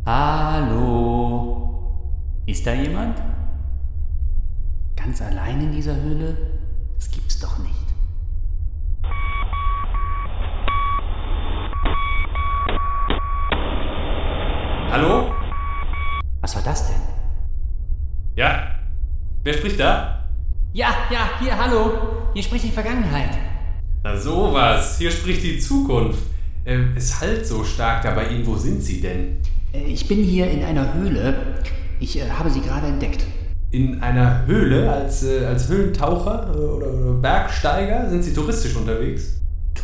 Hallo? Ist da jemand? Ganz allein in dieser Höhle? Das gibt's doch nicht. Hallo? Was war das denn? Ja? Wer spricht da? Ja, hier, hallo. Hier spricht die Vergangenheit. Na sowas, hier spricht die Zukunft. Es hallt so stark da bei Ihnen. Wo sind Sie denn? Ich bin hier in einer Höhle. Ich habe sie gerade entdeckt. In einer Höhle? Als Höhlentaucher oder Bergsteiger? Sind Sie touristisch unterwegs?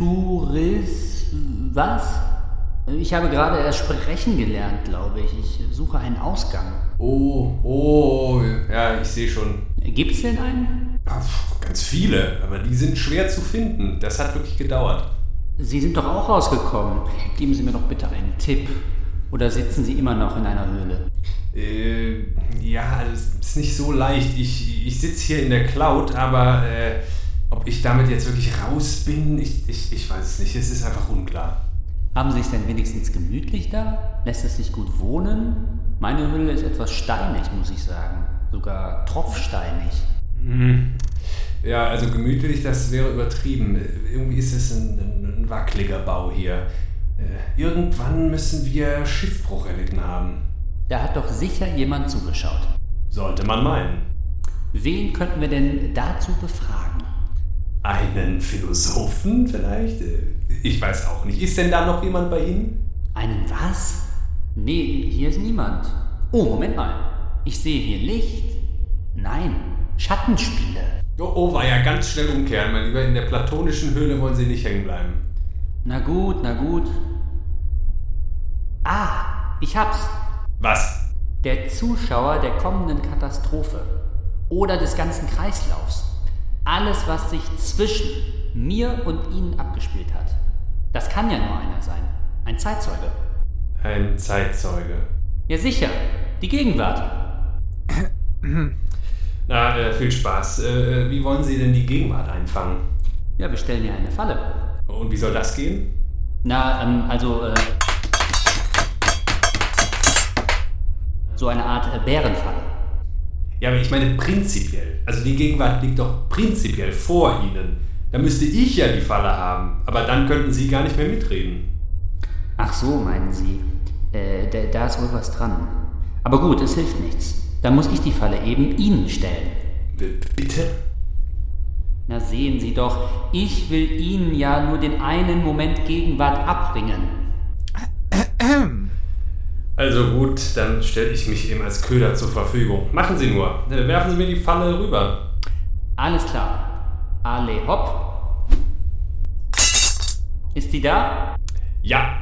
Was? Ich habe gerade erst sprechen gelernt, glaube ich. Ich suche einen Ausgang. Oh, ja, ich sehe schon. Gibt's denn einen? Ganz viele, aber die sind schwer zu finden. Das hat wirklich gedauert. Sie sind doch auch rausgekommen. Geben Sie mir doch bitte einen Tipp. Oder sitzen Sie immer noch in einer Höhle? Ja, das ist nicht so leicht. Ich sitze hier in der Cloud, aber ob ich damit jetzt wirklich raus bin, ich weiß es nicht. Es ist einfach unklar. Haben Sie es denn wenigstens gemütlich da? Lässt es sich gut wohnen? Meine Höhle ist etwas steinig, muss ich sagen. Sogar tropfsteinig. Ja, also gemütlich, das wäre übertrieben. Irgendwie ist es ein wackeliger Bau hier. Irgendwann müssen wir Schiffbruch erlitten haben. Da hat doch sicher jemand zugeschaut. Sollte man meinen. Wen könnten wir denn dazu befragen? Einen Philosophen vielleicht? Ich weiß auch nicht. Ist denn da noch jemand bei Ihnen? Einen was? Nee, hier ist niemand. Oh, Moment mal. Ich sehe hier Licht. Nein, Schattenspiele. Oh, war ja ganz schnell umkehren, mein Lieber. In der platonischen Höhle wollen Sie nicht hängen bleiben. Na gut. Ah, ich hab's. Was? Der Zuschauer der kommenden Katastrophe. Oder des ganzen Kreislaufs. Alles, was sich zwischen mir und Ihnen abgespielt hat. Das kann ja nur einer sein. Ein Zeitzeuge. Ein Zeitzeuge. Ja sicher, die Gegenwart. Na, viel Spaß. Wie wollen Sie denn die Gegenwart einfangen? Ja, wir stellen hier eine Falle. Und wie soll das gehen? Na, so eine Art Bärenfalle. Ja, aber ich meine prinzipiell. Also die Gegenwart liegt doch prinzipiell vor Ihnen. Da müsste ich ja die Falle haben. Aber dann könnten Sie gar nicht mehr mitreden. Ach so, meinen Sie. Da ist wohl was dran. Aber gut, es hilft nichts. Dann muss ich die Falle eben Ihnen stellen. Bitte? Na sehen Sie doch, ich will Ihnen ja nur den einen Moment Gegenwart abbringen. Also gut, dann stelle ich mich eben als Köder zur Verfügung. Machen Sie nur. Werfen Sie mir die Falle rüber. Alles klar. Alle hopp. Ist die da? Ja.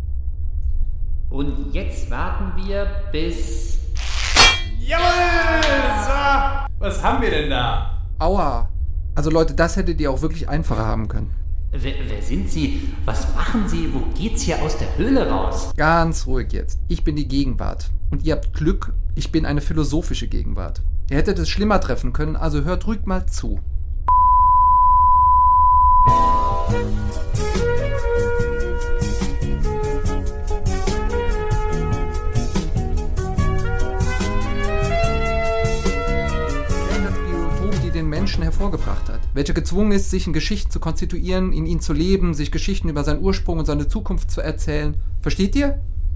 Und jetzt warten wir bis... Jawohl! So, was haben wir denn da? Aua. Also Leute, das hättet ihr auch wirklich einfacher haben können. Wer sind Sie? Was machen Sie? Wo geht's hier aus der Höhle raus? Ganz ruhig jetzt. Ich bin die Gegenwart. Und ihr habt Glück, ich bin eine philosophische Gegenwart. Ihr hättet es schlimmer treffen können, also hört ruhig mal zu. Menschen hervorgebracht hat, welcher gezwungen ist, sich in Geschichten zu konstituieren, in ihnen zu leben, sich Geschichten über seinen Ursprung und seine Zukunft zu erzählen. Versteht ihr?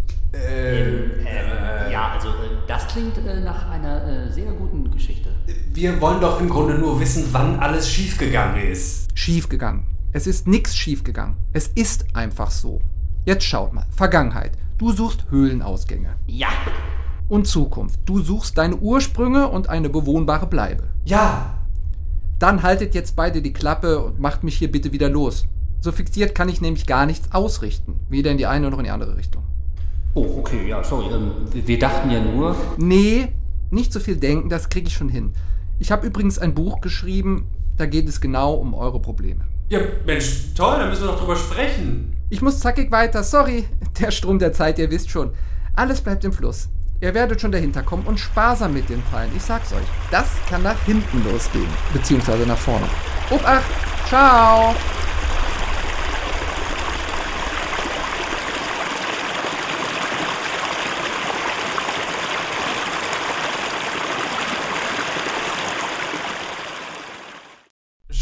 Ja, also das klingt nach einer sehr guten Geschichte. Wir wollen doch im Grunde nur wissen, wann alles schiefgegangen ist. Schiefgegangen. Es ist nichts schiefgegangen. Es ist einfach so. Jetzt schaut mal. Vergangenheit. Du suchst Höhlenausgänge. Ja. Und Zukunft. Du suchst deine Ursprünge und eine bewohnbare Bleibe. Ja. Dann haltet jetzt beide die Klappe und macht mich hier bitte wieder los. So fixiert kann ich nämlich gar nichts ausrichten. Weder in die eine noch in die andere Richtung. Oh, okay, ja, sorry. Wir dachten ja nur... Nee, nicht so viel denken, das kriege ich schon hin. Ich habe übrigens ein Buch geschrieben, da geht es genau um eure Probleme. Ja, Mensch, toll, da müssen wir doch drüber sprechen. Ich muss zackig weiter, sorry. Der Strom der Zeit, ihr wisst schon. Alles bleibt im Fluss. Ihr werdet schon dahinter kommen und sparsam mit den Fallen. Ich sag's euch, das kann nach hinten losgehen. Beziehungsweise nach vorne. Obacht! Ciao!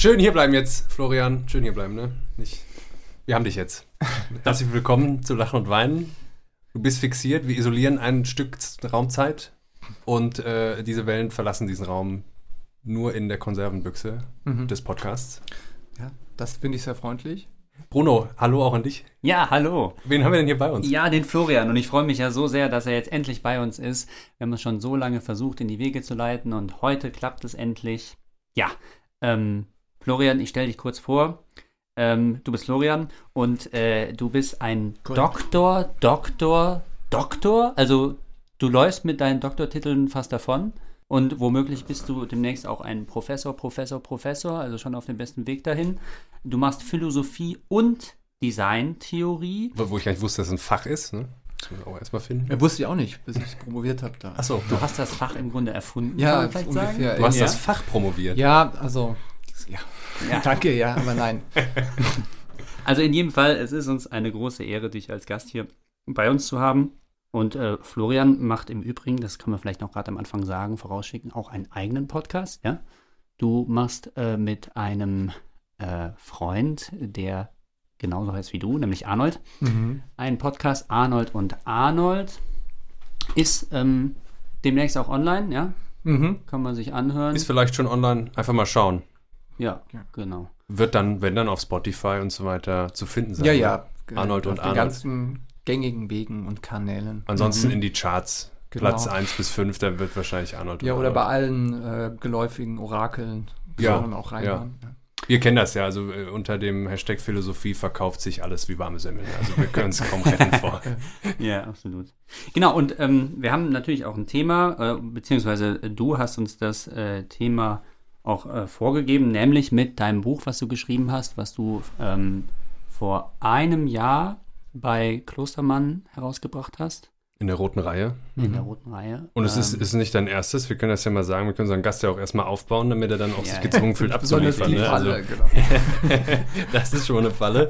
Schön hier bleiben jetzt, Florian. Schön hier bleiben, ne? Wir haben dich jetzt. Herzlich willkommen zu Lachen und Weinen. Du bist fixiert. Wir isolieren ein Stück Raumzeit und diese Wellen verlassen diesen Raum nur in der Konservenbüchse des Podcasts. Ja, das finde ich sehr freundlich. Bruno, hallo auch an dich. Ja, hallo. Wen haben wir denn hier bei uns? Ja, den Florian. Und ich freue mich ja so sehr, dass er jetzt endlich bei uns ist. Wir haben es schon so lange versucht, in die Wege zu leiten und heute klappt es endlich. Ja, Florian, ich stelle dich kurz vor. Du bist Florian und du bist ein Doktor. Also du läufst mit deinen Doktortiteln fast davon. Und womöglich bist du demnächst auch ein Professor, also schon auf dem besten Weg dahin. Du machst Philosophie und Designtheorie. Wo ich gar nicht wusste, dass es ein Fach ist, ne? Das muss man auch erstmal finden. Ja, wusste ich auch nicht, bis ich promoviert habe da. Achso. Du hast das Fach im Grunde erfunden, ja, kann man vielleicht ungefähr. sagen? Du hast Ja. das Fach promoviert. Ja, also, ja. Ja. Danke, ja, aber nein. Also in jedem Fall, es ist uns eine große Ehre, dich als Gast hier bei uns zu haben. Und Florian macht im Übrigen, das können wir vielleicht noch gerade am Anfang sagen, vorausschicken, auch einen eigenen Podcast. Ja? Du machst mit einem Freund, der genauso heißt wie du, nämlich Arnold, einen Podcast, Arnold und Arnold. Ist demnächst auch online, ja? Kann man sich anhören. Ist vielleicht schon online. Einfach mal schauen. Ja, genau. Wird dann, wenn dann auf Spotify und so weiter zu finden sein. Ja. Arnold und auf den Arnold. ganzen gängigen Wegen und Kanälen. Ansonsten in die Charts. Genau. Platz 1 bis 5, da wird wahrscheinlich Arnold und Ja, oder Arnold. bei allen geläufigen Orakeln Ja, sollen auch reinhören. Ja. Wir kennen das ja, also unter dem Hashtag Philosophie verkauft sich alles wie warme Semmeln. Also wir können es kaum retten vor. Ja, absolut. Genau, und wir haben natürlich auch ein Thema, beziehungsweise du hast uns das Thema auch vorgegeben, nämlich mit deinem Buch, was du geschrieben hast, was du vor einem Jahr bei Klostermann herausgebracht hast. In der roten Reihe. In der roten Reihe. Und es ist nicht dein erstes, wir können das ja mal sagen, wir können unseren Gast ja auch erstmal aufbauen, damit er dann auch sich gezwungen fühlt abzuliefern. Die Ne? Falle, Also, genau. das ist schon eine Falle.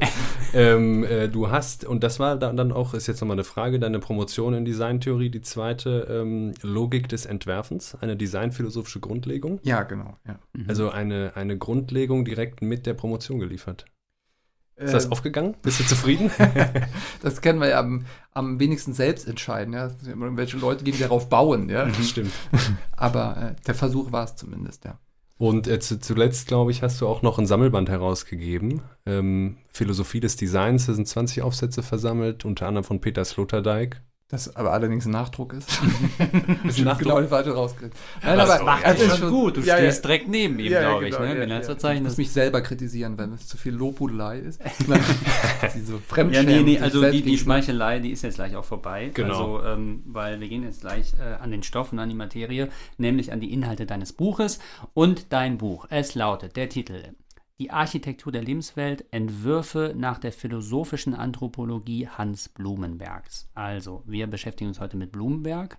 Du hast, und das war dann auch, ist jetzt nochmal eine Frage, deine Promotion in Designtheorie, die zweite, Logik des Entwerfens, eine designphilosophische Grundlegung. Ja, genau. Ja. Also eine Grundlegung direkt mit der Promotion geliefert. Ist das aufgegangen? Bist du zufrieden? Das können wir ja am wenigsten selbst entscheiden. Ja? Welche Leute gehen darauf bauen. Ja? Das stimmt. Aber der Versuch war es zumindest, ja. Und zuletzt, glaube ich, hast du auch noch ein Sammelband herausgegeben. Philosophie des Designs, da sind 20 Aufsätze versammelt, unter anderem von Peter Sloterdijk. Das aber allerdings ein Nachdruck ist. Ist ein Nachdruck? Genau die falsche rausgekriegt. Nein, Das aber macht es dich ist schon gut. Du ja, stehst ja. direkt neben ihm, Ja, glaube ich, genau, ne? ja, Wenn er ja. zu Ich zeichnen muss ist. mich selber kritisieren, wenn es zu viel Lobhudelei ist. Diese Ja, Fremdschämen. nee, also sich die selbst Schmeichelei, die ist jetzt gleich auch vorbei. Genau. Also, weil wir gehen jetzt gleich an den Stoff und an die Materie, nämlich an die Inhalte deines Buches. Und dein Buch, es lautet, der Titel: Die Architektur der Lebenswelt, Entwürfe nach der philosophischen Anthropologie Hans Blumenbergs. Also, wir beschäftigen uns heute mit Blumenberg.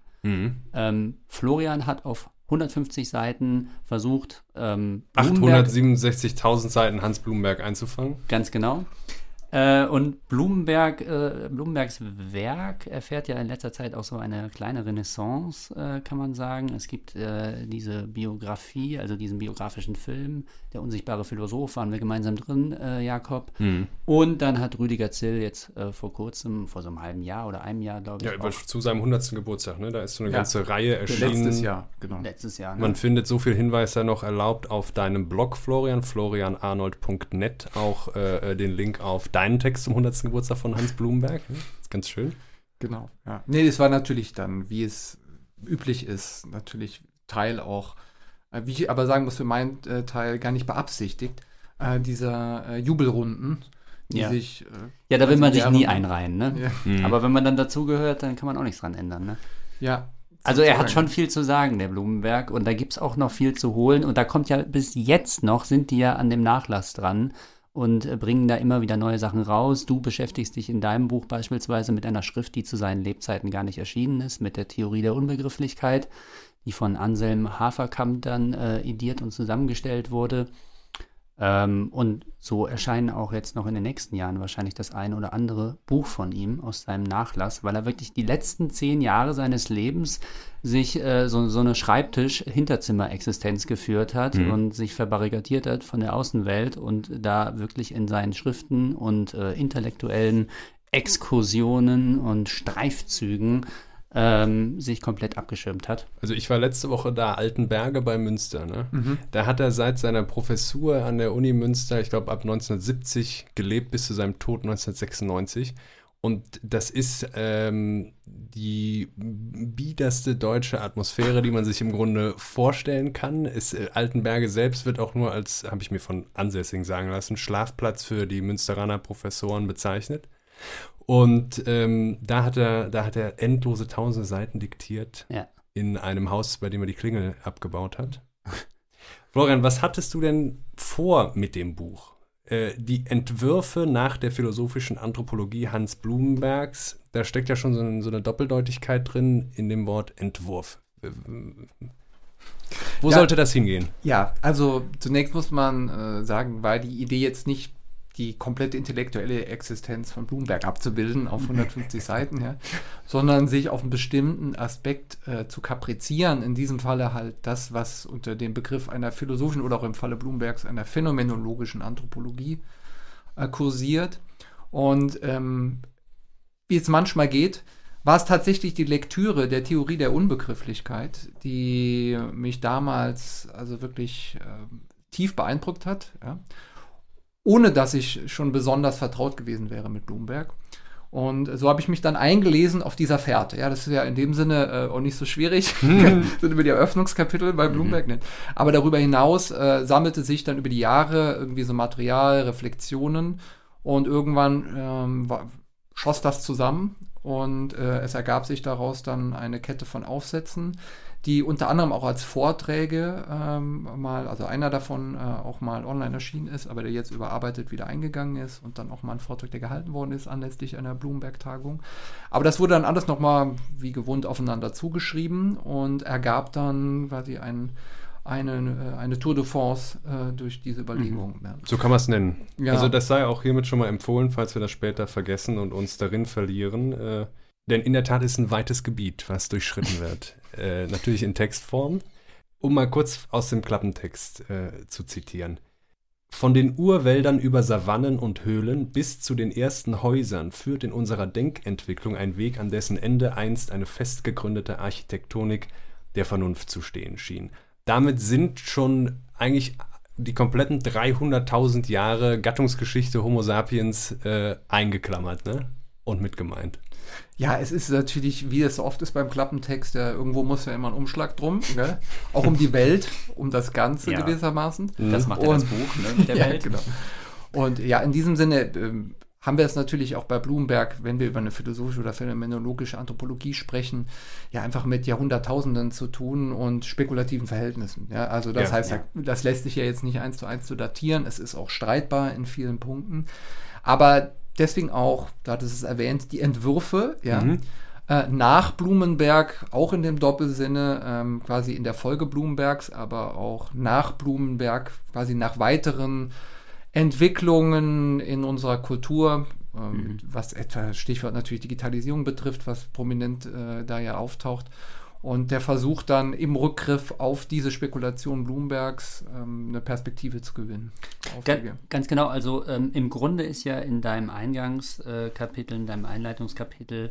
Florian hat auf 150 Seiten versucht, Blumenberg 867.000 Seiten Hans Blumenberg einzufangen. Ganz genau. Und Blumenbergs Werk erfährt ja in letzter Zeit auch so eine kleine Renaissance, kann man sagen. Es gibt diese Biografie, also diesen biografischen Film, Der unsichtbare Philosoph, waren wir gemeinsam drin, Jakob. Und dann hat Rüdiger Zill jetzt vor kurzem, vor so einem halben Jahr oder einem Jahr, glaube ich, Ja, zu seinem 100. Geburtstag, ne? Da ist so eine ganze Reihe erschienen. letztes Jahr, genau. letztes Jahr. Ne? Man findet so viel Hinweise noch erlaubt auf deinem Blog, florianarnold.net, auch den Link auf deinen Text zum 100. Geburtstag von Hans Blumenberg. Ne? Das ist ganz schön. Genau, ja. Nee, es war natürlich dann, wie es üblich ist, natürlich Teil auch, wie ich aber sagen muss, für meinen Teil gar nicht beabsichtigt, dieser Jubelrunden, die Ja. sich... Ja, da will man sich Jahre- nie einreihen. Ne? Ja. Aber wenn man dann dazugehört, dann kann man auch nichts dran ändern. Ne? Ja. Also er hat schon viel zu sagen, der Blumenberg, und da gibt es auch noch viel zu holen. Und da kommt ja bis jetzt noch, sind die ja an dem Nachlass dran und bringen da immer wieder neue Sachen raus. Du beschäftigst dich in deinem Buch beispielsweise mit einer Schrift, die zu seinen Lebzeiten gar nicht erschienen ist, mit der Theorie der Unbegrifflichkeit, die von Anselm Haferkamp dann ediert und zusammengestellt wurde. Und so erscheinen auch jetzt noch in den nächsten Jahren wahrscheinlich das ein oder andere Buch von ihm aus seinem Nachlass, weil er wirklich die letzten 10 Jahre seines Lebens sich so eine Schreibtisch-Hinterzimmer-Existenz geführt hat und sich verbarrikadiert hat von der Außenwelt und da wirklich in seinen Schriften und intellektuellen Exkursionen und Streifzügen sich komplett abgeschirmt hat. Also ich war letzte Woche da, Altenberge bei Münster. Ne? Da hat er seit seiner Professur an der Uni Münster, ich glaube ab 1970, gelebt bis zu seinem Tod 1996. Und das ist die biederste deutsche Atmosphäre, die man sich im Grunde vorstellen kann. Altenberge selbst wird auch nur als, habe ich mir von Ansässigen sagen lassen, Schlafplatz für die Münsteraner Professoren bezeichnet. Und da hat er endlose 1000 Seiten diktiert in einem Haus, bei dem er die Klingel abgebaut hat. Florian, was hattest du denn vor mit dem Buch? Die Entwürfe nach der philosophischen Anthropologie Hans Blumenbergs, da steckt ja schon so eine Doppeldeutigkeit drin in dem Wort Entwurf. Wo sollte das hingehen? Ja, also zunächst muss man sagen, war die Idee jetzt nicht die komplette intellektuelle Existenz von Blumenberg abzubilden auf 150 Seiten, ja, sondern sich auf einen bestimmten Aspekt zu kaprizieren. In diesem Falle halt das, was unter dem Begriff einer philosophischen oder auch im Falle Blumenbergs einer phänomenologischen Anthropologie kursiert. Und wie es manchmal geht, war es tatsächlich die Lektüre der Theorie der Unbegrifflichkeit, die mich damals also wirklich tief beeindruckt hat, ja, ohne dass ich schon besonders vertraut gewesen wäre mit Blumenberg. Und so habe ich mich dann eingelesen auf dieser Fährte. Ja, das ist ja in dem Sinne auch nicht so schwierig. Sind über die Eröffnungskapitel bei Blumenberg nicht. Aber darüber hinaus sammelte sich dann über die Jahre irgendwie so Material, Reflexionen und irgendwann schoss das zusammen und es ergab sich daraus dann eine Kette von Aufsätzen, die unter anderem auch als Vorträge also einer davon auch mal online erschienen ist, aber der jetzt überarbeitet wieder eingegangen ist und dann auch mal ein Vortrag, der gehalten worden ist anlässlich einer Blumenberg-Tagung. Aber das wurde dann alles nochmal wie gewohnt aufeinander zugeschrieben und ergab dann quasi eine Tour de force durch diese Überlegungen. Ja. So kann man es nennen. Ja. Also das sei auch hiermit schon mal empfohlen, falls wir das später vergessen und uns darin verlieren. Denn in der Tat ist ein weites Gebiet, was durchschritten wird. Natürlich in Textform. Um mal kurz aus dem Klappentext zu zitieren. Von den Urwäldern über Savannen und Höhlen bis zu den ersten Häusern führt in unserer Denkentwicklung ein Weg, an dessen Ende einst eine fest gegründete Architektonik der Vernunft zu stehen schien. Damit sind schon eigentlich die kompletten 300.000 Jahre Gattungsgeschichte Homo sapiens eingeklammert, ne? Und mit gemeint. Ja, es ist natürlich, wie es so oft ist beim Klappentext, irgendwo muss ja immer ein Umschlag drum, gell? Auch um die Welt, um das Ganze gewissermaßen. Das macht ja das Buch, ne, mit der Welt. Genau. Und ja, in diesem Sinne haben wir es natürlich auch bei Blumenberg, wenn wir über eine philosophische oder phänomenologische Anthropologie sprechen, ja einfach mit Jahrhunderttausenden zu tun und spekulativen Verhältnissen. Ja, also das heißt, das lässt sich ja jetzt nicht 1:1 zu datieren. Es ist auch streitbar in vielen Punkten. Aber deswegen auch, da hat es erwähnt, die Entwürfe, nach Blumenberg, auch in dem Doppelsinne, quasi in der Folge Blumenbergs, aber auch nach Blumenberg, quasi nach weiteren Entwicklungen in unserer Kultur, was etwa Stichwort natürlich Digitalisierung betrifft, was prominent da ja auftaucht. Und der versucht dann im Rückgriff auf diese Spekulation Blumenbergs eine Perspektive zu gewinnen. Ganz genau, also im Grunde ist ja in deinem Eingangskapitel, in deinem Einleitungskapitel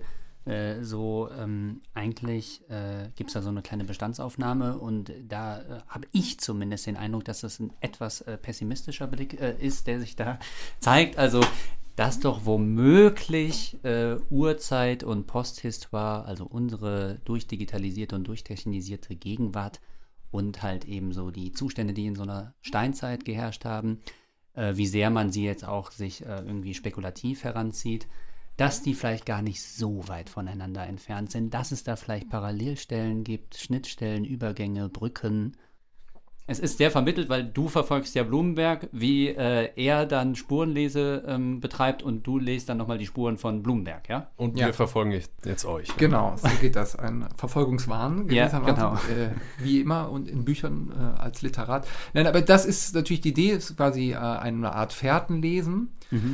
eigentlich gibt es da so eine kleine Bestandsaufnahme und da habe ich zumindest den Eindruck, dass das ein etwas pessimistischer Blick ist, der sich da zeigt. Also dass doch womöglich Urzeit und Posthistoire, also unsere durchdigitalisierte und durchtechnisierte Gegenwart und halt eben so die Zustände, die in so einer Steinzeit geherrscht haben, wie sehr man sie jetzt auch sich irgendwie spekulativ heranzieht, dass die vielleicht gar nicht so weit voneinander entfernt sind, dass es da vielleicht Parallelstellen gibt, Schnittstellen, Übergänge, Brücken. Es ist sehr vermittelt, weil du verfolgst ja Blumenberg, wie er dann Spurenlese betreibt und du lest dann nochmal die Spuren von Blumenberg, ja? Und wir verfolgen jetzt euch. Ne? Genau, so geht das. Ein Verfolgungswahn, gewissermaßen, genau. Wie immer und in Büchern als Literat. Nein, aber das ist natürlich die Idee, ist quasi eine Art Fährtenlesen.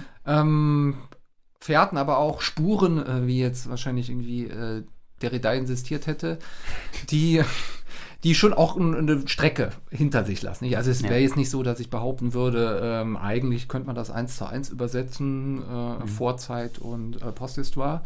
Fährten, aber auch Spuren, wie jetzt wahrscheinlich irgendwie Derrida insistiert hätte, die schon auch eine Strecke hinter sich lassen. Nicht? Also es wäre jetzt nicht so, dass ich behaupten würde, eigentlich könnte man das 1:1 übersetzen, Vorzeit und Posthistoire,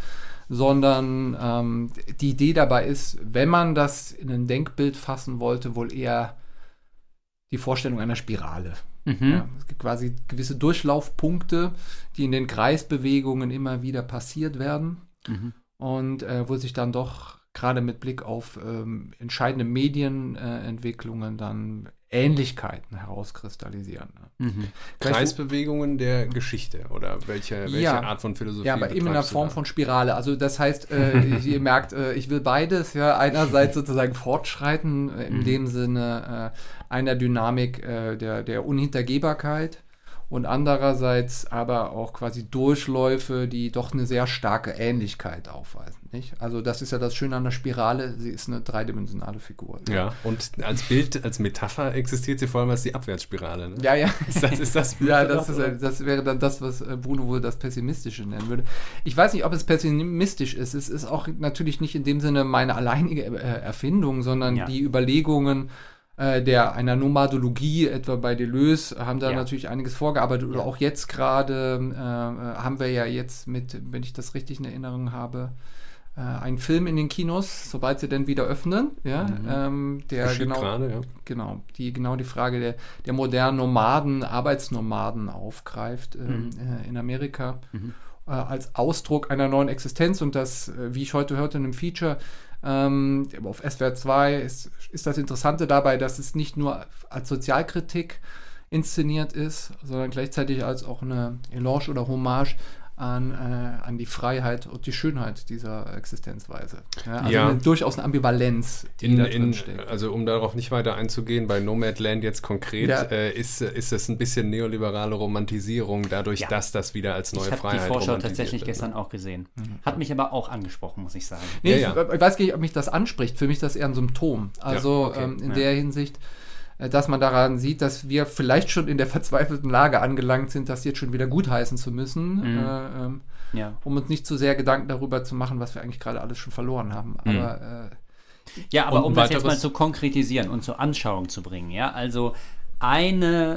sondern die Idee dabei ist, wenn man das in ein Denkbild fassen wollte, wohl eher die Vorstellung einer Spirale. Ja, es gibt quasi gewisse Durchlaufpunkte, die in den Kreisbewegungen immer wieder passiert werden und wo sich dann doch gerade mit Blick auf entscheidende Medienentwicklungen dann Ähnlichkeiten herauskristallisieren. Kreisbewegungen der Geschichte oder welche Art von Philosophie? Ja, aber eben in der Form von Spirale. Also das heißt, ihr merkt, ich will beides. Ja, einerseits sozusagen fortschreiten, in dem Sinne einer Dynamik der Unhintergehbarkeit und andererseits aber auch quasi Durchläufe, die doch eine sehr starke Ähnlichkeit aufweisen. Nicht? Also das ist ja das Schöne an der Spirale, sie ist eine dreidimensionale Figur. Ja, und als Bild, als Metapher existiert sie vor allem als die Abwärtsspirale. Ne? Ja. Ist das ja, das wäre dann das, was Bruno wohl das Pessimistische nennen würde. Ich weiß nicht, ob es pessimistisch ist. Es ist auch natürlich nicht in dem Sinne meine alleinige Erfindung, sondern die Überlegungen einer Nomadologie, etwa bei Deleuze, haben da natürlich einiges vorgearbeitet. Oder auch jetzt gerade haben wir ja jetzt mit, wenn ich das richtig in Erinnerung habe, einen Film in den Kinos, sobald sie denn wieder öffnen, der die Frage der modernen Nomaden, Arbeitsnomaden aufgreift in Amerika als Ausdruck einer neuen Existenz und das, wie ich heute hörte in einem Feature, auf SWR 2 ist das Interessante dabei, dass es nicht nur als Sozialkritik inszeniert ist, sondern gleichzeitig als auch eine Eloge oder Hommage an die Freiheit und die Schönheit dieser Existenzweise. Durchaus eine Ambivalenz, die da drin steckt. Also um darauf nicht weiter einzugehen, bei Nomadland jetzt konkret, ist das ein bisschen neoliberale Romantisierung, dadurch, dass das wieder als neue Freiheit romantisiert wird. Ich habe die Vorschau tatsächlich gestern auch gesehen. Hat mich aber auch angesprochen, muss ich sagen. Nee, ich weiß gar nicht, ob mich das anspricht. Für mich ist das eher ein Symptom. Also in der Hinsicht, dass man daran sieht, dass wir vielleicht schon in der verzweifelten Lage angelangt sind, das jetzt schon wieder gutheißen zu müssen, um uns nicht zu sehr Gedanken darüber zu machen, was wir eigentlich gerade alles schon verloren haben. Aber um das jetzt mal zu konkretisieren und zur Anschauung zu bringen, also eine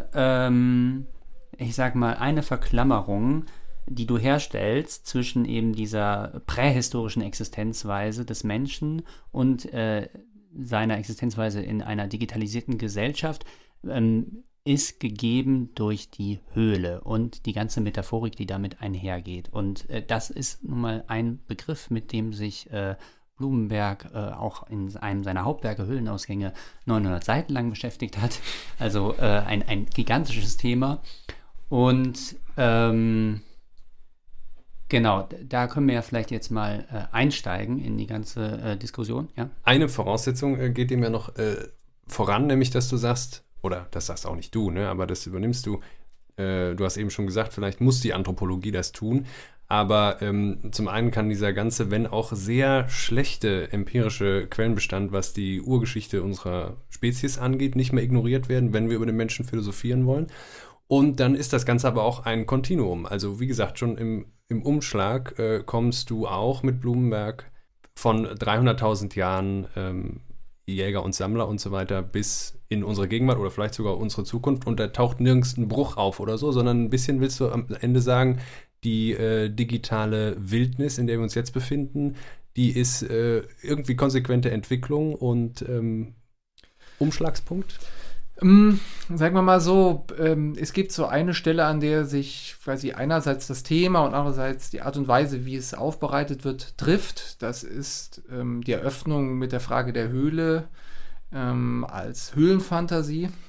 Verklammerung, die du herstellst zwischen eben dieser prähistorischen Existenzweise des Menschen und seiner Existenzweise in einer digitalisierten Gesellschaft ist gegeben durch die Höhle und die ganze Metaphorik, die damit einhergeht. Und das ist nun mal ein Begriff, mit dem sich Blumenberg auch in einem seiner Hauptwerke Höhlenausgänge 900 Seiten lang beschäftigt hat. Also ein gigantisches Thema. Und genau, da können wir ja vielleicht jetzt mal einsteigen in die ganze Diskussion. Ja? Eine Voraussetzung geht dem ja noch voran, nämlich, dass du sagst, oder das sagst auch nicht du, ne, aber das übernimmst du. Du hast eben schon gesagt, vielleicht muss die Anthropologie das tun, aber zum einen kann dieser ganze, wenn auch sehr schlechte empirische Quellenbestand, was die Urgeschichte unserer Spezies angeht, nicht mehr ignoriert werden, wenn wir über den Menschen philosophieren wollen. Und dann ist das Ganze aber auch ein Kontinuum. Also wie gesagt, schon im Umschlag kommst du auch mit Blumenberg von 300.000 Jahren Jäger und Sammler und so weiter bis in unsere Gegenwart oder vielleicht sogar unsere Zukunft. Und da taucht nirgends ein Bruch auf oder so, sondern ein bisschen willst du am Ende sagen, die digitale Wildnis, in der wir uns jetzt befinden, die ist irgendwie konsequente Entwicklung und Umschlagspunkt? Sagen wir mal so, es gibt so eine Stelle, an der sich quasi einerseits das Thema und andererseits die Art und Weise, wie es aufbereitet wird, trifft. Das ist die Eröffnung mit der Frage der Höhle als Höhlenfantasie,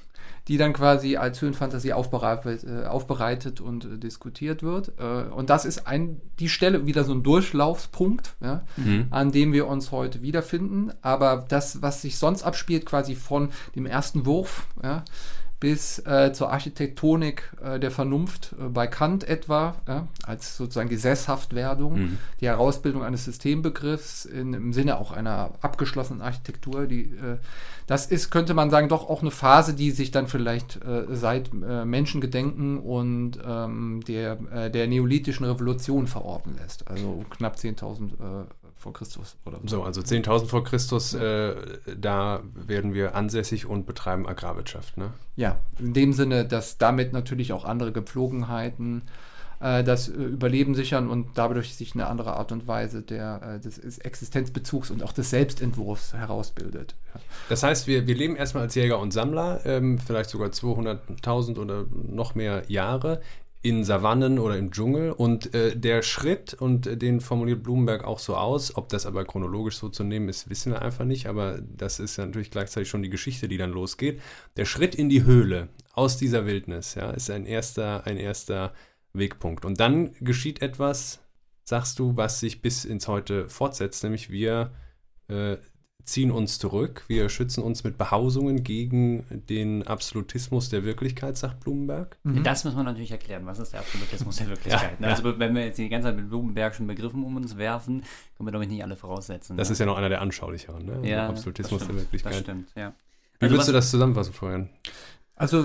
die dann quasi als Höhenfantasie aufbereitet und diskutiert wird. Und das ist die Stelle, wieder so ein Durchlaufspunkt, ja, an dem wir uns heute wiederfinden. Aber das, was sich sonst abspielt, quasi von dem ersten Wurf, ja, bis zur Architektonik der Vernunft bei Kant etwa, als sozusagen die Sesshaftwerdung, die Herausbildung eines Systembegriffs im Sinne auch einer abgeschlossenen Architektur, das ist, könnte man sagen, doch auch eine Phase, die sich dann vielleicht seit Menschengedenken und der neolithischen Revolution verorten lässt, also knapp 10.000 vor Christus oder so. Also 10.000 vor Christus, da werden wir ansässig und betreiben Agrarwirtschaft, ne? Ja, in dem Sinne, dass damit natürlich auch andere Gepflogenheiten das Überleben sichern und dadurch sich eine andere Art und Weise des Existenzbezugs und auch des Selbstentwurfs herausbildet. Ja. Das heißt, wir leben erstmal als Jäger und Sammler, vielleicht sogar 200.000 oder noch mehr Jahre, in Savannen oder im Dschungel, und der Schritt, und den formuliert Blumenberg auch so aus, ob das aber chronologisch so zu nehmen ist, wissen wir einfach nicht, aber das ist ja natürlich gleichzeitig schon die Geschichte, die dann losgeht. Der Schritt in die Höhle aus dieser Wildnis, ja, ist ein erster Wegpunkt. Und dann geschieht etwas, sagst du, was sich bis ins Heute fortsetzt, nämlich wir ziehen uns zurück, wir schützen uns mit Behausungen gegen den Absolutismus der Wirklichkeit, sagt Blumenberg. Das muss man natürlich erklären. Was ist der Absolutismus der Wirklichkeit? Ja. Also wenn wir jetzt die ganze Zeit mit Blumenbergschen Begriffen um uns werfen, können wir, glaube ich, nicht alle voraussetzen. Das ist ja noch einer der anschaulicheren, ne? Ja, der Absolutismus der Wirklichkeit. Das stimmt, ja. Wie würdest du das zusammenfassen, Florian? Also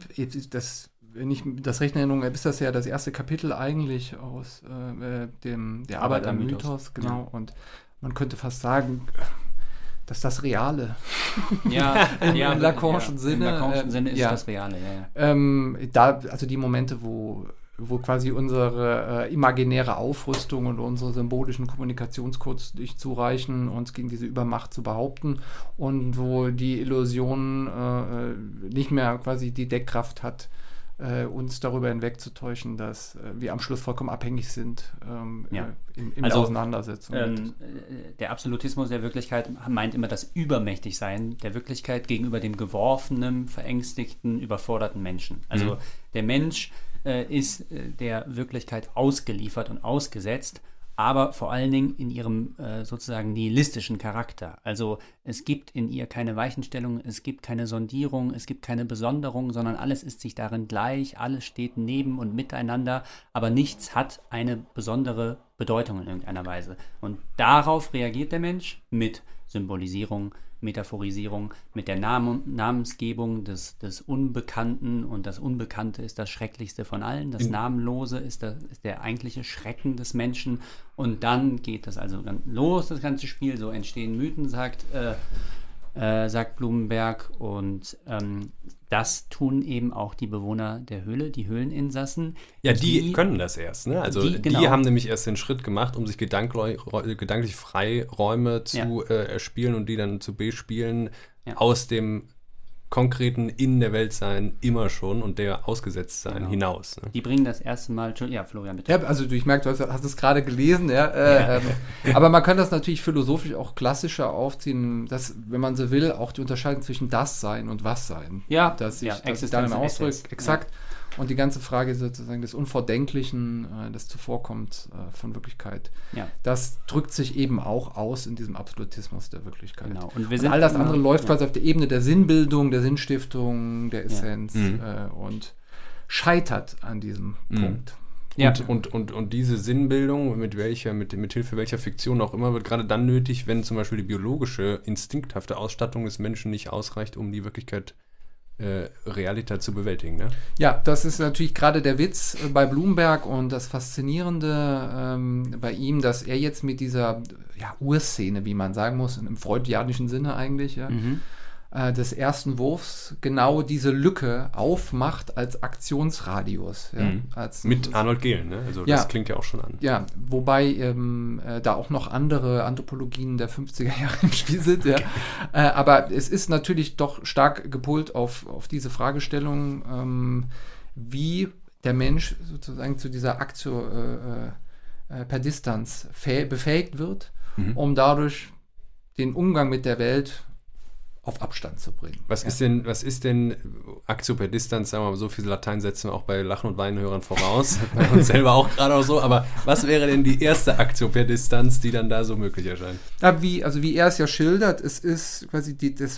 wenn ich das recht in Erinnerung habe, ist das ja das erste Kapitel eigentlich aus der Arbeit am Mythos, genau. Ja. Und man könnte fast sagen, dass das Reale im Lacanischen Sinne. Im Lacanischen Sinne ist das Reale, ja. Also die Momente, wo quasi unsere imaginäre Aufrüstung und unsere symbolischen Kommunikationscodes nicht zureichen, uns gegen diese Übermacht zu behaupten, und wo die Illusion nicht mehr quasi die Deckkraft hat, uns darüber hinwegzutäuschen, dass wir am Schluss vollkommen abhängig sind in der Auseinandersetzung. Der Absolutismus der Wirklichkeit meint immer das Übermächtigsein der Wirklichkeit gegenüber dem geworfenen, verängstigten, überforderten Menschen. Also der Mensch ist der Wirklichkeit ausgeliefert und ausgesetzt, aber vor allen Dingen in ihrem sozusagen nihilistischen Charakter. Also es gibt in ihr keine Weichenstellung, es gibt keine Sondierung, es gibt keine Besonderung, sondern alles ist sich darin gleich, alles steht neben und miteinander, aber nichts hat eine besondere Bedeutung in irgendeiner Weise. Und darauf reagiert der Mensch mit Symbolisierung, Metaphorisierung, mit der Namensgebung des Unbekannten, und das Unbekannte ist das Schrecklichste von allen, das Namenlose ist der eigentliche Schrecken des Menschen, und dann geht das also los, das ganze Spiel, so entstehen Mythen, sagt Blumenberg, und das tun eben auch die Bewohner der Höhle, die Höhleninsassen. Ja, die können das erst, ne? Also die haben nämlich erst den Schritt gemacht, um sich gedanklich Freiräume zu erspielen und die dann zu bespielen, aus dem konkreten in der Welt sein immer schon und der ausgesetzt sein hinaus. Ne? Die bringen das erste Mal, Florian, bitte. Ja, also ich merke, du hast es gerade gelesen, aber man kann das natürlich philosophisch auch klassischer aufziehen, dass, wenn man so will, auch die Unterscheidung zwischen das Sein und was Sein. Ja, dass sich das darin ausdrückt, exakt. Ja. Und die ganze Frage sozusagen des Unvordenklichen, des Zuvorkommens von Wirklichkeit, das drückt sich eben auch aus in diesem Absolutismus der Wirklichkeit. Genau. Und all das andere läuft quasi auf der Ebene der Sinnbildung, der Sinnstiftung, der Essenz und scheitert an diesem Punkt. Ja. Und diese Sinnbildung, mit Hilfe welcher Fiktion auch immer, wird gerade dann nötig, wenn zum Beispiel die biologische, instinkthafte Ausstattung des Menschen nicht ausreicht, um die Wirklichkeit Realität zu bewältigen, ne? Ja, das ist natürlich gerade der Witz bei Blumenberg und das Faszinierende bei ihm, dass er jetzt mit dieser Urszene, wie man sagen muss, im freudianischen Sinne eigentlich, des ersten Wurfs genau diese Lücke aufmacht als Aktionsradius. Mit Arnold Gehlen, ne? Also das klingt ja auch schon an. Ja, wobei da auch noch andere Anthropologien der 50er Jahre im Spiel sind. Okay. Aber es ist natürlich doch stark gepolt auf diese Fragestellung, wie der Mensch sozusagen zu dieser Aktio per Distanz befähigt wird, um dadurch den Umgang mit der Welt auf Abstand zu bringen. Was ist denn Actio per Distanz, sagen wir mal, so viele Latein setzen wir auch bei Lachen- und Weinhörern voraus, bei uns selber auch gerade auch so, aber was wäre denn die erste Actio per Distanz, die dann da so möglich erscheint? Ja, wie er es ja schildert, es ist quasi das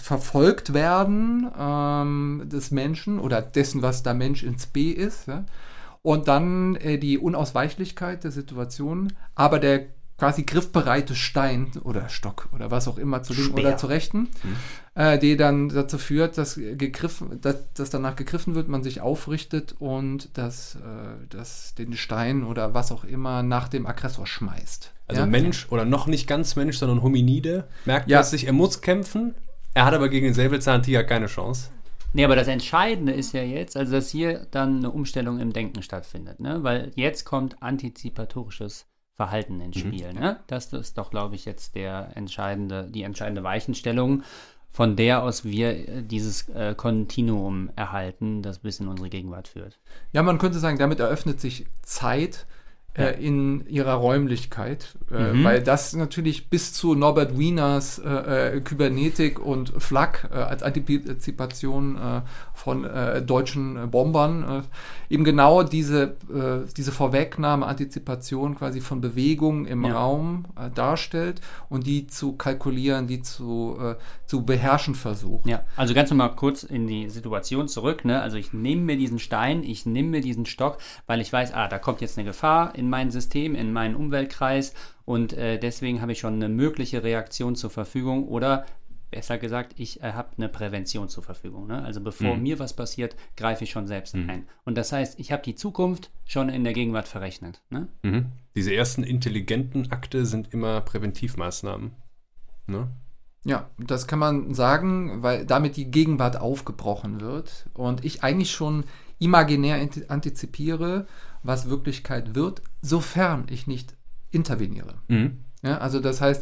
Verfolgtwerden des Menschen oder dessen, was da Mensch ins B ist, ja? Und dann die Unausweichlichkeit der Situation, aber der quasi griffbereite Stein oder Stock oder was auch immer zu linken oder zu rechten, die dann dazu führt, dass danach gegriffen wird, man sich aufrichtet und dass den Stein oder was auch immer nach dem Aggressor schmeißt. Also Mensch oder noch nicht ganz Mensch, sondern Hominide, merkt plötzlich, er muss kämpfen, er hat aber gegen den Säbelzahntiger keine Chance. Nee, aber das Entscheidende ist ja jetzt, also dass hier dann eine Umstellung im Denken stattfindet, ne? Weil jetzt kommt antizipatorisches Verhalten ins Spiel. Ne? Das ist doch, glaube ich, jetzt die entscheidende Weichenstellung, von der aus wir dieses Kontinuum erhalten, das bis in unsere Gegenwart führt. Ja, man könnte sagen, damit eröffnet sich Zeit in ihrer Räumlichkeit, weil das natürlich bis zu Norbert Wieners Kybernetik und Flak als Antizipation von deutschen Bombern eben genau diese Vorwegnahme, Antizipation quasi von Bewegungen im Raum darstellt und die zu kalkulieren, die zu beherrschen versucht. Ja, also ganz nochmal kurz in die Situation zurück. Ne? Also ich nehme mir diesen Stein, ich nehme mir diesen Stock, weil ich weiß, da kommt jetzt eine Gefahr in mein System, in meinen Umweltkreis und deswegen habe ich schon eine mögliche Reaktion zur Verfügung oder besser gesagt, ich habe eine Prävention zur Verfügung. Ne? Also bevor mir was passiert, greife ich schon selbst ein. Und das heißt, ich habe die Zukunft schon in der Gegenwart verrechnet. Ne? Diese ersten intelligenten Akte sind immer Präventivmaßnahmen. Ne? Ja, das kann man sagen, weil damit die Gegenwart aufgebrochen wird und ich eigentlich schon imaginär antizipiere, was Wirklichkeit wird, sofern ich nicht interveniere. Ja, also das heißt,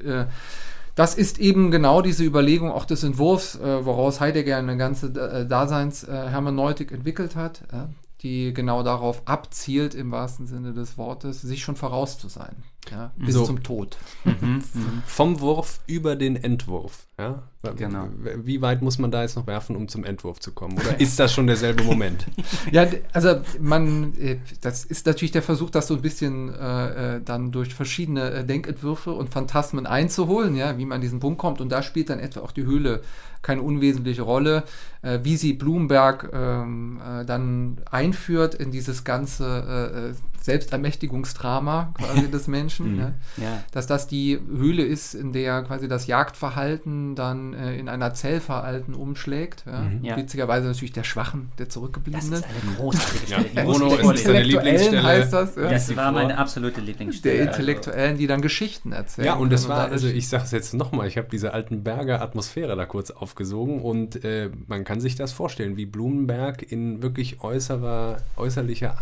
das ist eben genau diese Überlegung auch des Entwurfs, woraus Heidegger eine ganze Daseinshermeneutik entwickelt hat, die genau darauf abzielt, im wahrsten Sinne des Wortes, sich schon voraus zu sein, bis zum Tod. Vom Wurf über den Entwurf. Ja? Genau. Wie weit muss man da jetzt noch werfen, um zum Entwurf zu kommen? Oder ist das schon derselbe Moment? Ja, also das ist natürlich der Versuch, das so ein bisschen dann durch verschiedene Denkentwürfe und Phantasmen einzuholen, ja, wie man an diesen Punkt kommt. Und da spielt dann etwa auch die Höhle keine unwesentliche Rolle, wie sie Blumenberg dann einführt in dieses ganze Selbstermächtigungsdrama quasi des Menschen. Ja. Dass das die Höhle ist, in der quasi das Jagdverhalten dann in einer Zellverhalten umschlägt. Ja. Witzigerweise natürlich der Schwachen, der Zurückgebliebenen. Das ist eine großartige Stelle. Bruno ist deine Lieblingsstelle. Heißt das. Ja. Das war meine absolute Lieblingsstelle. Der Intellektuellen, die dann Geschichten erzählen. Ja, und das war, also ich sage es jetzt nochmal, ich habe diese Altenberger Atmosphäre da kurz aufgesogen und man kann sich das vorstellen, wie Blumenberg in wirklich äußerlicher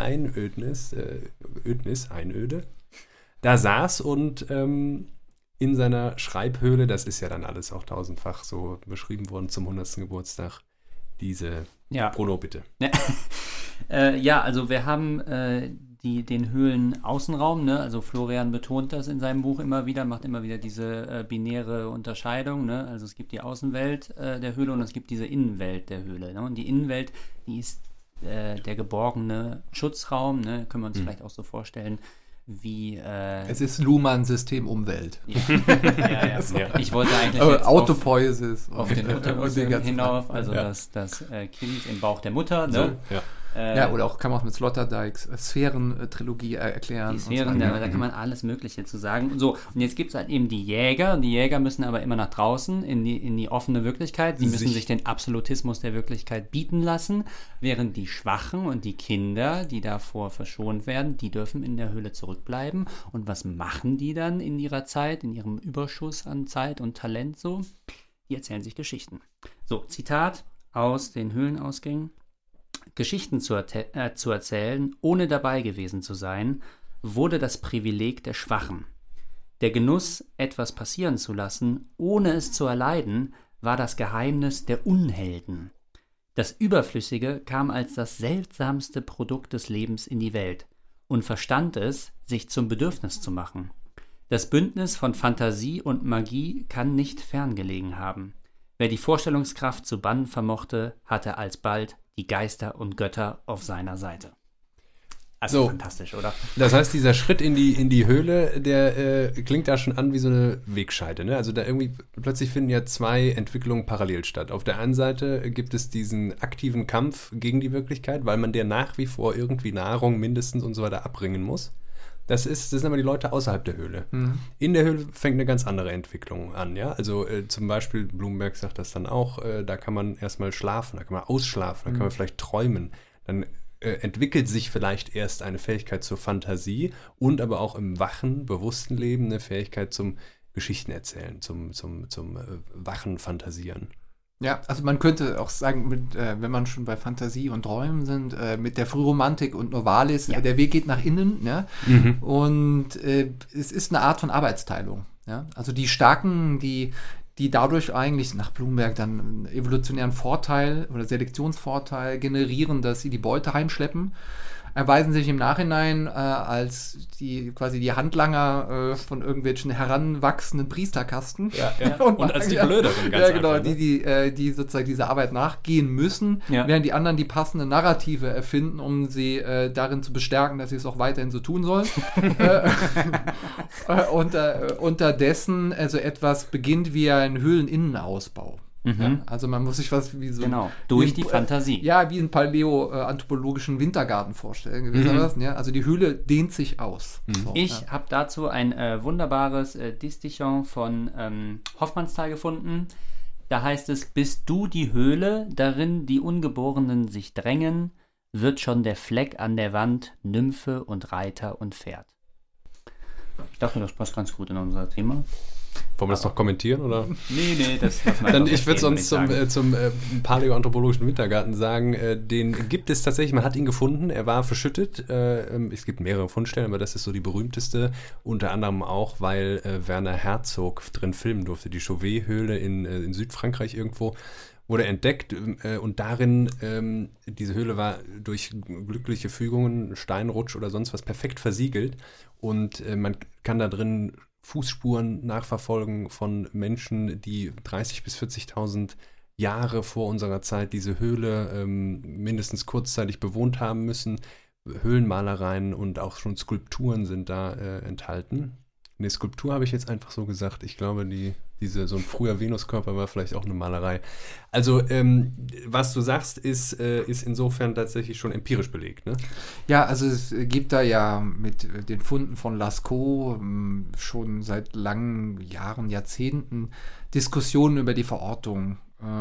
Einöde, da saß und in seiner Schreibhöhle, das ist ja dann alles auch tausendfach so beschrieben worden zum 100. Geburtstag, diese Bruno, bitte. Also wir haben den Höhlenaußenraum, ne? Also Florian betont das in seinem Buch immer wieder, macht immer wieder diese binäre Unterscheidung, ne? Also es gibt die Außenwelt der Höhle und es gibt diese Innenwelt der Höhle, ne? Und die Innenwelt, die ist der geborgene Schutzraum, ne? Können wir uns vielleicht auch so vorstellen, wie es ist Luhmann-System Umwelt. Ja. Ich wollte eigentlich jetzt Autopoiesis auf den Uterus hinauf, also das Kind im Bauch der Mutter, ne? So, oder auch kann man auch mit Sloterdijks Sphären-Trilogie erklären. Die Sphären, da kann man alles Mögliche zu sagen. So, und jetzt gibt es halt eben die Jäger. Und die Jäger müssen aber immer nach draußen in die offene Wirklichkeit. Sie müssen sich den Absolutismus der Wirklichkeit bieten lassen, während die Schwachen und die Kinder, die davor verschont werden, die dürfen in der Höhle zurückbleiben. Und was machen die dann in ihrer Zeit, in ihrem Überschuss an Zeit und Talent so? Die erzählen sich Geschichten. So, Zitat aus den Höhlenausgängen. Geschichten zu erzählen, ohne dabei gewesen zu sein, wurde das Privileg der Schwachen. Der Genuss, etwas passieren zu lassen, ohne es zu erleiden, war das Geheimnis der Unhelden. Das Überflüssige kam als das seltsamste Produkt des Lebens in die Welt und verstand es, sich zum Bedürfnis zu machen. Das Bündnis von Fantasie und Magie kann nicht ferngelegen haben. Wer die Vorstellungskraft zu bannen vermochte, hatte alsbald die Geister und Götter auf seiner Seite. Also So. fantastisch, oder? Das heißt, dieser Schritt in die Höhle, der klingt da schon an wie so eine Wegscheide. Ne? Also da irgendwie plötzlich finden ja zwei Entwicklungen parallel statt. Auf der einen Seite gibt es diesen aktiven Kampf gegen die Wirklichkeit, weil man der nach wie vor irgendwie Nahrung mindestens und so weiter abbringen muss. Das sind aber die Leute außerhalb der Höhle. In der Höhle fängt eine ganz andere Entwicklung an. Ja? Also zum Beispiel, Blumenberg sagt das dann auch, da kann man erstmal schlafen, da kann man ausschlafen, da kann man vielleicht träumen. Dann entwickelt sich vielleicht erst eine Fähigkeit zur Fantasie und aber auch im wachen, bewussten Leben eine Fähigkeit zum Geschichten erzählen, zum wachen Fantasieren. Ja, also man könnte auch sagen, wenn man schon bei Fantasie und Träumen sind, mit der Frühromantik und Novalis, der Weg geht nach innen, ja? Und es ist eine Art von Arbeitsteilung. Ja? Also die Starken, die dadurch eigentlich nach Blumenberg dann einen evolutionären Vorteil oder Selektionsvorteil generieren, dass sie die Beute heimschleppen, erweisen sich im Nachhinein als die Handlanger von irgendwelchen heranwachsenden Priesterkasten. Und als die Blöderen, ganz genau, einfach, ne? die sozusagen dieser Arbeit nachgehen müssen, während die anderen die passende Narrative erfinden, um sie darin zu bestärken, dass sie es auch weiterhin so tun sollen. Unterdessen also etwas beginnt wie ein Höhleninnenausbau. Ja, also man muss sich was wie so durch die Fantasie. Ja, wie einen paläoanthropologischen Wintergarten vorstellen gewissermaßen. Ja, also die Höhle dehnt sich aus. So, ich habe dazu ein wunderbares Distichon von Hoffmannsthal gefunden. Da heißt es: Bist du die Höhle, darin die Ungeborenen sich drängen, wird schon der Fleck an der Wand Nymphe und Reiter und Pferd. Ich dachte, das passt ganz gut in unser Thema. Wollen wir das noch kommentieren, oder? Nee, das Dann ich würde sonst zum paläoanthropologischen Wintergarten sagen, den gibt es tatsächlich, man hat ihn gefunden, er war verschüttet. Es gibt mehrere Fundstellen, aber das ist so die berühmteste, unter anderem auch, weil Werner Herzog drin filmen durfte. Die Chauvet-Höhle in Südfrankreich irgendwo wurde entdeckt und darin, diese Höhle war durch glückliche Fügungen, Steinrutsch oder sonst was perfekt versiegelt und man kann da drin Fußspuren nachverfolgen von Menschen, die 30.000 bis 40.000 Jahre vor unserer Zeit diese Höhle mindestens kurzzeitig bewohnt haben müssen. Höhlenmalereien und auch schon Skulpturen sind da enthalten. Eine Skulptur habe ich jetzt einfach so gesagt. Ich glaube, so ein früher Venuskörper war vielleicht auch eine Malerei. Also, was du sagst, ist insofern tatsächlich schon empirisch belegt, ne? Ja, also es gibt da ja mit den Funden von Lascaux schon seit langen Jahren, Jahrzehnten Diskussionen über die Verortung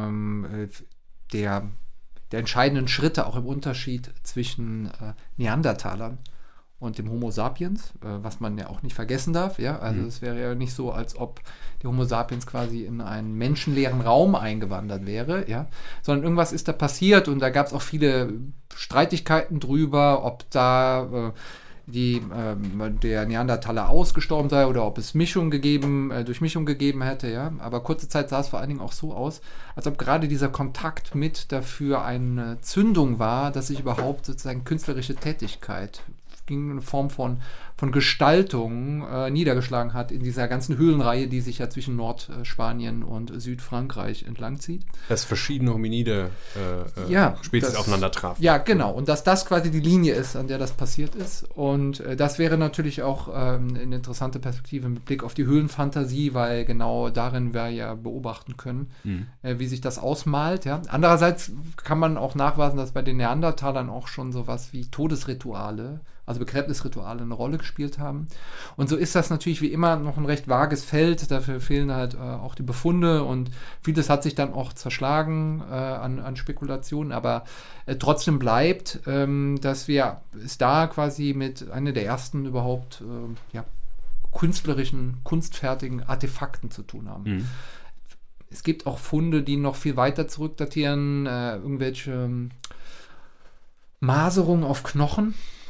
der entscheidenden Schritte auch im Unterschied zwischen Neandertalern und dem Homo sapiens, was man ja auch nicht vergessen darf. Ja? Also es wäre ja nicht so, als ob der Homo sapiens quasi in einen menschenleeren Raum eingewandert wäre, ja? Sondern irgendwas ist da passiert und da gab es auch viele Streitigkeiten drüber, ob da der Neandertaler ausgestorben sei oder ob es durch Mischung gegeben hätte. Ja? Aber kurze Zeit sah es vor allen Dingen auch so aus, als ob gerade dieser Kontakt mit dafür eine Zündung war, dass sich überhaupt sozusagen künstlerische Tätigkeit in eine Form von Gestaltung niedergeschlagen hat in dieser ganzen Höhlenreihe, die sich ja zwischen Nordspanien und Südfrankreich entlang zieht. Dass verschiedene Hominide Spezies aufeinander trafen. Ja, genau. Und dass das quasi die Linie ist, an der das passiert ist. Und das wäre natürlich auch eine interessante Perspektive mit Blick auf die Höhlenfantasie, weil genau darin wir ja beobachten können, wie sich das ausmalt. Ja. Andererseits kann man auch nachweisen, dass bei den Neandertalern auch schon sowas wie Todesrituale, also Begräbnisrituale, eine Rolle gespielt haben. Und so ist das natürlich wie immer noch ein recht vages Feld. Dafür fehlen halt auch die Befunde und vieles hat sich dann auch zerschlagen an Spekulationen. Aber trotzdem bleibt, dass wir es da quasi mit einer der ersten überhaupt künstlerischen, kunstfertigen Artefakten zu tun haben. Es gibt auch Funde, die noch viel weiter zurückdatieren, irgendwelche Maserungen auf Knochen.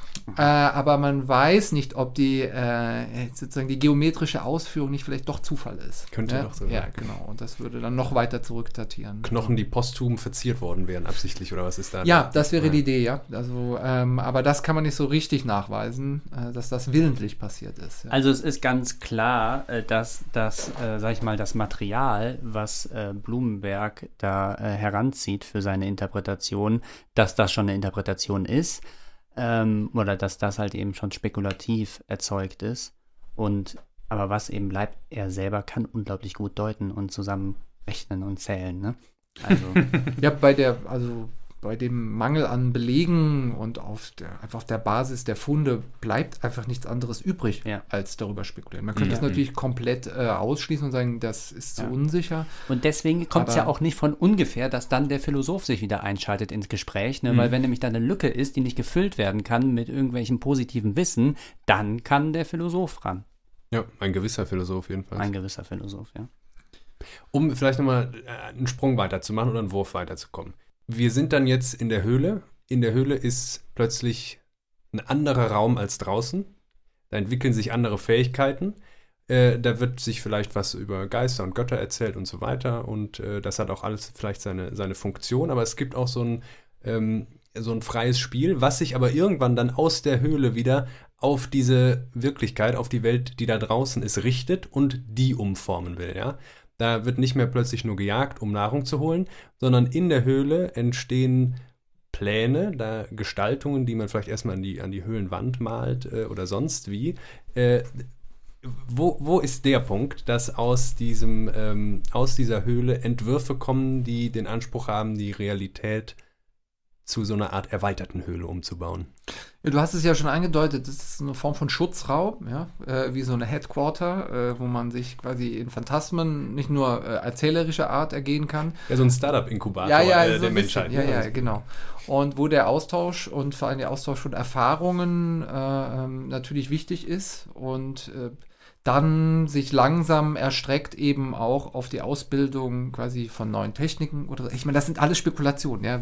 Aber man weiß nicht, ob die sozusagen die geometrische Ausführung nicht vielleicht doch Zufall ist. Könnte doch so sein. Ja, genau. Und das würde dann noch weiter zurückdatieren. Knochen, die posthum verziert worden wären, absichtlich, oder was ist da? Ja, das wäre die Idee, ja. Also, aber das kann man nicht so richtig nachweisen, dass das willentlich passiert ist. Ja. Also es ist ganz klar, dass das, sag ich mal, das Material, was Blumenberg da heranzieht für seine Interpretation, dass das schon eine Interpretation ist, oder dass das halt eben schon spekulativ erzeugt ist. Aber was eben bleibt, er selber kann unglaublich gut deuten und zusammenrechnen und zählen, ne? Also ja, bei dem Mangel an Belegen und einfach auf der Basis der Funde bleibt einfach nichts anderes übrig, als darüber spekulieren. Man könnte es natürlich komplett ausschließen und sagen, das ist zu unsicher. Und deswegen kommt es ja auch nicht von ungefähr, dass dann der Philosoph sich wieder einschaltet ins Gespräch, ne? Weil wenn nämlich da eine Lücke ist, die nicht gefüllt werden kann mit irgendwelchem positiven Wissen, dann kann der Philosoph ran. Ja, ein gewisser Philosoph jedenfalls. Ein gewisser Philosoph, ja. Um vielleicht nochmal einen Sprung weiterzumachen oder einen Wurf weiterzukommen. Wir sind dann jetzt in der Höhle. In der Höhle ist plötzlich ein anderer Raum als draußen. Da entwickeln sich andere Fähigkeiten. Da wird sich vielleicht was über Geister und Götter erzählt und so weiter. Und das hat auch alles vielleicht seine Funktion. Aber es gibt auch so ein freies Spiel, was sich aber irgendwann dann aus der Höhle wieder auf diese Wirklichkeit, auf die Welt, die da draußen ist, richtet und die umformen will, ja. Da wird nicht mehr plötzlich nur gejagt, um Nahrung zu holen, sondern in der Höhle entstehen Pläne, da Gestaltungen, die man vielleicht erstmal an die Höhlenwand malt oder sonst wie. Wo ist der Punkt, dass aus dieser Höhle Entwürfe kommen, die den Anspruch haben, die Realität zu so einer Art erweiterten Höhle umzubauen? Ja, du hast es ja schon angedeutet, das ist eine Form von Schutzraum, ja, wie so eine Headquarter, wo man sich quasi in Phantasmen nicht nur erzählerischer Art ergehen kann. Ja, so ein Startup-Inkubator so der Menschheit. Ja, genau. Und wo der Austausch und vor allem der Austausch von Erfahrungen natürlich wichtig ist und dann sich langsam erstreckt eben auch auf die Ausbildung quasi von neuen Techniken oder ich meine, das sind alles Spekulationen, ja.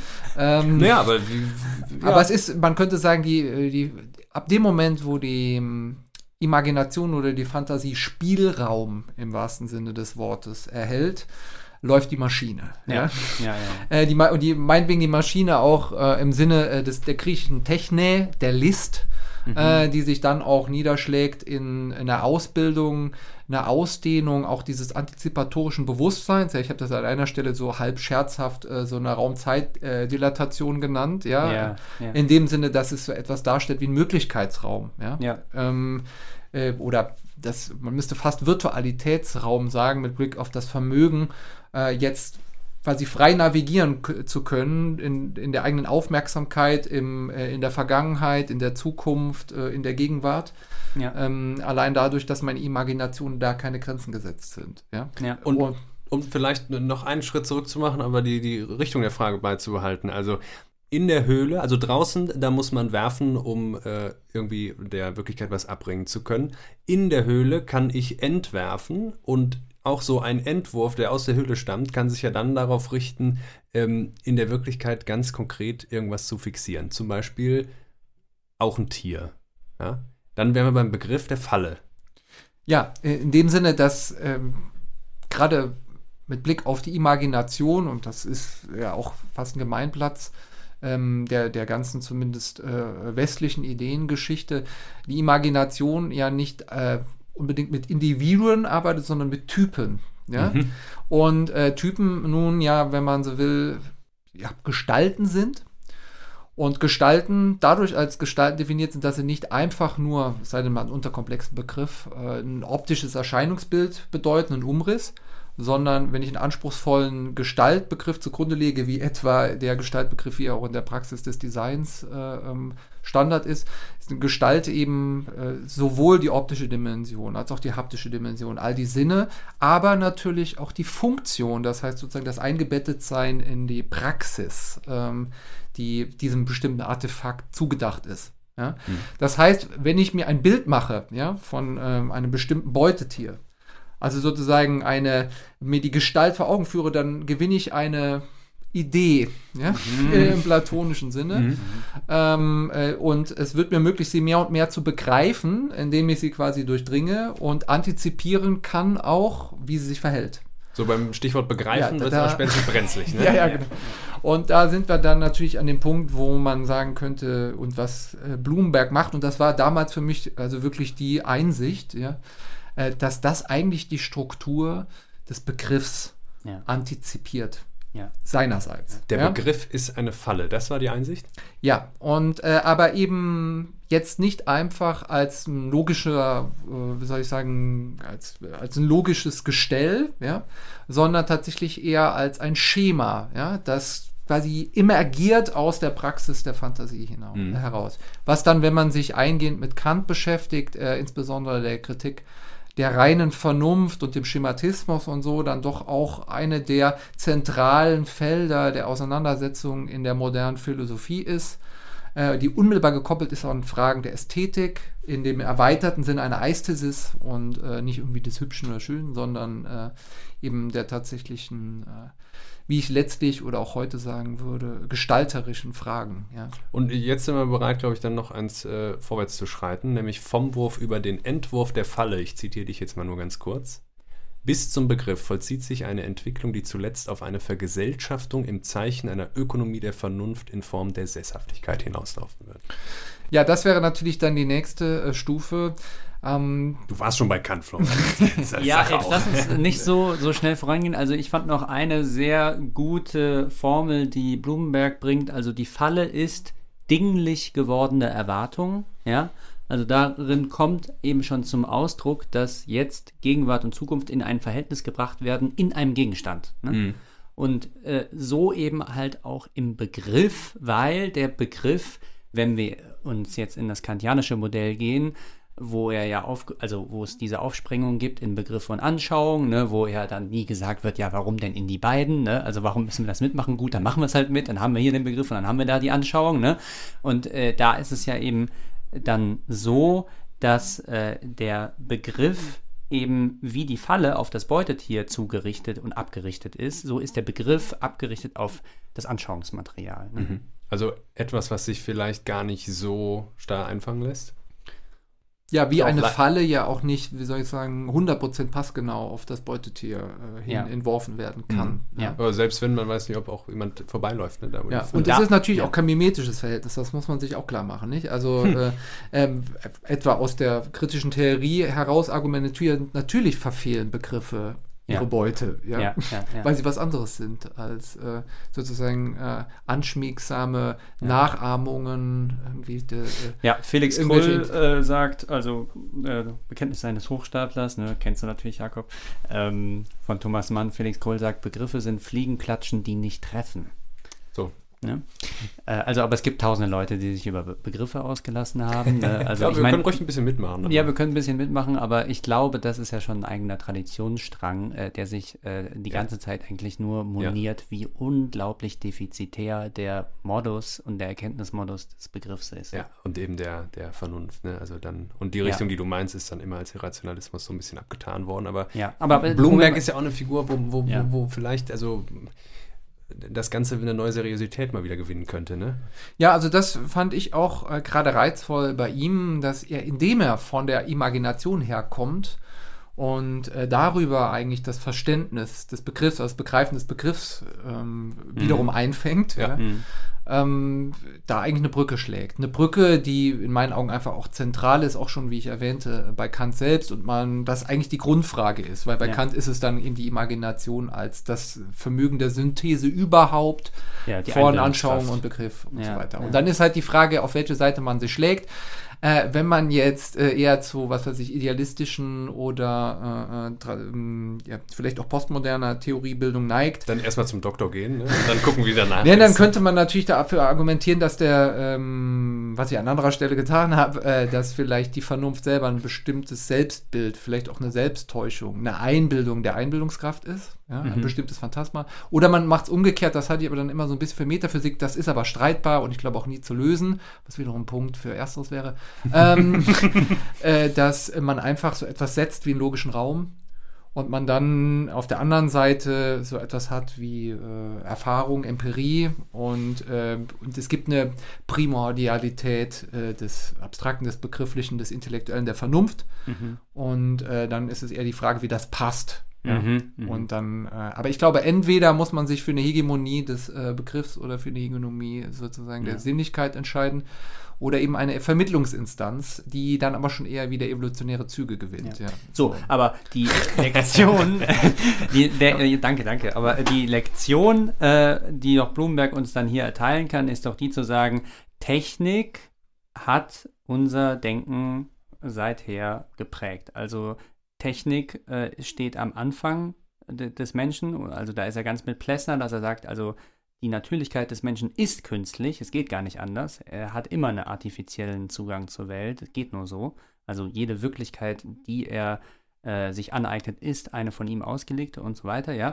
Aber es ist, man könnte sagen, ab dem Moment, wo die Imagination oder die Fantasie Spielraum im wahrsten Sinne des Wortes erhält, läuft die Maschine. Meinetwegen die Maschine auch im Sinne der griechischen Techne, der List, die sich dann auch niederschlägt in einer Ausbildung, einer Ausdehnung auch dieses antizipatorischen Bewusstseins. Ja, ich habe das an einer Stelle so halb scherzhaft so eine Raumzeitdilatation genannt. In dem Sinne, dass es so etwas darstellt wie ein Möglichkeitsraum. Oder man müsste fast Virtualitätsraum sagen, mit Blick auf das Vermögen, jetzt quasi frei navigieren zu können in der eigenen Aufmerksamkeit, in der Vergangenheit, in der Zukunft, in der Gegenwart. Allein dadurch, dass meine Imagination da keine Grenzen gesetzt sind. Und um vielleicht noch einen Schritt zurück zu machen, aber die Richtung der Frage beizubehalten. Also in der Höhle, also draußen, da muss man werfen, um irgendwie der Wirklichkeit was abbringen zu können. In der Höhle kann ich entwerfen und auch so ein Entwurf, der aus der Höhle stammt, kann sich ja dann darauf richten, in der Wirklichkeit ganz konkret irgendwas zu fixieren. Zum Beispiel auch ein Tier. Ja? Dann wären wir beim Begriff der Falle. Ja, in dem Sinne, dass gerade mit Blick auf die Imagination, und das ist ja auch fast ein Gemeinplatz der ganzen zumindest westlichen Ideengeschichte, die Imagination ja nicht unbedingt mit Individuen arbeitet, sondern mit Typen. Ja? Und Typen nun ja, wenn man so will, Gestalten sind. Und Gestalten, dadurch als Gestalten definiert sind, dass sie nicht einfach nur, sei denn mal ein unterkomplexen Begriff, ein optisches Erscheinungsbild bedeuten, einen Umriss, sondern wenn ich einen anspruchsvollen Gestaltbegriff zugrunde lege, wie etwa der Gestaltbegriff, wie er auch in der Praxis des Designs Standard ist eine Gestalt eben sowohl die optische Dimension als auch die haptische Dimension, all die Sinne, aber natürlich auch die Funktion, das heißt sozusagen das Eingebettetsein in die Praxis, die diesem bestimmten Artefakt zugedacht ist. Ja? Das heißt, wenn ich mir ein Bild mache von einem bestimmten Beutetier, also sozusagen mir die Gestalt vor Augen führe, dann gewinne ich eine Idee, ja? Im platonischen Sinne. Und es wird mir möglich, sie mehr und mehr zu begreifen, indem ich sie quasi durchdringe und antizipieren kann auch, wie sie sich verhält. So beim Stichwort begreifen wird es aber später brenzlig. Ne? Ja, genau. Und da sind wir dann natürlich an dem Punkt, wo man sagen könnte, und was Blumenberg macht, und das war damals für mich also wirklich die Einsicht, ja, dass das eigentlich die Struktur des Begriffs antizipiert. Ja. Seinerseits. Der Begriff ist eine Falle, das war die Einsicht? Ja, und aber eben jetzt nicht einfach als ein logischer, wie soll ich sagen, als ein logisches Gestell, ja, sondern tatsächlich eher als ein Schema, ja, das quasi emergiert aus der Praxis der Fantasie heraus. Was dann, wenn man sich eingehend mit Kant beschäftigt, insbesondere der Kritik der reinen Vernunft und dem Schematismus und so, dann doch auch eine der zentralen Felder der Auseinandersetzung in der modernen Philosophie ist, die unmittelbar gekoppelt ist an Fragen der Ästhetik, in dem erweiterten Sinne einer Ästhesis und nicht irgendwie des Hübschen oder Schönen, sondern eben der tatsächlichen, wie ich letztlich oder auch heute sagen würde, gestalterischen Fragen. Ja. Und jetzt sind wir bereit, glaube ich, dann noch eins vorwärts zu schreiten, nämlich vom Wurf über den Entwurf der Falle, ich zitiere dich jetzt mal nur ganz kurz, bis zum Begriff vollzieht sich eine Entwicklung, die zuletzt auf eine Vergesellschaftung im Zeichen einer Ökonomie der Vernunft in Form der Sesshaftigkeit hinauslaufen wird. Ja, das wäre natürlich dann die nächste Stufe. Du warst schon bei Kant, Florian. Ja, jetzt lass uns nicht so schnell vorangehen. Also ich fand noch eine sehr gute Formel, die Blumenberg bringt. Also die Falle ist dinglich gewordene Erwartung. Ja, also darin kommt eben schon zum Ausdruck, dass jetzt Gegenwart und Zukunft in ein Verhältnis gebracht werden in einem Gegenstand. Ne? Und so eben halt auch im Begriff, weil der Begriff, wenn wir uns jetzt in das kantianische Modell gehen, wo er ja wo es diese Aufsprengung gibt in Begriff und Anschauung, ne, wo ja dann nie gesagt wird, ja, warum denn in die beiden, ne? Also warum müssen wir das mitmachen? Gut, dann machen wir es halt mit, dann haben wir hier den Begriff und dann haben wir da die Anschauung, ne? Und da ist es ja eben dann so, dass der Begriff eben wie die Falle auf das Beutetier zugerichtet und abgerichtet ist, so ist der Begriff abgerichtet auf das Anschauungsmaterial. Ne? Also etwas, was sich vielleicht gar nicht so starr einfangen lässt? Ja, wie eine Falle ja auch nicht, wie soll ich sagen, 100% passgenau auf das Beutetier entworfen werden kann. Ja. Aber selbst wenn, man weiß nicht, ob auch jemand vorbeiläuft. Ne, und das ist natürlich auch kein mimetisches Verhältnis, das muss man sich auch klar machen. Nicht? Also etwa aus der kritischen Theorie heraus argumentieren, natürlich verfehlen Begriffe ihre Beute, weil sie was anderes sind als sozusagen anschmiegsame Nachahmungen. Felix Krull sagt, also Bekenntnis eines Hochstaplers, ne, kennst du natürlich, Jakob, von Thomas Mann. Felix Krull sagt, Begriffe sind Fliegenklatschen, die nicht treffen. So. Ne? Aber es gibt tausende Leute, die sich über Begriffe ausgelassen haben. Also wir können ruhig ein bisschen mitmachen. Aber. Ja, wir können ein bisschen mitmachen, aber ich glaube, das ist ja schon ein eigener Traditionsstrang, der sich die ganze Zeit eigentlich nur moniert, wie unglaublich defizitär der Modus und der Erkenntnismodus des Begriffs ist. Ja, und eben der Vernunft. Ne? Also dann, und die Richtung, die du meinst, ist dann immer als Irrationalismus so ein bisschen abgetan worden. Aber Blumenberg ist ja auch eine Figur, wo vielleicht, also das Ganze eine neue Seriosität mal wieder gewinnen könnte, ne? Ja, also das fand ich auch gerade reizvoll bei ihm, dass er, indem er von der Imagination herkommt und darüber eigentlich das Verständnis des Begriffs, das Begreifen des Begriffs wiederum einfängt, da eigentlich eine Brücke schlägt. Eine Brücke, die in meinen Augen einfach auch zentral ist, auch schon, wie ich erwähnte, bei Kant selbst und das eigentlich die Grundfrage ist, weil bei Kant ist es dann eben die Imagination als das Vermögen der Synthese überhaupt von Anschauung und Begriff und so weiter. Und dann ist halt die Frage, auf welche Seite man sich schlägt. Wenn man jetzt eher zu, was weiß ich, idealistischen oder vielleicht auch postmoderner Theoriebildung neigt. Dann erstmal zum Doktor gehen, ne? Und dann gucken, wie danach ist. Dann könnte man natürlich dafür argumentieren, dass was ich an anderer Stelle getan habe, dass vielleicht die Vernunft selber ein bestimmtes Selbstbild, vielleicht auch eine Selbsttäuschung, eine Einbildung der Einbildungskraft ist. Ja, ein bestimmtes Phantasma. Oder man macht es umgekehrt, das halte ich aber dann immer so ein bisschen für Metaphysik, das ist aber streitbar und ich glaube auch nie zu lösen, was wiederum ein Punkt für Ersteres wäre, dass man einfach so etwas setzt wie einen logischen Raum Und man dann auf der anderen Seite so etwas hat wie Erfahrung, Empirie und es gibt eine Primordialität des Abstrakten, des Begrifflichen, des Intellektuellen, der Vernunft. Und dann ist es eher die Frage, wie das passt. Ja. Und dann, aber ich glaube, entweder muss man sich für eine Hegemonie des Begriffs oder für eine Hegemonie sozusagen der Sinnlichkeit entscheiden oder eben eine Vermittlungsinstanz, die dann aber schon eher wieder evolutionäre Züge gewinnt. Ja. So, aber die Lektion, danke, aber die Lektion, die doch Blumenberg uns dann hier erteilen kann, ist doch die zu sagen, Technik hat unser Denken seither geprägt. Also Technik steht am Anfang des Menschen, also da ist er ganz mit Plessner, dass er sagt, also die Natürlichkeit des Menschen ist künstlich, es geht gar nicht anders. Er hat immer einen artifiziellen Zugang zur Welt, es geht nur so. Also jede Wirklichkeit, die er sich aneignet, ist eine von ihm ausgelegte und so weiter, ja.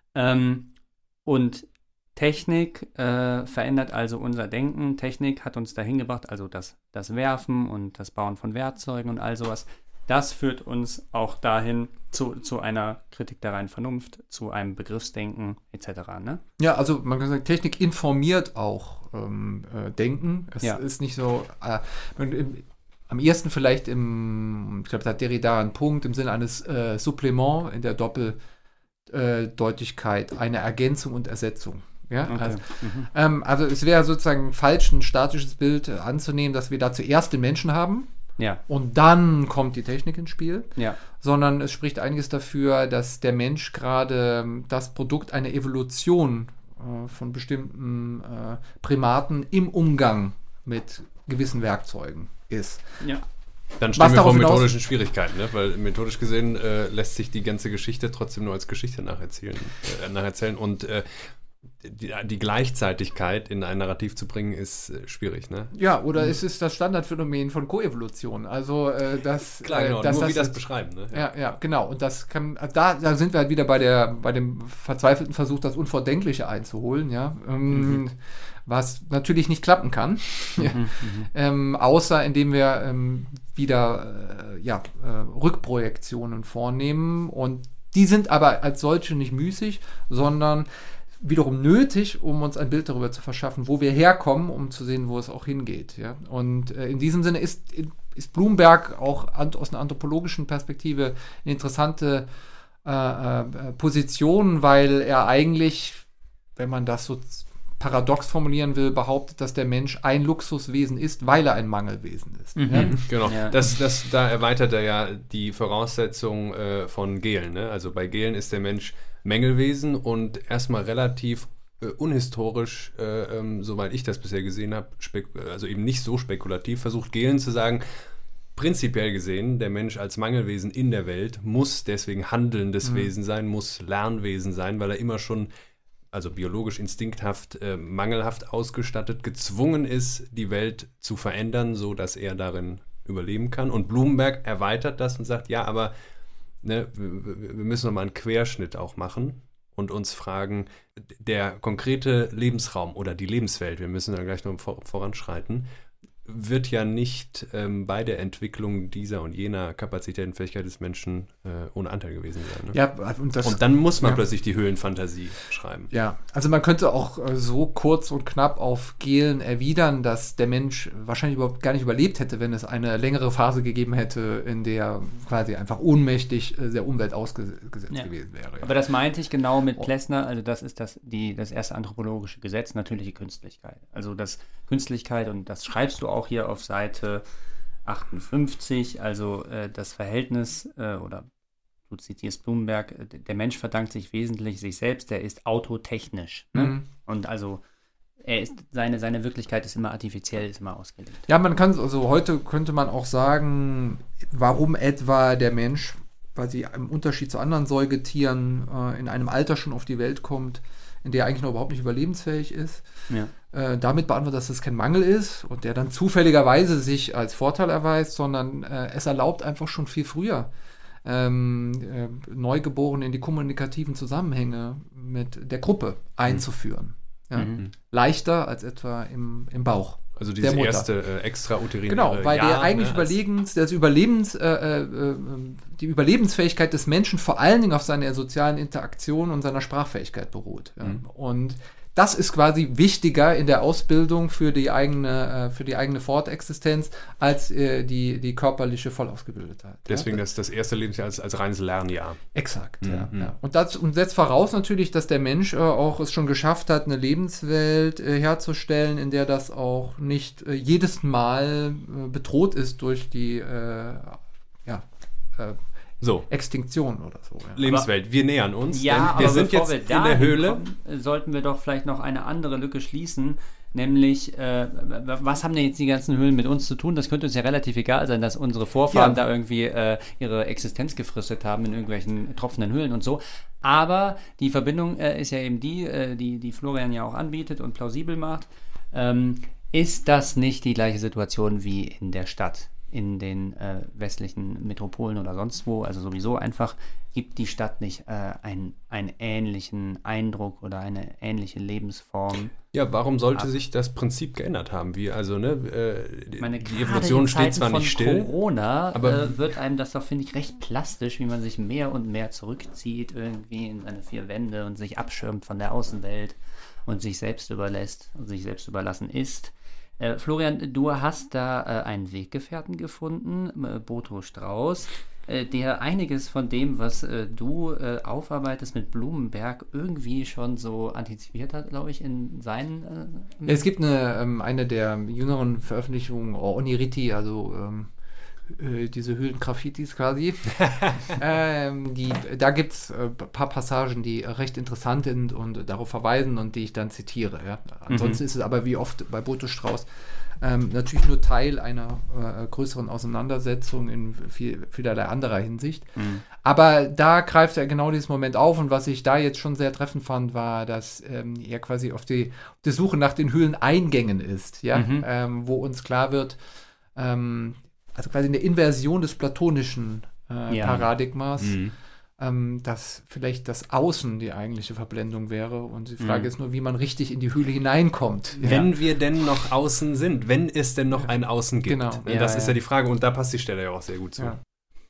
Und Technik verändert also unser Denken. Technik hat uns dahin gebracht, also das Werfen und das Bauen von Werkzeugen und all sowas. Das führt uns auch dahin zu einer Kritik der reinen Vernunft, zu einem Begriffsdenken etc. Ne? Ja, also man kann sagen, Technik informiert auch Denken. Es ist nicht so, am ehesten vielleicht ich glaube, da hat Derrida einen Punkt im Sinne eines Supplement in der Doppeldeutigkeit, eine Ergänzung und Ersetzung. Ja, Okay. also es wäre sozusagen falsch, ein statisches Bild anzunehmen, dass wir da zuerst den Menschen haben. Ja. Und dann kommt die Technik ins Spiel, Ja. sondern es spricht einiges dafür, dass der Mensch gerade das Produkt einer Evolution von bestimmten Primaten im Umgang mit gewissen Werkzeugen ist. Ja. Dann stehen Was wir vor darauf hinaus- methodischen Schwierigkeiten, ne? Weil methodisch gesehen lässt sich die ganze Geschichte trotzdem nur als Geschichte nacherzählen und die Gleichzeitigkeit in ein Narrativ zu bringen, ist schwierig, ne? Ja, oder es ist das Standardphänomen von Koevolution. Also das, Klar, genau, dass nur wie das das beschreiben, ne? Ja, genau. Und das kann, da sind wir halt wieder bei dem verzweifelten Versuch, das Unvordenkliche einzuholen, ja. Was natürlich nicht klappen kann. Außer indem wir wieder Rückprojektionen vornehmen. Und die sind aber als solche nicht müßig, sondern wiederum nötig, um uns ein Bild darüber zu verschaffen, wo wir herkommen, um zu sehen, wo es auch hingeht. Ja? Und in diesem Sinne ist Blumenberg auch aus einer anthropologischen Perspektive eine interessante Position, weil er eigentlich, wenn man das so paradox formulieren will, behauptet, dass der Mensch ein Luxuswesen ist, weil er ein Mangelwesen ist. Ja? Genau, Ja. Da erweitert er ja die Voraussetzung von Gehlen. Ne? Also bei Gehlen ist der Mensch Mängelwesen und erstmal relativ unhistorisch, soweit ich das bisher gesehen habe, also eben nicht so spekulativ, versucht Gehlen zu sagen, prinzipiell gesehen, der Mensch als Mangelwesen in der Welt muss deswegen handelndes Wesen sein, muss Lernwesen sein, weil er immer schon, also biologisch instinkthaft, mangelhaft ausgestattet, gezwungen ist, die Welt zu verändern, so dass er darin überleben kann. Und Blumenberg erweitert das und sagt, ja, aber ne, wir müssen nochmal einen Querschnitt auch machen und uns fragen, der konkrete Lebensraum oder die Lebenswelt, wir müssen da gleich noch voranschreiten, wird ja nicht bei der Entwicklung dieser und jener Kapazität und Fähigkeit des Menschen ohne Anteil gewesen sein. Ne? Ja, und dann muss man plötzlich die Höhlenfantasie schreiben. Ja, also man könnte auch so kurz und knapp auf Gehlen erwidern, dass der Mensch wahrscheinlich überhaupt gar nicht überlebt hätte, wenn es eine längere Phase gegeben hätte, in der quasi einfach ohnmächtig der Umwelt ausgesetzt gewesen wäre. Ja. Aber das meinte ich genau mit Plessner, also das ist das erste anthropologische Gesetz, natürliche Künstlichkeit. Also das Künstlichkeit, und das schreibst du auch hier auf Seite 58, also das Verhältnis, oder du zitierst Blumenberg, der Mensch verdankt sich wesentlich sich selbst, der ist autotechnisch. Ne? Und also seine Wirklichkeit ist immer artifiziell, ist immer ausgelegt. Ja, man kann, also heute könnte man auch sagen, warum etwa der Mensch, weil sie im Unterschied zu anderen Säugetieren in einem Alter schon auf die Welt kommt, in der er eigentlich noch überhaupt nicht überlebensfähig ist. Ja. Damit beantwortet, dass es kein Mangel ist und der dann zufälligerweise sich als Vorteil erweist, sondern es erlaubt einfach schon viel früher Neugeborene in die kommunikativen Zusammenhänge mit der Gruppe einzuführen. Ja? Leichter als etwa im Bauch. Also dieses der Mutter. erste extrauterine Genau, weil Jahr, der eigentlich ne, die die Überlebensfähigkeit des Menschen vor allen Dingen auf seiner sozialen Interaktion und seiner Sprachfähigkeit beruht. Ja. Und das ist quasi wichtiger in der Ausbildung für die eigene Fortexistenz als die körperliche Vollausgebildetheit. Deswegen das erste Lebensjahr als reines Lernjahr. Exakt, ja. Und das setzt voraus natürlich, dass der Mensch auch es schon geschafft hat, eine Lebenswelt herzustellen, in der das auch nicht jedes Mal bedroht ist durch die Extinktion oder so. Ja. Lebenswelt, wir nähern uns. Ja, wir aber sind bevor jetzt wir in der Höhle. kommen, sollten wir doch vielleicht noch eine andere Lücke schließen, nämlich, was haben denn jetzt die ganzen Höhlen mit uns zu tun? Das könnte uns ja relativ egal sein, dass unsere Vorfahren da irgendwie ihre Existenz gefristet haben in irgendwelchen tropfenden Höhlen und so. Aber die Verbindung ist ja eben die Florian ja auch anbietet und plausibel macht. Ist das nicht die gleiche Situation wie in der Stadt? In den westlichen Metropolen oder sonst wo, also sowieso einfach, gibt die Stadt nicht einen ähnlichen Eindruck oder eine ähnliche Lebensform? Ja, warum sollte sich das Prinzip geändert haben? Die Evolution steht zwar nicht still. Corona aber wird einem das doch, finde ich, recht plastisch, wie man sich mehr und mehr zurückzieht irgendwie in seine vier Wände und sich abschirmt von der Außenwelt und sich selbst überlässt und sich selbst überlassen ist. Florian, du hast da einen Weggefährten gefunden, Boto Strauß, der einiges von dem, was du aufarbeitest mit Blumenberg, irgendwie schon so antizipiert hat, glaube ich, in seinen... Es gibt eine der jüngeren Veröffentlichungen, Oniriti, also diese Höhlengraffitis quasi. Da gibt es ein paar Passagen, die recht interessant sind und darauf verweisen und die ich dann zitiere. Ja. Ansonsten ist es aber wie oft bei Boto Strauß natürlich nur Teil einer größeren Auseinandersetzung in vielerlei anderer Hinsicht. Aber da greift er genau dieses Moment auf und was ich da jetzt schon sehr treffend fand, war, dass er quasi auf die Suche nach den Höhleneingängen ist, ja? Wo uns klar wird, also quasi eine Inversion des platonischen Paradigmas, dass vielleicht das Außen die eigentliche Verblendung wäre. Und die Frage ist nur, wie man richtig in die Höhle hineinkommt. Wenn wir denn noch außen sind, wenn es denn noch ein Außen gibt. Genau. Das ist ja die Frage und da passt die Stelle ja auch sehr gut zu. Ja.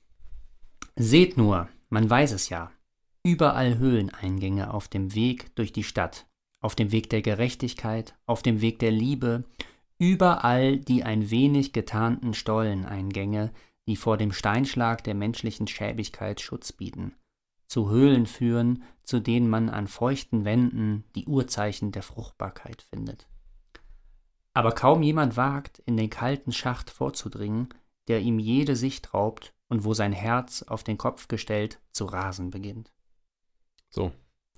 Seht nur, man weiß es ja. Überall Höhleneingänge auf dem Weg durch die Stadt, auf dem Weg der Gerechtigkeit, auf dem Weg der Liebe, überall die ein wenig getarnten Stolleneingänge, die vor dem Steinschlag der menschlichen Schäbigkeit Schutz bieten, zu Höhlen führen, zu denen man an feuchten Wänden die Urzeichen der Fruchtbarkeit findet. Aber kaum jemand wagt, in den kalten Schacht vorzudringen, der ihm jede Sicht raubt und wo sein Herz auf den Kopf gestellt zu rasen beginnt. So.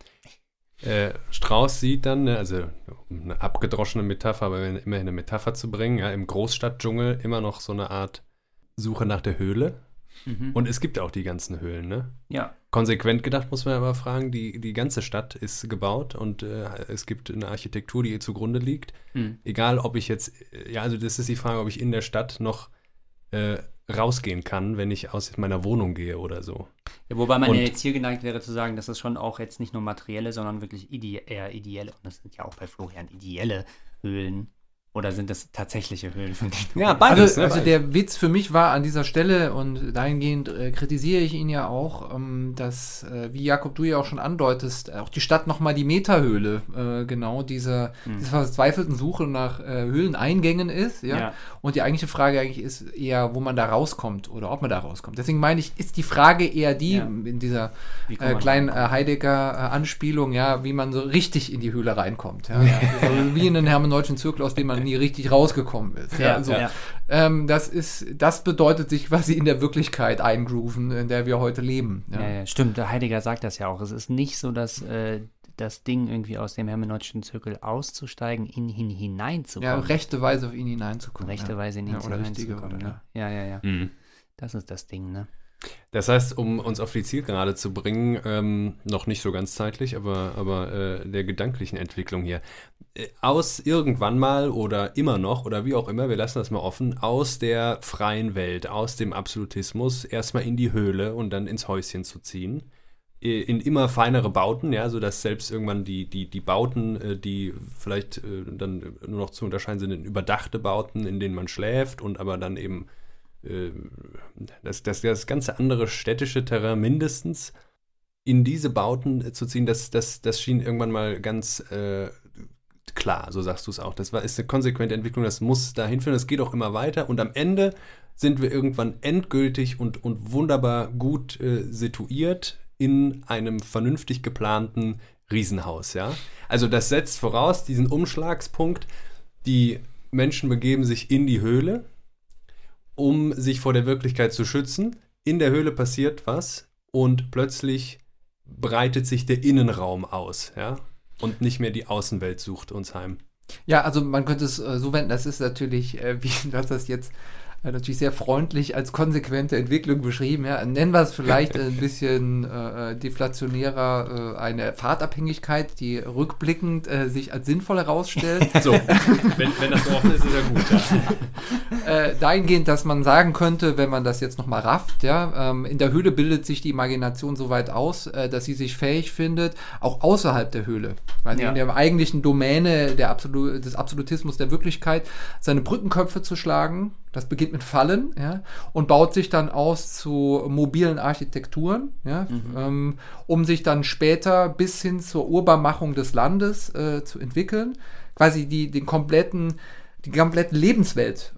Strauß sieht dann, also eine abgedroschene Metapher, aber immerhin eine Metapher zu bringen, ja, im Großstadtdschungel immer noch so eine Art Suche nach der Höhle. Und es gibt auch die ganzen Höhlen, ne? Ja. Konsequent gedacht muss man aber fragen, die ganze Stadt ist gebaut und es gibt eine Architektur, die ihr zugrunde liegt. Egal, ob ich jetzt, also das ist die Frage, ob ich in der Stadt noch rausgehen kann, wenn ich aus meiner Wohnung gehe oder so. Ja, wobei man ja jetzt hier geneigt wäre zu sagen, dass das schon auch jetzt nicht nur materielle, sondern wirklich eher ideelle, und das sind ja auch bei Florian ideelle Höhlen. Oder sind das tatsächliche Höhlen von denen? Ja, beides. Also der Witz für mich war an dieser Stelle, und dahingehend kritisiere ich ihn ja auch, dass, wie Jakob, du ja auch schon andeutest, auch die Stadt nochmal die Metahöhle genau dieser verzweifelten Suche nach Höhleneingängen ist. Ja? Und die eigentliche Frage eigentlich ist eher, wo man da rauskommt oder ob man da rauskommt. Deswegen meine ich, ist die Frage eher die, in dieser kleinen Heidegger-Anspielung, ja, wie man so richtig in die Höhle reinkommt. Ja? Also wie in einen hermeneutischen Zirkel, aus dem man nie richtig rausgekommen ist. Das bedeutet sich quasi in der Wirklichkeit eingrooven, in der wir heute leben. Ja, stimmt. Der Heidegger sagt das ja auch. Es ist nicht so, dass das Ding irgendwie aus dem hermeneutischen Zirkel auszusteigen, in ihn hineinzukommen. Ja, rechte Weise auf ihn hineinzukommen. Rechte Weise in ihn hineinzukommen. Oder? Ja. Das ist das Ding, ne? Das heißt, um uns auf die Zielgerade zu bringen, noch nicht so ganz zeitlich, aber der gedanklichen Entwicklung hier, aus irgendwann mal oder immer noch oder wie auch immer, wir lassen das mal offen, aus der freien Welt, aus dem Absolutismus erstmal in die Höhle und dann ins Häuschen zu ziehen, in immer feinere Bauten, ja, sodass selbst irgendwann die Bauten, die vielleicht dann nur noch zu unterscheiden sind, in überdachte Bauten, in denen man schläft und aber dann eben das ganze andere städtische Terrain mindestens in diese Bauten zu ziehen, das schien irgendwann mal ganz klar, so sagst du es auch. Ist eine konsequente Entwicklung, das muss dahin führen, das geht auch immer weiter und am Ende sind wir irgendwann endgültig und wunderbar gut situiert in einem vernünftig geplanten Riesenhaus, ja. Also das setzt voraus diesen Umschlagspunkt, die Menschen begeben sich in die Höhle, um sich vor der Wirklichkeit zu schützen. In der Höhle passiert was und plötzlich breitet sich der Innenraum aus, ja, und nicht mehr die Außenwelt sucht uns heim. Ja, also man könnte es so wenden, das ist natürlich, wie du hast das jetzt natürlich sehr freundlich als konsequente Entwicklung beschrieben. Ja. Nennen wir es vielleicht ein bisschen deflationärer eine Fahrtabhängigkeit, die rückblickend sich als sinnvoll herausstellt. So, wenn das so offen ist, ist ja gut. Ja. Dahingehend, dass man sagen könnte, wenn man das jetzt nochmal rafft, ja, in der Höhle bildet sich die Imagination so weit aus, dass sie sich fähig findet, auch außerhalb der Höhle, weil in der eigentlichen Domäne des Absolutismus der Wirklichkeit seine Brückenköpfe zu schlagen. Das beginnt mit Fallen, ja, und baut sich dann aus zu mobilen Architekturen, ja, um sich dann später bis hin zur Urbarmachung des Landes zu entwickeln, quasi die komplette Lebenswelt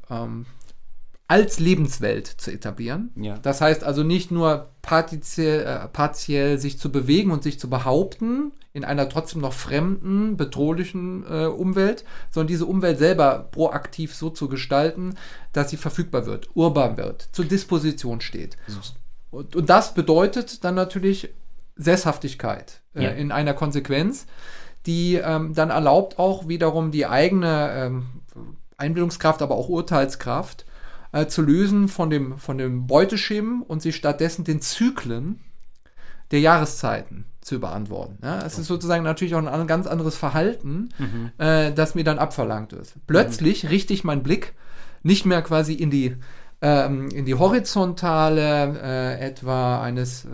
als Lebenswelt zu etablieren. Ja. Das heißt also nicht nur partiell sich zu bewegen und sich zu behaupten in einer trotzdem noch fremden, bedrohlichen Umwelt, sondern diese Umwelt selber proaktiv so zu gestalten, dass sie verfügbar wird, urban wird, zur Disposition steht. Und das bedeutet dann natürlich Sesshaftigkeit in einer Konsequenz, die dann erlaubt auch wiederum die eigene Einbildungskraft, aber auch Urteilskraft zu lösen von dem Beuteschema und sich stattdessen den Zyklen der Jahreszeiten zu überantworten. Ja, es ist sozusagen natürlich auch ein ganz anderes Verhalten, das mir dann abverlangt ist. Plötzlich richte ich meinen Blick nicht mehr quasi in die Horizontale etwa eines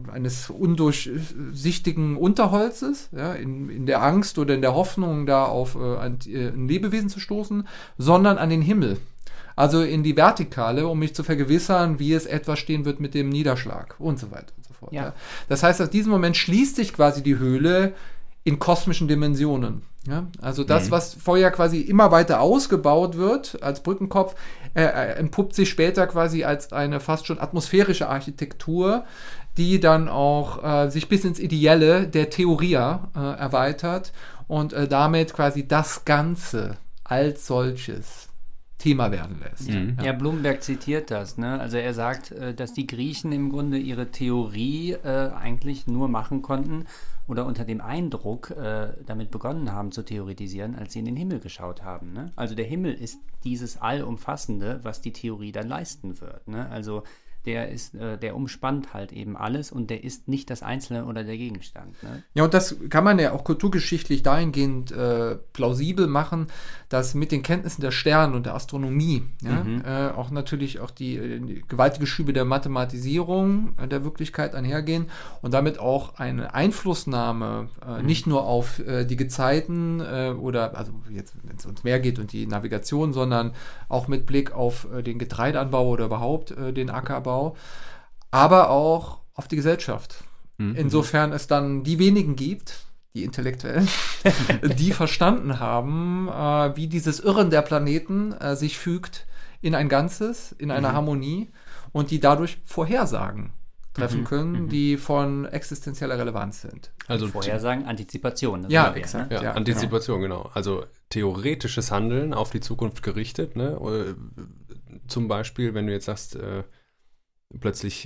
undurchsichtigen Unterholzes, ja, in der Angst oder in der Hoffnung, da auf ein Lebewesen zu stoßen, sondern an den Himmel. Also in die Vertikale, um mich zu vergewissern, wie es etwa stehen wird mit dem Niederschlag und so weiter und so fort. Ja. Ja. Das heißt, aus diesem Moment schließt sich quasi die Höhle in kosmischen Dimensionen. Ja? Also das, was vorher quasi immer weiter ausgebaut wird als Brückenkopf, entpuppt sich später quasi als eine fast schon atmosphärische Architektur, die dann auch sich bis ins Ideelle der Theoria erweitert und damit quasi das Ganze als solches Thema werden lässt. Ja, Blumenberg zitiert das. Ne? Also er sagt, dass die Griechen im Grunde ihre Theorie eigentlich nur machen konnten oder unter dem Eindruck damit begonnen haben zu theoretisieren, als sie in den Himmel geschaut haben. Ne? Also der Himmel ist dieses Allumfassende, was die Theorie dann leisten wird. Ne? Also der umspannt halt eben alles und der ist nicht das Einzelne oder der Gegenstand. Ne? Ja, und das kann man ja auch kulturgeschichtlich dahingehend plausibel machen, dass mit den Kenntnissen der Sterne und der Astronomie auch natürlich auch die gewaltige Schübe der Mathematisierung der Wirklichkeit einhergehen und damit auch eine Einflussnahme nicht nur auf die Gezeiten oder, also jetzt, wenn es ums Meer geht und die Navigation, sondern auch mit Blick auf den Getreideanbau oder überhaupt den Ackerbau, aber auch auf die Gesellschaft. Insofern es dann die wenigen gibt, die Intellektuellen, die verstanden haben, wie dieses Irren der Planeten sich fügt in ein Ganzes, in eine Harmonie und die dadurch Vorhersagen treffen können, die von existenzieller Relevanz sind. Also Vorhersagen, Antizipation. Ja, exakt. Ja, Antizipation, genau. Also theoretisches Handeln auf die Zukunft gerichtet. Ne? Zum Beispiel, wenn du jetzt sagst, plötzlich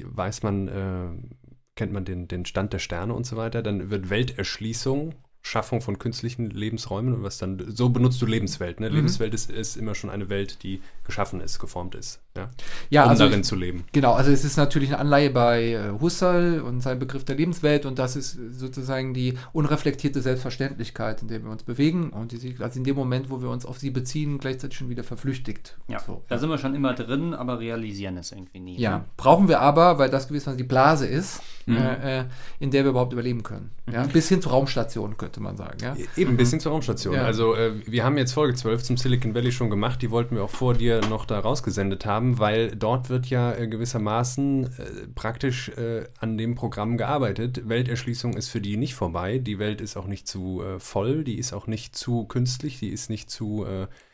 kennt man den Stand der Sterne und so weiter, dann wird Welterschließung, Schaffung von künstlichen Lebensräumen, was dann, so benutzt du Lebenswelt. Ne? Lebenswelt ist immer schon eine Welt, die geschaffen ist, geformt ist, um also darin zu leben. Genau, also es ist natürlich eine Anleihe bei Husserl und sein Begriff der Lebenswelt und das ist sozusagen die unreflektierte Selbstverständlichkeit, in der wir uns bewegen und die sich also in dem Moment, wo wir uns auf sie beziehen, gleichzeitig schon wieder verflüchtigt. Ja, so, da sind wir schon immer drin, aber realisieren es irgendwie nie. Ja, brauchen wir aber, weil das gewissermaßen die Blase ist, in der wir überhaupt überleben können. Ja? Bis hin zur Raumstation, könnte man sagen. Ja? Eben, bis hin zur Raumstation. Ja. Also wir haben jetzt Folge 12 zum Silicon Valley schon gemacht, die wollten wir auch vor dir noch da rausgesendet haben, weil dort wird ja gewissermaßen praktisch an dem Programm gearbeitet. Welterschließung ist für die nicht vorbei, die Welt ist auch nicht zu voll, die ist auch nicht zu künstlich, die ist nicht zu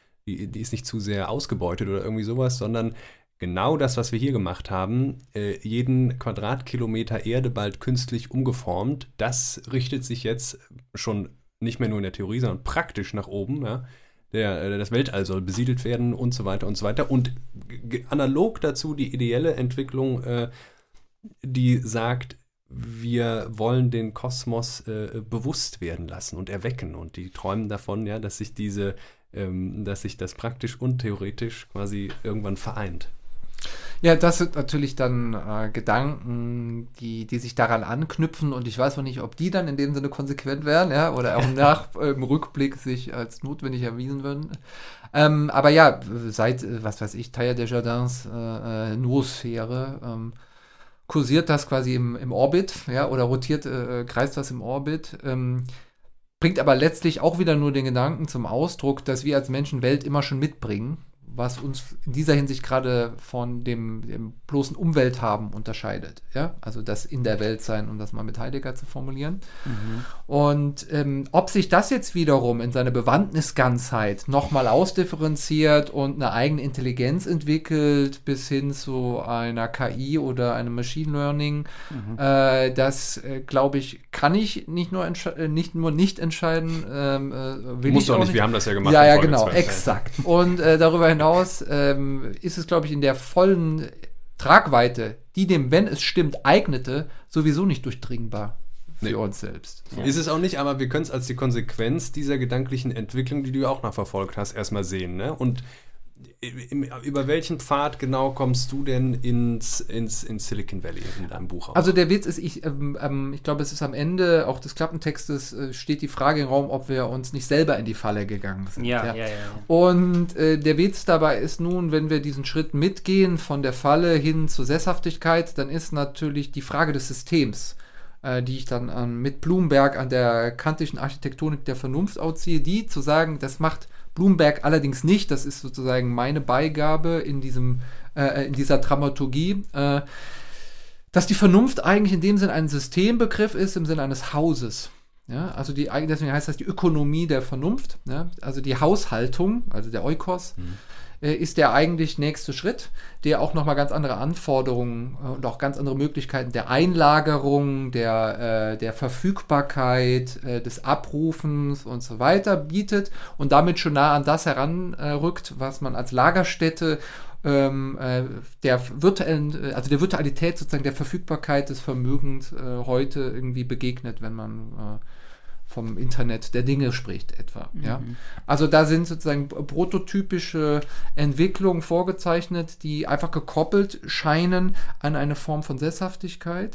sehr ausgebeutet oder irgendwie sowas, sondern genau das, was wir hier gemacht haben, jeden Quadratkilometer Erde bald künstlich umgeformt, das richtet sich jetzt schon nicht mehr nur in der Theorie, sondern praktisch nach oben. Ja? Das Weltall soll besiedelt werden und so weiter und so weiter. Und analog dazu die ideelle Entwicklung, die sagt, wir wollen den Kosmos bewusst werden lassen und erwecken. Und die träumen davon, ja, dass sich das praktisch und theoretisch quasi irgendwann vereint. Ja, das sind natürlich dann Gedanken, die sich daran anknüpfen, und ich weiß noch nicht, ob die dann in dem Sinne konsequent wären, ja, oder auch im Rückblick sich als notwendig erwiesen würden. Aber ja, seit, was weiß ich, Teilhard des Jardins Noosphäre kursiert das quasi im Orbit, ja, oder kreist das im Orbit, bringt aber letztlich auch wieder nur den Gedanken zum Ausdruck, dass wir als Menschen Welt immer schon mitbringen, was uns in dieser Hinsicht gerade von dem bloßen Umwelthaben unterscheidet. Ja? Also das in der Welt sein, um das mal mit Heidegger zu formulieren. Und ob sich das jetzt wiederum in seiner Bewandtnisganzheit nochmal ausdifferenziert und eine eigene Intelligenz entwickelt, bis hin zu einer KI oder einem Machine Learning, das, glaube ich, kann ich nicht nur nicht entscheiden. Musst du auch nicht, wir haben das ja gemacht. Ja, genau, exakt. Und darüber hinaus ist es, glaube ich, in der vollen Tragweite, die dem, wenn es stimmt, eignete, sowieso nicht durchdringbar für uns selbst. Ja. Ist es auch nicht, aber wir können es als die Konsequenz dieser gedanklichen Entwicklung, die du ja auch nachverfolgt hast, erstmal sehen. Ne? Und über welchen Pfad genau kommst du denn ins Silicon Valley in deinem Buch? Also der Witz ist, ich glaube, es ist am Ende auch des Klappentextes steht die Frage im Raum, ob wir uns nicht selber in die Falle gegangen sind. Ja. Und der Witz dabei ist nun, wenn wir diesen Schritt mitgehen von der Falle hin zur Sesshaftigkeit, dann ist natürlich die Frage des Systems, die ich dann mit Bloomberg an der kantischen Architektonik der Vernunft ausziehe, die zu sagen, das macht Bloomberg allerdings nicht, das ist sozusagen meine Beigabe in dieser Dramaturgie, dass die Vernunft eigentlich in dem Sinn ein Systembegriff ist, im Sinne eines Hauses. Ja? Also deswegen heißt das die Ökonomie der Vernunft, ja? Also die Haushaltung, also der Oikos, ist der eigentlich nächste Schritt, der auch nochmal ganz andere Anforderungen und auch ganz andere Möglichkeiten der Einlagerung, der Verfügbarkeit, des Abrufens und so weiter bietet und damit schon nah an das heranrückt, was man als Lagerstätte der Virtualität sozusagen der Verfügbarkeit des Vermögens heute irgendwie begegnet, wenn man vom Internet der Dinge spricht etwa. Ja? Also da sind sozusagen prototypische Entwicklungen vorgezeichnet, die einfach gekoppelt scheinen an eine Form von Sesshaftigkeit,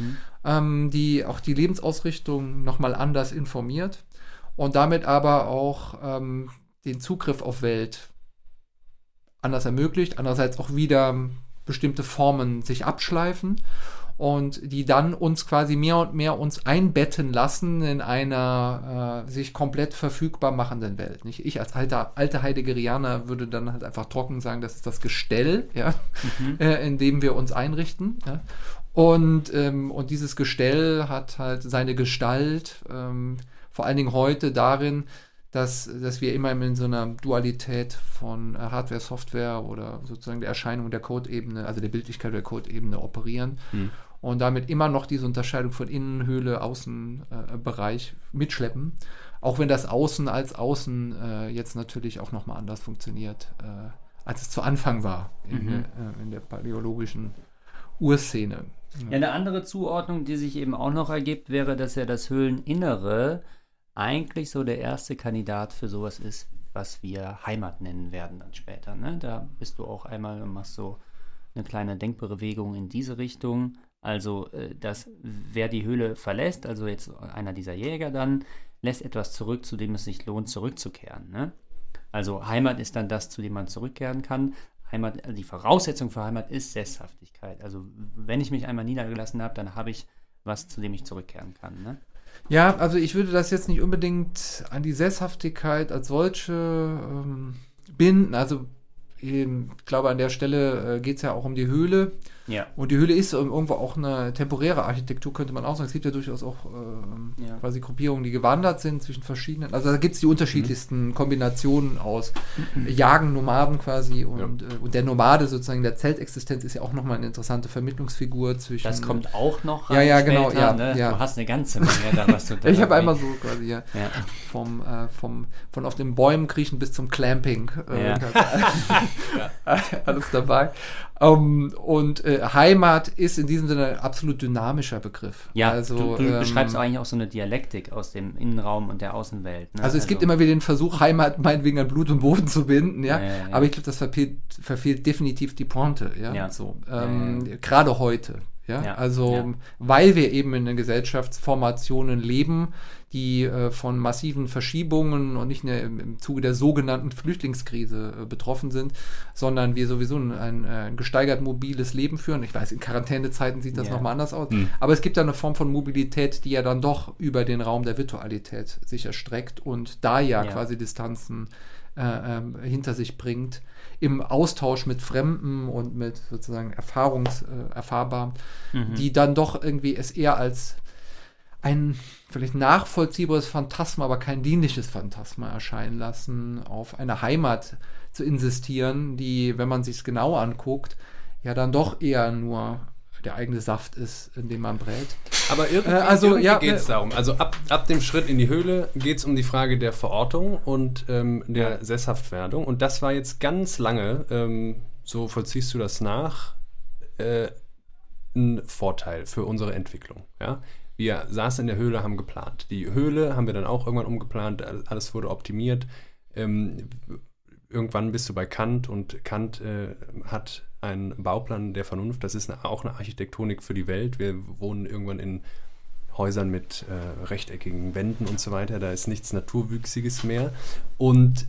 die auch die Lebensausrichtung nochmal anders informiert und damit aber auch den Zugriff auf Welt anders ermöglicht, andererseits auch wieder bestimmte Formen sich abschleifen und die dann uns quasi mehr und mehr uns einbetten lassen in einer sich komplett verfügbar machenden Welt. Nicht? Ich als alter Heideggerianer würde dann halt einfach trocken sagen, das ist das Gestell, ja? In dem wir uns einrichten. Ja? Und dieses Gestell hat halt seine Gestalt, vor allen Dingen heute darin, dass wir immer in so einer Dualität von Hardware, Software oder sozusagen der Erscheinung der Code-Ebene, also der Bildlichkeit der Code-Ebene operieren und damit immer noch diese Unterscheidung von Innenhöhle, Außenbereich mitschleppen, auch wenn das Außen als Außen jetzt natürlich auch nochmal anders funktioniert, als es zu Anfang war in der paläologischen Urszene. Ja, eine andere Zuordnung, die sich eben auch noch ergibt, wäre, dass ja das Höhleninnere eigentlich so der erste Kandidat für sowas ist, was wir Heimat nennen werden dann später. Ne? Da bist du auch einmal und machst so eine kleine Denkbewegung in diese Richtung. Also, dass wer die Höhle verlässt, also jetzt einer dieser Jäger dann, lässt etwas zurück, zu dem es sich lohnt, zurückzukehren. Ne? Also Heimat ist dann das, zu dem man zurückkehren kann. Heimat, also die Voraussetzung für Heimat ist Sesshaftigkeit. Also wenn ich mich einmal niedergelassen habe, dann habe ich was, zu dem ich zurückkehren kann. Ne? Ja, also ich würde das jetzt nicht unbedingt an die Sesshaftigkeit als solche binden. Also ich glaube, an der Stelle geht es ja auch um die Höhle. Ja. Und die Höhle ist irgendwo auch eine temporäre Architektur, könnte man auch sagen. Es gibt ja durchaus auch quasi Gruppierungen, die gewandert sind zwischen verschiedenen. Also da gibt es die unterschiedlichsten Kombinationen aus Jagen, Nomaden quasi und der Nomade sozusagen, der Zeltexistenz ist ja auch nochmal eine interessante Vermittlungsfigur zwischen. Das kommt auch noch rein. Ja, genau. Später, Ja, ne? ja. Du hast eine ganze Menge da, was du da Ich habe einmal so quasi, Ja. von auf den Bäumen kriechen bis zum Clamping. Alles dabei. Und Heimat ist in diesem Sinne ein absolut dynamischer Begriff. Ja, also, du beschreibst eigentlich auch so eine Dialektik aus dem Innenraum und der Außenwelt. Ne? Also es gibt immer wieder den Versuch, Heimat meinetwegen an Blut und Boden zu binden, ja. Ja. Aber ich glaube, das verfehlt definitiv die Pointe, ja. Ja. So, gerade heute. Ja, Ja, also ja. weil wir eben in den Gesellschaftsformationen leben, die von massiven Verschiebungen und nicht nur im Zuge der sogenannten Flüchtlingskrise betroffen sind, sondern wir sowieso ein gesteigert mobiles Leben führen. Ich weiß, in Quarantänezeiten sieht das nochmal anders aus, aber es gibt da eine Form von Mobilität, die ja dann doch über den Raum der Virtualität sich erstreckt und da quasi Distanzen hinter sich bringt, im Austausch mit Fremden und mit sozusagen erfahrbar, die dann doch irgendwie es eher als ein vielleicht nachvollziehbares Phantasma, aber kein dienliches Phantasma erscheinen lassen, auf eine Heimat zu insistieren, die, wenn man sich es genau anguckt, ja dann doch eher nur der eigene Saft ist, in dem man brät. Aber irgendwie geht es darum. Also ab dem Schritt in die Höhle geht es um die Frage der Verortung und der Sesshaftwerdung. Und das war jetzt ganz lange, so vollziehst du das nach, ein Vorteil für unsere Entwicklung. Ja? Wir saßen in der Höhle, haben geplant. Die Höhle haben wir dann auch irgendwann umgeplant, alles wurde optimiert. Irgendwann bist du bei Kant und Kant hat einen Bauplan der Vernunft. Das ist auch eine Architektonik für die Welt. Wir wohnen irgendwann in Häusern mit rechteckigen Wänden und so weiter. Da ist nichts Naturwüchsiges mehr. Und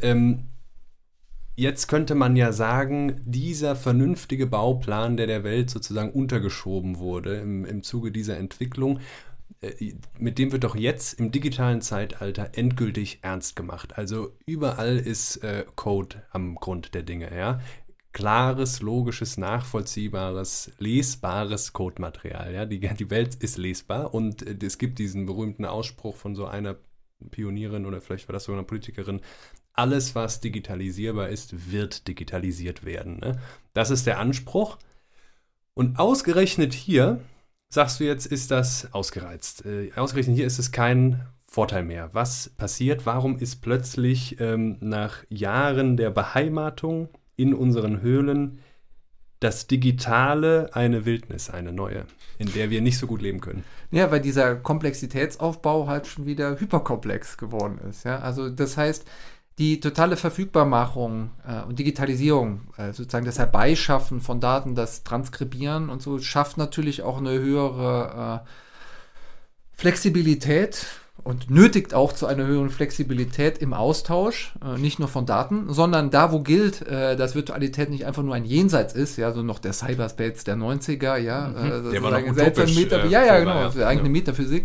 jetzt könnte man ja sagen, dieser vernünftige Bauplan, der Welt sozusagen untergeschoben wurde im Zuge dieser Entwicklung, mit dem wird doch jetzt im digitalen Zeitalter endgültig ernst gemacht. Also überall ist Code am Grund der Dinge, ja. Klares, logisches, nachvollziehbares, lesbares Codematerial, ja. Die Welt ist lesbar und es gibt diesen berühmten Ausspruch von so einer Pionierin oder vielleicht war das sogar eine Politikerin: Alles, was digitalisierbar ist, wird digitalisiert werden. Ne? Das ist der Anspruch. Und ausgerechnet hier, sagst du jetzt, ist das ausgereizt. Ausgerechnet hier ist es kein Vorteil mehr. Was passiert? Warum ist plötzlich nach Jahren der Beheimatung in unseren Höhlen das Digitale eine Wildnis, eine neue, in der wir nicht so gut leben können? Ja, weil dieser Komplexitätsaufbau halt schon wieder hyperkomplex geworden ist. Ja? Also das heißt, die totale Verfügbarmachung und Digitalisierung, sozusagen das Herbeischaffen von Daten, das Transkribieren und so, schafft natürlich auch eine höhere Flexibilität und nötigt auch zu einer höheren Flexibilität im Austausch, nicht nur von Daten, sondern da, wo gilt, dass Virtualität nicht einfach nur ein Jenseits ist, ja, so noch der Cyberspace der 90er, ja, der war noch utopisch, genau, ja, eigene Metaphysik.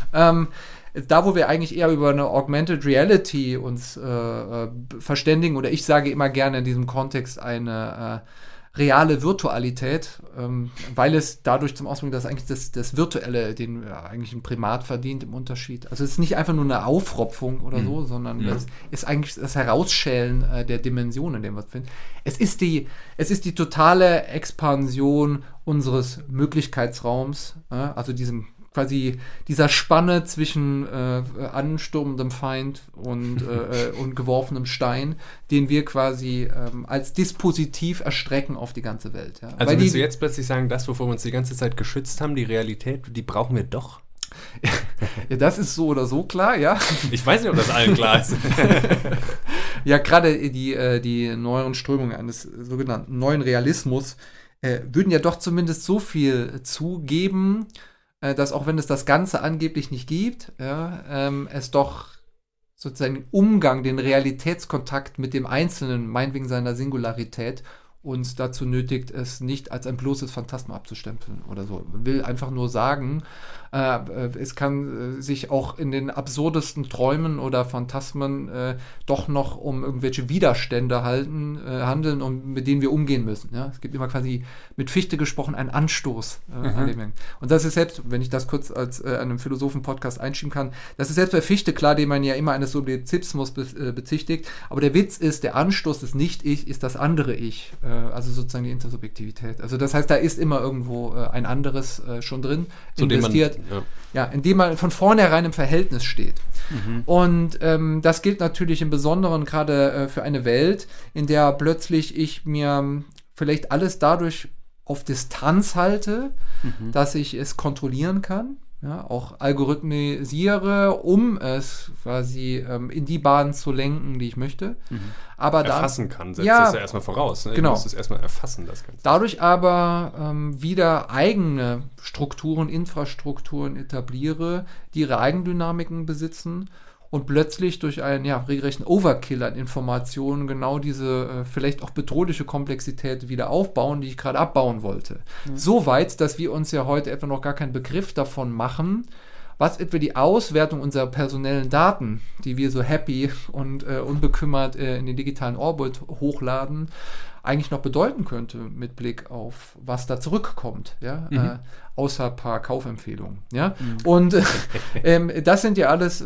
Da, wo wir eigentlich eher über eine Augmented Reality uns verständigen, oder ich sage immer gerne in diesem Kontext eine reale Virtualität, weil es dadurch zum Ausdruck, dass eigentlich das Virtuelle den eigentlich ein Primat verdient im Unterschied. Also es ist nicht einfach nur eine Aufropfung oder so, sondern das ist eigentlich das Herausschälen der Dimension, in dem wir finden. Es ist die totale Expansion unseres Möglichkeitsraums, also quasi dieser Spanne zwischen anstürmendem Feind und geworfenem Stein, den wir quasi als Dispositiv erstrecken auf die ganze Welt. Ja. Also willst du jetzt plötzlich sagen, das, wovor wir uns die ganze Zeit geschützt haben, die Realität, die brauchen wir doch? Ja, das ist so oder so klar, ja. Ich weiß nicht, ob das allen klar ist. Ja, gerade die neueren Strömungen eines sogenannten neuen Realismus würden ja doch zumindest so viel zugeben, dass auch wenn es das Ganze angeblich nicht gibt, es doch sozusagen den Umgang, den Realitätskontakt mit dem Einzelnen, meinetwegen seiner Singularität, uns dazu nötigt, es nicht als ein bloßes Phantasma abzustempeln oder so. Man will einfach nur sagen, es kann sich auch in den absurdesten Träumen oder Phantasmen doch noch um irgendwelche Widerstände handeln, mit denen wir umgehen müssen. Ja? Es gibt immer quasi, mit Fichte gesprochen, einen Anstoß an dem Dingen. Und das ist selbst, wenn ich das kurz als einem Philosophen-Podcast einschieben kann, das ist selbst bei Fichte klar, den man ja immer eines Subjektismus bezichtigt, aber der Witz ist, der Anstoß des Nicht-Ich ist das andere Ich, also sozusagen die Intersubjektivität. Also das heißt, da ist immer irgendwo ein anderes schon drin, investiert, indem man von vornherein im Verhältnis steht. Und das gilt natürlich im Besonderen gerade für eine Welt, in der plötzlich ich mir vielleicht alles dadurch auf Distanz halte, dass ich es kontrollieren kann, auch algorithmisiere, um es quasi in die Bahn zu lenken, die ich möchte. Aber erfassen kann, setzt das ja erstmal voraus. Ne? Genau. Du musst es erstmal erfassen, das Ganze. Dadurch aber wieder eigene Strukturen, Infrastrukturen etabliere, die ihre Eigendynamiken besitzen und plötzlich durch einen regelrechten Overkill an Informationen genau diese vielleicht auch bedrohliche Komplexität wieder aufbauen, die ich gerade abbauen wollte. So weit, dass wir uns ja heute etwa noch gar keinen Begriff davon machen, was etwa die Auswertung unserer personellen Daten, die wir so happy und unbekümmert in den digitalen Orbit hochladen, eigentlich noch bedeuten könnte mit Blick auf, was da zurückkommt, außer ein paar Kaufempfehlungen. Ja? Und das sind ja alles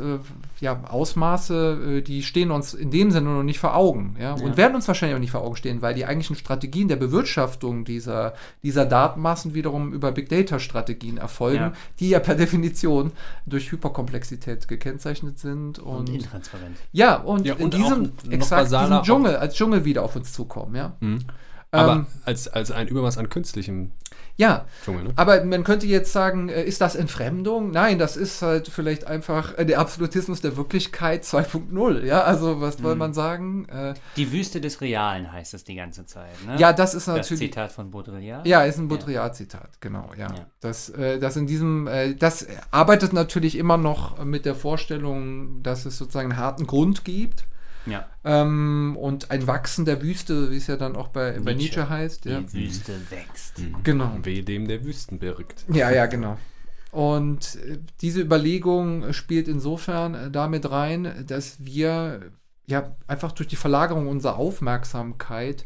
Ausmaße, die stehen uns in dem Sinne noch nicht vor Augen. Ja? Und werden uns wahrscheinlich auch nicht vor Augen stehen, weil die eigentlichen Strategien der Bewirtschaftung dieser Datenmassen wiederum über Big-Data-Strategien erfolgen, die ja per Definition durch Hyperkomplexität gekennzeichnet sind. Und intransparent. Ja, und in diesem Dschungel, als Dschungel wieder auf uns zukommen. Ja? Aber als ein Übermaß an künstlichem Dschungel, ne? Aber man könnte jetzt sagen, ist das Entfremdung? Nein, das ist halt vielleicht einfach der Absolutismus der Wirklichkeit 2.0. Ja, also was soll man sagen? Die Wüste des Realen heißt es die ganze Zeit, ne? Ja, das ist natürlich... Das Zitat von Baudrillard? Ja, ist ein Baudrillard-Zitat, genau, ja. Das in diesem, das arbeitet natürlich immer noch mit der Vorstellung, dass es sozusagen einen harten Grund gibt. Ja. Und ein Wachsen der Wüste, wie es ja dann auch bei Nietzsche heißt. Die Wüste wächst. Genau. Wehe dem, der Wüsten birgt. Ja, genau. Und diese Überlegung spielt insofern damit rein, dass wir einfach durch die Verlagerung unserer Aufmerksamkeit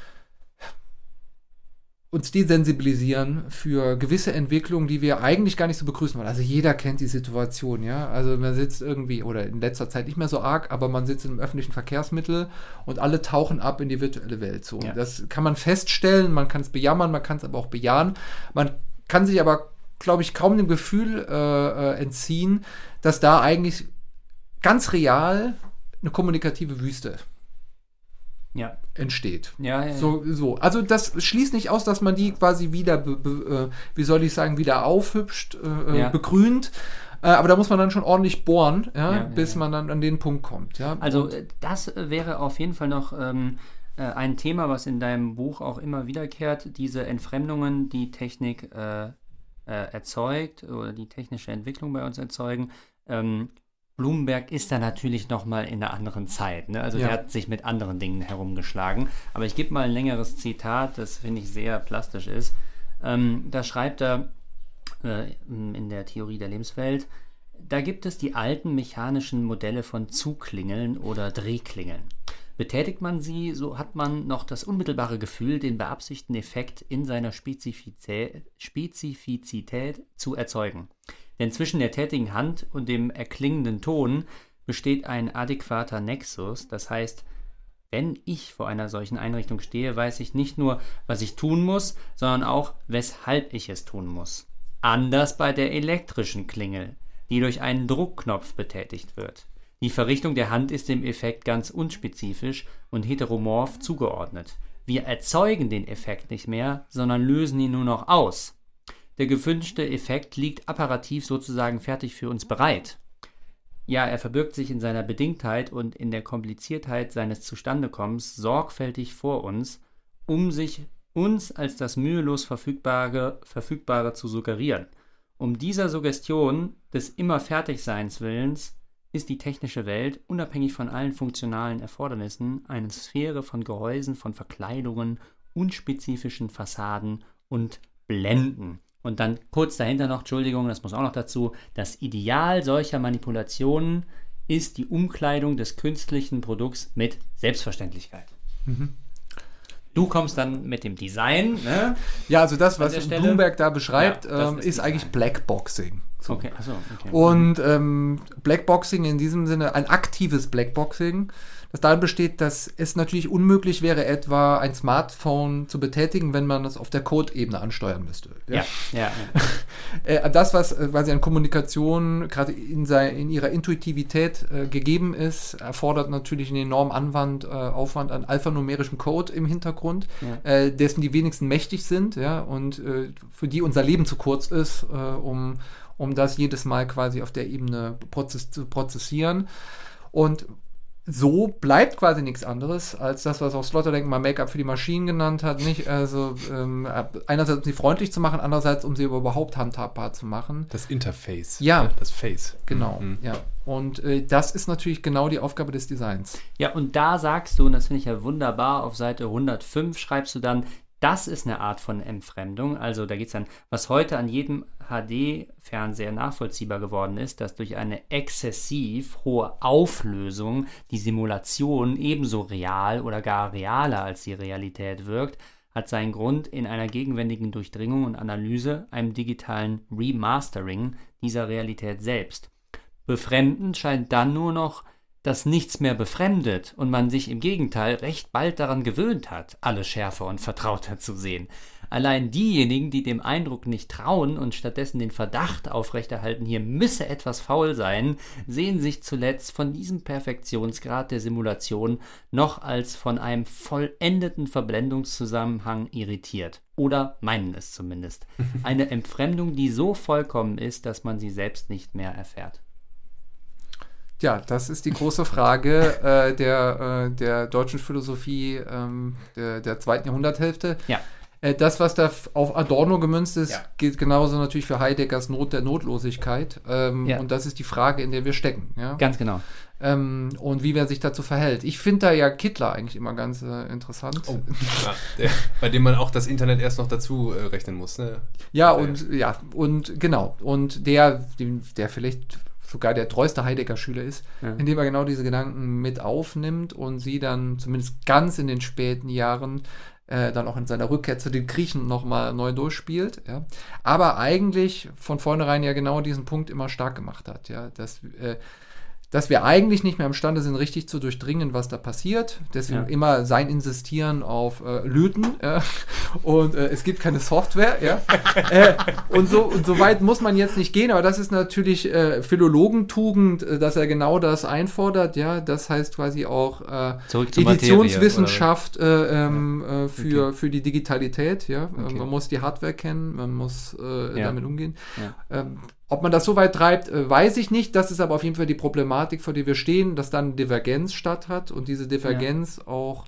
uns desensibilisieren für gewisse Entwicklungen, die wir eigentlich gar nicht so begrüßen wollen. Also jeder kennt die Situation, ja. Also man sitzt irgendwie, oder in letzter Zeit nicht mehr so arg, aber man sitzt im öffentlichen Verkehrsmittel und alle tauchen ab in die virtuelle Welt. So. Ja. Das kann man feststellen, man kann es bejammern, man kann es aber auch bejahen. Man kann sich aber, glaube ich, kaum dem Gefühl entziehen, dass da eigentlich ganz real eine kommunikative Wüste entsteht. Ja. So. Also das schließt nicht aus, dass man die quasi wieder, wieder aufhübscht, begrünt. Aber da muss man dann schon ordentlich bohren, bis man dann an den Punkt kommt. Ja? Also das wäre auf jeden Fall noch ein Thema, was in deinem Buch auch immer wiederkehrt, diese Entfremdungen, die Technik erzeugt oder die technische Entwicklung bei uns erzeugen. Blumenberg ist da natürlich nochmal in einer anderen Zeit. Ne? Also der hat sich mit anderen Dingen herumgeschlagen. Aber ich gebe mal ein längeres Zitat, das finde ich sehr plastisch ist. Da schreibt er in der Theorie der Lebenswelt, da gibt es die alten mechanischen Modelle von Zugklingeln oder Drehklingeln. Betätigt man sie, so hat man noch das unmittelbare Gefühl, den beabsichtigten Effekt in seiner Spezifizität zu erzeugen. Denn zwischen der tätigen Hand und dem erklingenden Ton besteht ein adäquater Nexus. Das heißt, wenn ich vor einer solchen Einrichtung stehe, weiß ich nicht nur, was ich tun muss, sondern auch, weshalb ich es tun muss. Anders bei der elektrischen Klingel, die durch einen Druckknopf betätigt wird. Die Verrichtung der Hand ist dem Effekt ganz unspezifisch und heteromorph zugeordnet. Wir erzeugen den Effekt nicht mehr, sondern lösen ihn nur noch aus. Der gewünschte Effekt liegt apparativ sozusagen fertig für uns bereit. Ja, er verbirgt sich in seiner Bedingtheit und in der Kompliziertheit seines Zustandekommens sorgfältig vor uns, um sich uns als das mühelos Verfügbare zu suggerieren. Um dieser Suggestion des Immer-Fertigseins Willens ist die technische Welt, unabhängig von allen funktionalen Erfordernissen, eine Sphäre von Gehäusen, von Verkleidungen unspezifischen Fassaden und Blenden. Und dann kurz dahinter noch, Entschuldigung, das muss auch noch dazu, das Ideal solcher Manipulationen ist die Umkleidung des künstlichen Produkts mit Selbstverständlichkeit. Du kommst dann mit dem Design, ne? Ja, also das, An was der Stelle? Bloomberg da beschreibt, Ja, das ist Design. eigentlich Blackboxing. So. Okay, achso, okay. Und Blackboxing in diesem Sinne, ein aktives Blackboxing, das darin besteht, dass es natürlich unmöglich wäre, etwa ein Smartphone zu betätigen, wenn man das auf der Code-Ebene ansteuern müsste. Ja. Das, was quasi an Kommunikation gerade in ihrer Intuitivität gegeben ist, erfordert natürlich einen enormen Aufwand an alphanumerischem Code im Hintergrund, dessen die wenigsten mächtig sind, ja, und für die unser Leben zu kurz ist, um das jedes Mal quasi auf der Ebene zu prozessieren. Und so bleibt quasi nichts anderes als das, was auch Sloterdijk mal Make-up für die Maschinen genannt hat, nicht? Also einerseits, um sie freundlich zu machen, andererseits, um sie überhaupt handhabbar zu machen. Das Interface. Ja. Das Face. Genau, ja. Und das ist natürlich genau die Aufgabe des Designs. Ja, und da sagst du, und das finde ich ja wunderbar, auf Seite 105 schreibst du dann, das ist eine Art von Entfremdung. Also da geht es dann, was heute an jedem HD-Fernseher nachvollziehbar geworden ist, dass durch eine exzessiv hohe Auflösung die Simulation ebenso real oder gar realer als die Realität wirkt, hat seinen Grund in einer gegenwärtigen Durchdringung und Analyse, einem digitalen Remastering dieser Realität selbst. Befremdend scheint dann nur noch, dass nichts mehr befremdet und man sich im Gegenteil recht bald daran gewöhnt hat, alles schärfer und vertrauter zu sehen. Allein diejenigen, die dem Eindruck nicht trauen und stattdessen den Verdacht aufrechterhalten, hier müsse etwas faul sein, sehen sich zuletzt von diesem Perfektionsgrad der Simulation noch als von einem vollendeten Verblendungszusammenhang irritiert. Oder meinen es zumindest. Eine Entfremdung, die so vollkommen ist, dass man sie selbst nicht mehr erfährt. Ja, das ist die große Frage der deutschen Philosophie der zweiten Jahrhunderthälfte. Ja. Das, was da auf Adorno gemünzt ist, Ja. gilt genauso natürlich für Heideggers Not der Notlosigkeit. Und das ist die Frage, in der wir stecken. Ja? Ganz genau. Und wie wer sich dazu verhält. Ich finde da ja Kittler eigentlich immer ganz interessant. Oh. Ja, bei dem man auch das Internet erst noch dazu rechnen muss. Ne? Und genau. Und der vielleicht sogar der treueste Heidegger-Schüler ist, indem er genau diese Gedanken mit aufnimmt und sie dann zumindest ganz in den späten Jahren dann auch in seiner Rückkehr zu den Griechen nochmal neu durchspielt. Ja. Aber eigentlich von vornherein ja genau diesen Punkt immer stark gemacht hat. Ja. Dass wir eigentlich nicht mehr imstande sind, richtig zu durchdringen, was da passiert. Deswegen immer sein Insistieren auf Löten. Und es gibt keine Software. Ja. Und so weit muss man jetzt nicht gehen. Aber das ist natürlich Philologentugend, dass er genau das einfordert. Ja. Das heißt quasi auch Editionswissenschaft für die Digitalität. Ja. Okay. Man muss die Hardware kennen, man muss damit umgehen. Ja. Ob man das so weit treibt, weiß ich nicht. Das ist aber auf jeden Fall die Problematik, vor der wir stehen, dass dann Divergenz statt hat und diese Divergenz auch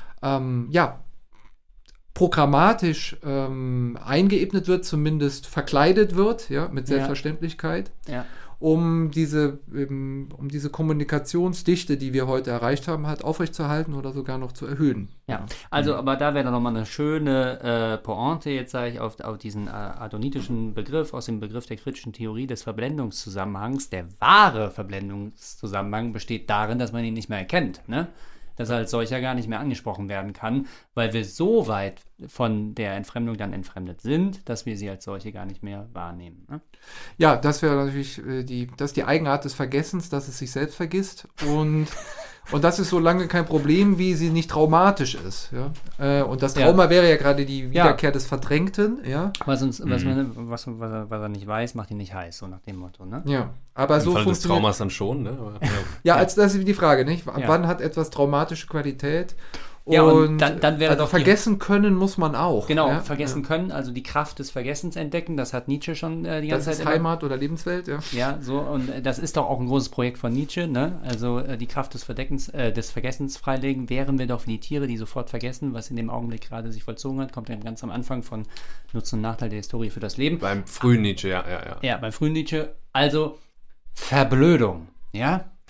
programmatisch eingeebnet wird, zumindest verkleidet wird, mit Selbstverständlichkeit, um diese Kommunikationsdichte, die wir heute erreicht haben, halt aufrechtzuerhalten oder sogar noch zu erhöhen. Ja, also aber da wäre dann nochmal eine schöne Pointe, jetzt sage ich, auf diesen adonitischen Begriff, aus dem Begriff der kritischen Theorie des Verblendungszusammenhangs. Der wahre Verblendungszusammenhang besteht darin, dass man ihn nicht mehr erkennt, ne? Dass er als solcher gar nicht mehr angesprochen werden kann, weil wir so weit von der Entfremdung dann entfremdet sind, dass wir sie als solche gar nicht mehr wahrnehmen. Ne? Ja, das wäre natürlich die Eigenart des Vergessens, dass es sich selbst vergisst und das ist so lange kein Problem, wie sie nicht traumatisch ist. Ja? Und das Trauma wäre ja gerade die Wiederkehr des Verdrängten. Ja? Was er nicht weiß, macht ihn nicht heiß, so nach dem Motto. Ne? Ja, aber Im so Fall des funktioniert... Traumas dann schon, ne? Aber, das ist die Frage, nicht? Wann hat etwas traumatische Qualität? Ja, und dann wäre doch vergessen können muss man auch. Genau, vergessen können, also die Kraft des Vergessens entdecken, das hat Nietzsche schon die ganze Zeit. Das ist Heimat oder Lebenswelt, ja. Ja, so, und das ist doch auch ein großes Projekt von Nietzsche, ne? Also die Kraft des Vergessens freilegen, wären wir doch wie die Tiere, die sofort vergessen, was in dem Augenblick gerade sich vollzogen hat, kommt ja ganz am Anfang von Nutzen und Nachteil der Historie für das Leben. Beim frühen Nietzsche, ja. Ja, beim frühen Nietzsche, also Verblödung, ja?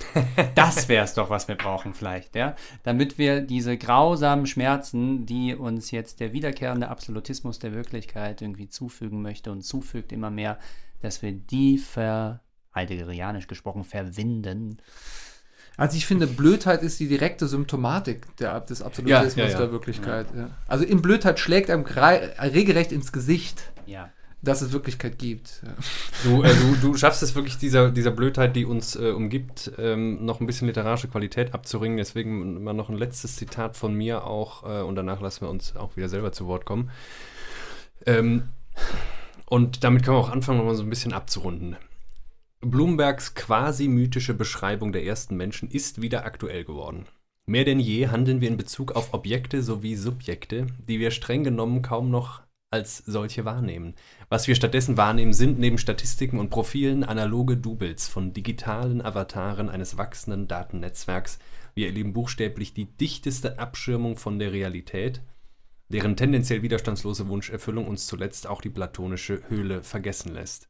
Das wäre es doch, was wir brauchen vielleicht, ja? Damit wir diese grausamen Schmerzen, die uns jetzt der wiederkehrende Absolutismus der Wirklichkeit irgendwie zufügen möchte und zufügt immer mehr, dass wir die heideggerianisch gesprochen, verwinden. Also ich finde, Blödheit ist die direkte Symptomatik des Absolutismus der Wirklichkeit. Ja. Also in Blödheit schlägt einem regelrecht ins Gesicht, dass es Wirklichkeit gibt. Ja. Du schaffst es wirklich, dieser Blödheit, die uns umgibt, noch ein bisschen literarische Qualität abzuringen. Deswegen mal noch ein letztes Zitat von mir auch und danach lassen wir uns auch wieder selber zu Wort kommen. Und damit können wir auch anfangen, nochmal so ein bisschen abzurunden. Bloombergs quasi mythische Beschreibung der ersten Menschen ist wieder aktuell geworden. Mehr denn je handeln wir in Bezug auf Objekte sowie Subjekte, die wir streng genommen kaum noch als solche wahrnehmen. Was wir stattdessen wahrnehmen, sind neben Statistiken und Profilen analoge Doubles von digitalen Avataren eines wachsenden Datennetzwerks. Wir erleben buchstäblich die dichteste Abschirmung von der Realität, deren tendenziell widerstandslose Wunscherfüllung uns zuletzt auch die platonische Höhle vergessen lässt.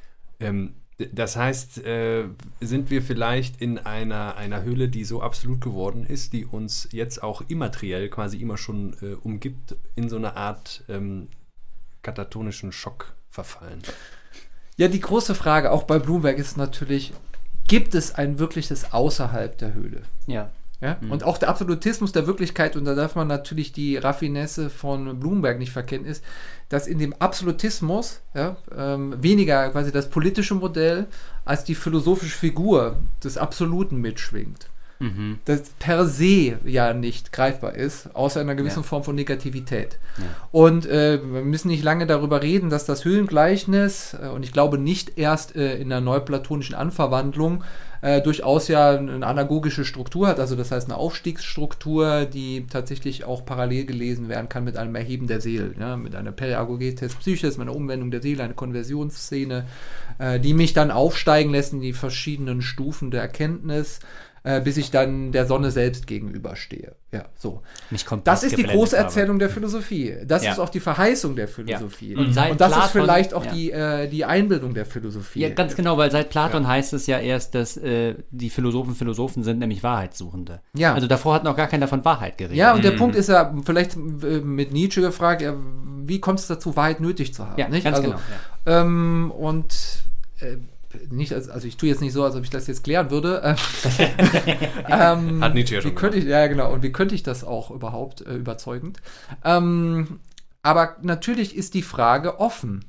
Das heißt, sind wir vielleicht in einer Höhle, die so absolut geworden ist, die uns jetzt auch immateriell quasi immer schon umgibt, in so eine Art katatonischen Schock verfallen? Ja, die große Frage auch bei Bloomberg ist natürlich, gibt es ein wirkliches Außerhalb der Höhle? Ja. Ja? Und auch der Absolutismus der Wirklichkeit, und da darf man natürlich die Raffinesse von Bloomberg nicht verkennen, ist, dass in dem Absolutismus weniger quasi das politische Modell als die philosophische Figur des Absoluten mitschwingt. Das per se ja nicht greifbar ist, außer einer gewissen Form von Negativität. Ja. Und wir müssen nicht lange darüber reden, dass das Höhlengleichnis, und ich glaube nicht erst in der neuplatonischen Anverwandlung, durchaus ja eine anagogische Struktur hat, also das heißt eine Aufstiegsstruktur, die tatsächlich auch parallel gelesen werden kann mit einem Erheben der Seele, mit einer Periagogetes Psyches, mit einer Umwendung der Seele, einer Konversionsszene, die mich dann aufsteigen lässt in die verschiedenen Stufen der Erkenntnis, bis ich dann der Sonne selbst gegenüberstehe. Ja, so. Das ist die große Erzählung der Philosophie. Das ist auch die Verheißung der Philosophie. Ja. Und das Platon, ist vielleicht auch die Einbildung der Philosophie. Ja, ganz genau, weil seit Platon heißt es ja erst, dass die Philosophen sind, nämlich Wahrheitssuchende. Ja. Also davor hat noch gar keiner von Wahrheit geredet. Ja, und der Punkt ist ja vielleicht mit Nietzsche gefragt, wie kommt es dazu, Wahrheit nötig zu haben? Ja, nicht? Ganz genau. Ja. Nicht, also ich tue jetzt nicht so, als ob ich das jetzt klären würde. Hat Nietzsche ja schon gemacht. Und wie könnte ich das auch überhaupt überzeugend? Aber natürlich ist die Frage offen,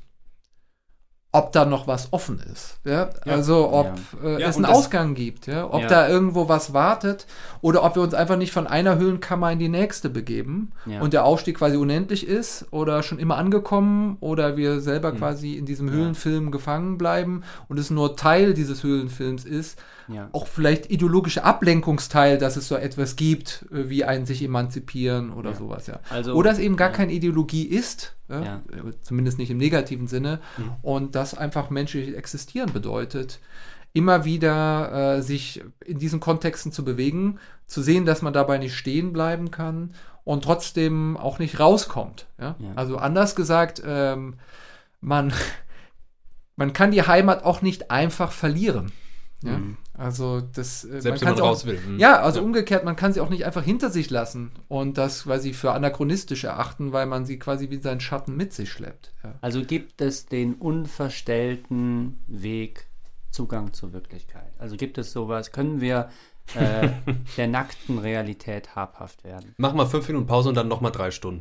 ob da noch was offen ist. Ja? Also ob es einen Ausgang gibt, ob da irgendwo was wartet oder ob wir uns einfach nicht von einer Höhlenkammer in die nächste begeben und der Aufstieg quasi unendlich ist oder schon immer angekommen oder wir selber quasi in diesem Höhlenfilm gefangen bleiben und es nur Teil dieses Höhlenfilms ist. Ja. Auch vielleicht ideologischer Ablenkungsteil, dass es so etwas gibt, wie ein sich emanzipieren oder sowas. Ja. Also, oder es eben gar keine Ideologie ist, zumindest nicht im negativen Sinne, und das einfach menschliches Existieren bedeutet, immer wieder sich in diesen Kontexten zu bewegen, zu sehen, dass man dabei nicht stehen bleiben kann und trotzdem auch nicht rauskommt. Ja? Ja. Also anders gesagt, man kann die Heimat auch nicht einfach verlieren. Ja? Also das selbst wenn man raus will. Ja, also umgekehrt, man kann sie auch nicht einfach hinter sich lassen und das quasi für anachronistisch erachten, weil man sie quasi wie seinen Schatten mit sich schleppt. Ja. Also gibt es den unverstellten Weg Zugang zur Wirklichkeit? Also gibt es sowas? Können wir der nackten Realität habhaft werden? Mach mal 5 Minuten Pause und dann nochmal 3 Stunden.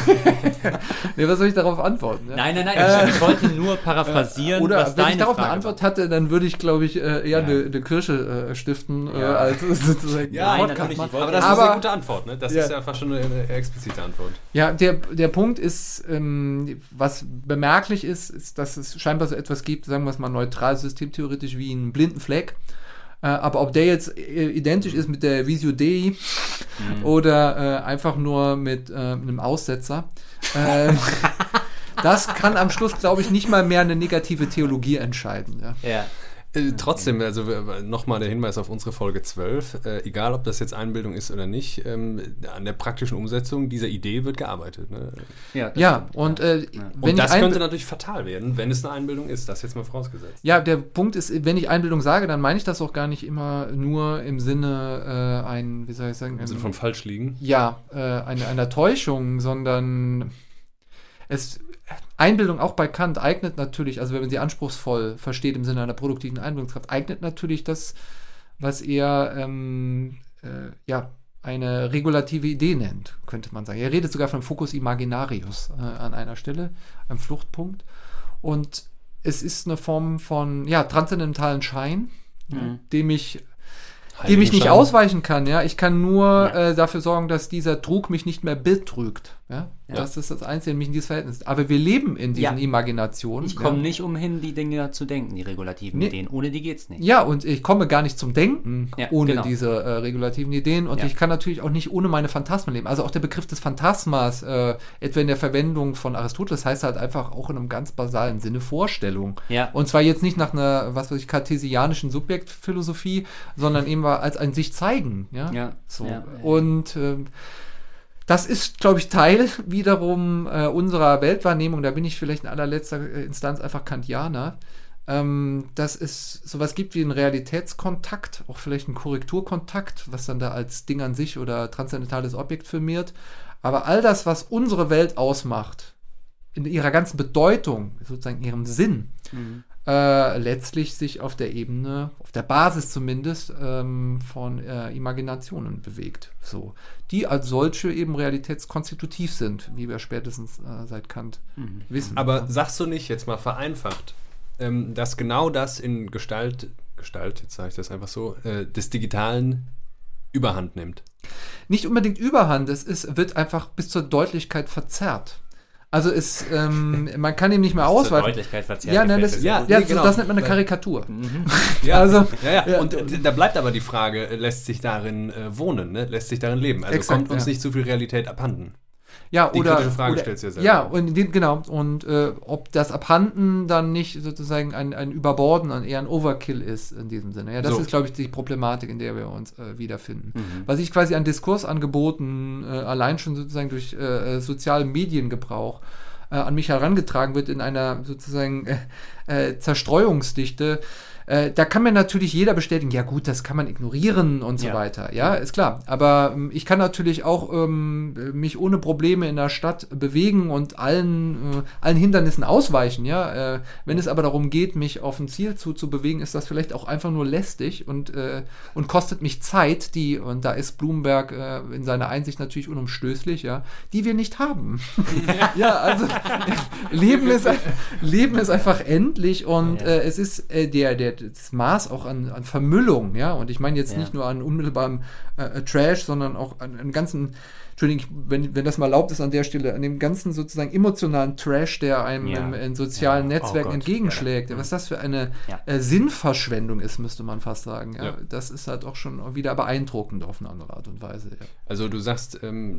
Nee, was soll ich darauf antworten? Ja? Nein, ich wollte nur paraphrasieren, oder was wenn ich darauf eine Antwort hatte, dann würde ich, glaube ich, eher eine Kirsche stiften, als sozusagen Podcast machen. Aber das ist eine gute Antwort, ne? Das ist ja fast schon eine explizite Antwort. Ja, der Punkt ist, was bemerklich ist, dass es scheinbar so etwas gibt, sagen wir es mal neutral systemtheoretisch, wie einen blinden Fleck. Aber ob der jetzt identisch ist mit der Visio Dei oder einfach nur mit einem Aussetzer, das kann am Schluss, glaube ich, nicht mal mehr eine negative Theologie entscheiden. Ja. Trotzdem, also nochmal der Hinweis auf unsere Folge 12, egal ob das jetzt Einbildung ist oder nicht, an der praktischen Umsetzung dieser Idee wird gearbeitet. Ne? Ja, und Und das könnte natürlich fatal werden, wenn es eine Einbildung ist, das jetzt mal vorausgesetzt. Ja, der Punkt ist, wenn ich Einbildung sage, dann meine ich das auch gar nicht immer nur im Sinne wie soll ich sagen? Im Sinne von falsch liegen? Ja, einer Täuschung, sondern Einbildung auch bei Kant eignet natürlich, also wenn man sie anspruchsvoll versteht im Sinne einer produktiven Einbildungskraft, eignet natürlich das, was er eine regulative Idee nennt, könnte man sagen. Er redet sogar von Focus Imaginarius an einer Stelle, einem Fluchtpunkt. Und es ist eine Form von transzendentalen Schein, dem ich nicht ausweichen kann. Ja? Ich kann nur dafür sorgen, dass dieser Trug mich nicht mehr betrügt. Ja? Das ist das Einzige, mich in dieses Verhältnis. Aber wir leben in diesen Imaginationen. Ich komme nicht umhin, die Dinge zu denken, die regulativen Ideen. Ohne die geht's nicht. Ja, und ich komme gar nicht zum Denken ohne diese regulativen Ideen. Und ich kann natürlich auch nicht ohne meine Phantasmen leben. Also auch der Begriff des Phantasmas, etwa in der Verwendung von Aristoteles, heißt halt einfach auch in einem ganz basalen Sinne Vorstellung. Ja. Und zwar jetzt nicht nach einer, kartesianischen Subjektphilosophie, sondern eben als ein sich zeigen. Ja. So. Ja. Und das ist, glaube ich, Teil wiederum unserer Weltwahrnehmung. Da bin ich vielleicht in allerletzter Instanz einfach Kantianer. Dass es sowas gibt wie einen Realitätskontakt, auch vielleicht einen Korrekturkontakt, was dann da als Ding an sich oder transzendentales Objekt firmiert. Aber all das, was unsere Welt ausmacht, in ihrer ganzen Bedeutung, sozusagen in ihrem Sinn, letztlich sich auf der Ebene, auf der Basis zumindest, von Imaginationen bewegt. So. Die als solche eben realitätskonstitutiv sind, wie wir spätestens seit Kant wissen. Aber sagst du nicht, jetzt mal vereinfacht, dass genau das in Gestalt, jetzt sage ich das einfach so, des Digitalen Überhand nimmt? Nicht unbedingt Überhand, wird einfach bis zur Deutlichkeit verzerrt. Also man kann ihm nicht mehr ausweichen. Deutlichkeit verzerrt. Genau. Das nennt man eine Karikatur. Ja, also, Und da bleibt aber die Frage, lässt sich darin wohnen, ne? Lässt sich darin leben? Also kommt uns nicht zu viel Realität abhanden? Ja, die kritische Frage stellst du ja selber. Ja, und ob das Abhanden dann nicht sozusagen ein Überborden, eher ein Overkill ist in diesem Sinne. Ja, das ist, glaube ich, die Problematik, in der wir uns wiederfinden. Was ich quasi an Diskursangeboten allein schon sozusagen durch sozialen Mediengebrauch an mich herangetragen wird in einer sozusagen Zerstreuungsdichte, da kann mir natürlich jeder bestätigen, ja gut, das kann man ignorieren und so weiter. Ja, ist klar. Aber ich kann natürlich auch mich ohne Probleme in der Stadt bewegen und allen Hindernissen ausweichen. Ja, wenn es aber darum geht, mich auf ein Ziel zu bewegen, ist das vielleicht auch einfach nur lästig und kostet mich Zeit, und da ist Blumenberg in seiner Einsicht natürlich unumstößlich, ja, die wir nicht haben. Ja, also Leben ist einfach endlich und es ist das Maß auch an Vermüllung, ja, und ich meine jetzt nicht nur an unmittelbarem Trash, sondern auch an ganzen, Entschuldigung, wenn das mal erlaubt ist an der Stelle, an dem ganzen sozusagen emotionalen Trash, der einem in sozialen Netzwerken entgegenschlägt. Was das für eine Sinnverschwendung ist, müsste man fast sagen. Ja? Das ist halt auch schon wieder beeindruckend auf eine andere Art und Weise. Ja. Also du sagst, und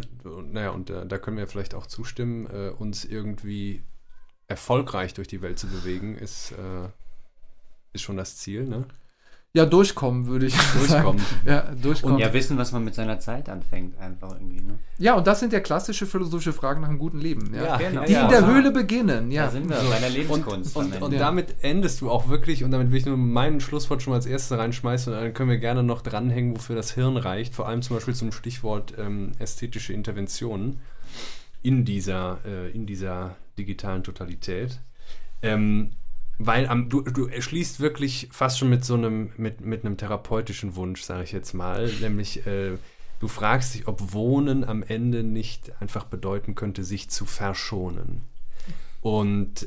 da können wir vielleicht auch zustimmen, uns irgendwie erfolgreich durch die Welt zu bewegen, ist schon das Ziel, ne? Ja, durchkommen, würde ich sagen. Ja, durchkommen. Und wissen, was man mit seiner Zeit anfängt, einfach irgendwie, ne? Ja, und das sind ja klassische philosophische Fragen nach einem guten Leben. Ja? Genau. Die in der Höhle beginnen. Ja. Da sind wir bei der Lebenskunst. Und damit endest du auch wirklich, und damit will ich nur mein Schlusswort schon mal als erstes reinschmeißen, und dann können wir gerne noch dranhängen, wofür das Hirn reicht, vor allem zum Beispiel zum Stichwort ästhetische Interventionen in dieser digitalen Totalität. Weil du erschließt wirklich fast schon mit so einem therapeutischen Wunsch, sage ich jetzt mal, nämlich du fragst dich, ob Wohnen am Ende nicht einfach bedeuten könnte, sich zu verschonen. Und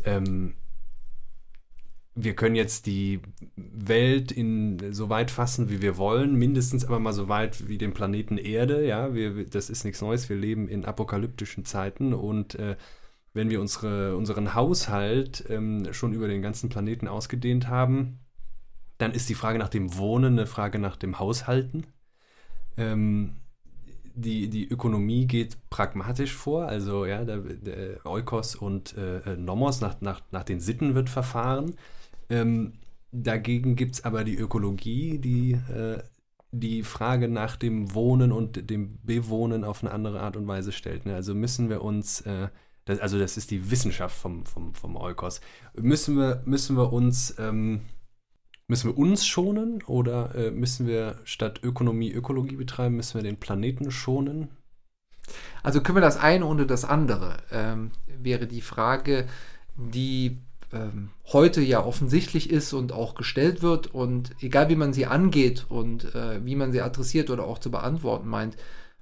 wir können jetzt die Welt so weit fassen, wie wir wollen, mindestens aber mal so weit wie den Planeten Erde. Ja, das ist nichts Neues, wir leben in apokalyptischen Zeiten und wenn wir unseren Haushalt schon über den ganzen Planeten ausgedehnt haben, dann ist die Frage nach dem Wohnen eine Frage nach dem Haushalten. Die Ökonomie geht pragmatisch vor, also der Oikos und Nomos, nach den Sitten wird verfahren. Dagegen gibt es aber die Ökologie, die die Frage nach dem Wohnen und dem Bewohnen auf eine andere Art und Weise stellt. Ne? Also müssen wir uns, das ist die Wissenschaft vom Oikos, müssen wir uns schonen oder müssen wir statt Ökologie betreiben, müssen wir den Planeten schonen? Also können wir das eine ohne das andere, wäre die Frage, die heute ja offensichtlich ist und auch gestellt wird, und egal wie man sie angeht und wie man sie adressiert oder auch zu beantworten meint,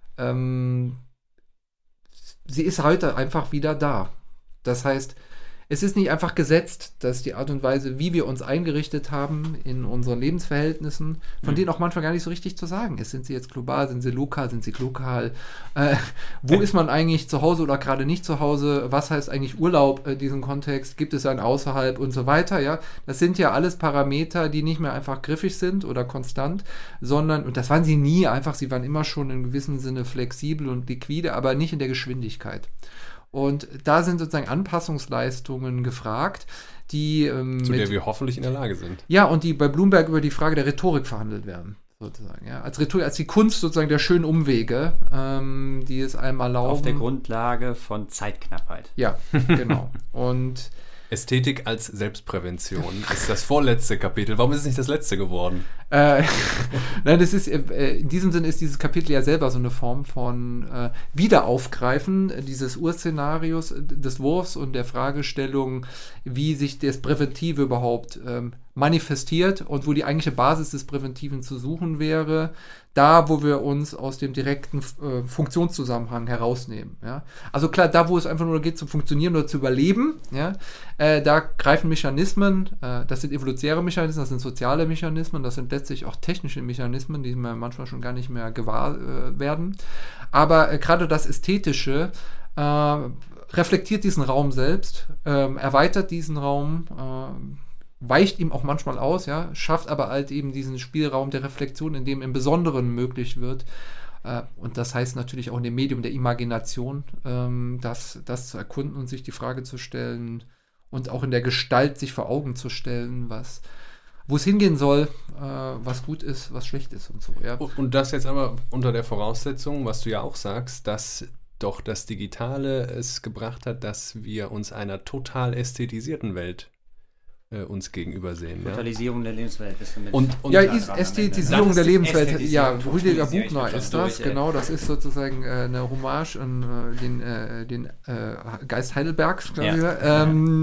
sie ist heute einfach wieder da. Das heißt, es ist nicht einfach gesetzt, dass die Art und Weise, wie wir uns eingerichtet haben in unseren Lebensverhältnissen, von denen auch manchmal gar nicht so richtig zu sagen ist. Sind sie jetzt global, sind sie lokal, sind sie lokal? Wo ist man eigentlich zu Hause oder gerade nicht zu Hause? Was heißt eigentlich Urlaub in diesem Kontext? Gibt es einen außerhalb und so weiter? Ja, das sind ja alles Parameter, die nicht mehr einfach griffig sind oder konstant, sondern, und das waren sie nie einfach, sie waren immer schon in gewissem Sinne flexibel und liquide, aber nicht in der Geschwindigkeit. Und da sind sozusagen Anpassungsleistungen gefragt, die zu der wir hoffentlich in der Lage sind. Ja, und die bei Bloomberg über die Frage der Rhetorik verhandelt werden, sozusagen. Ja. Als die Kunst sozusagen der schönen Umwege, die es einem erlauben. Auf der Grundlage von Zeitknappheit. Ja, genau. Und Ästhetik als Selbstprävention ist das vorletzte Kapitel. Warum ist es nicht das letzte geworden? Nein, das ist, in diesem Sinne ist dieses Kapitel ja selber so eine Form von Wiederaufgreifen dieses Urszenarios des Wurfs und der Fragestellung, wie sich das Präventive überhaupt manifestiert und wo die eigentliche Basis des Präventiven zu suchen wäre, da, wo wir uns aus dem direkten Funktionszusammenhang herausnehmen. Ja? Also klar, da, wo es einfach nur geht, zu funktionieren oder zu überleben, ja, da greifen Mechanismen, das sind evolutionäre Mechanismen, das sind soziale Mechanismen, das sind letztlich auch technische Mechanismen, die wir manchmal schon gar nicht mehr gewahr werden. Aber gerade das Ästhetische reflektiert diesen Raum selbst, erweitert diesen Raum, weicht ihm auch manchmal aus, ja, schafft aber halt eben diesen Spielraum der Reflexion, in dem im Besonderen möglich wird. Und das heißt natürlich auch in dem Medium der Imagination, das zu erkunden und sich die Frage zu stellen und auch in der Gestalt sich vor Augen zu stellen, wo es hingehen soll, was gut ist, was schlecht ist und so. Ja. Und das jetzt aber unter der Voraussetzung, was du ja auch sagst, dass doch das Digitale es gebracht hat, dass wir uns einer total ästhetisierten Welt uns gegenüber sehen. Totalisierung der Lebenswelt ist damit. Und ja, Ästhetisierung der Lebenswelt. Ja, Rüdiger Buchner ist das, genau. Das ist sozusagen eine Hommage an den Geist Heidelbergs, glaube ich. Ja.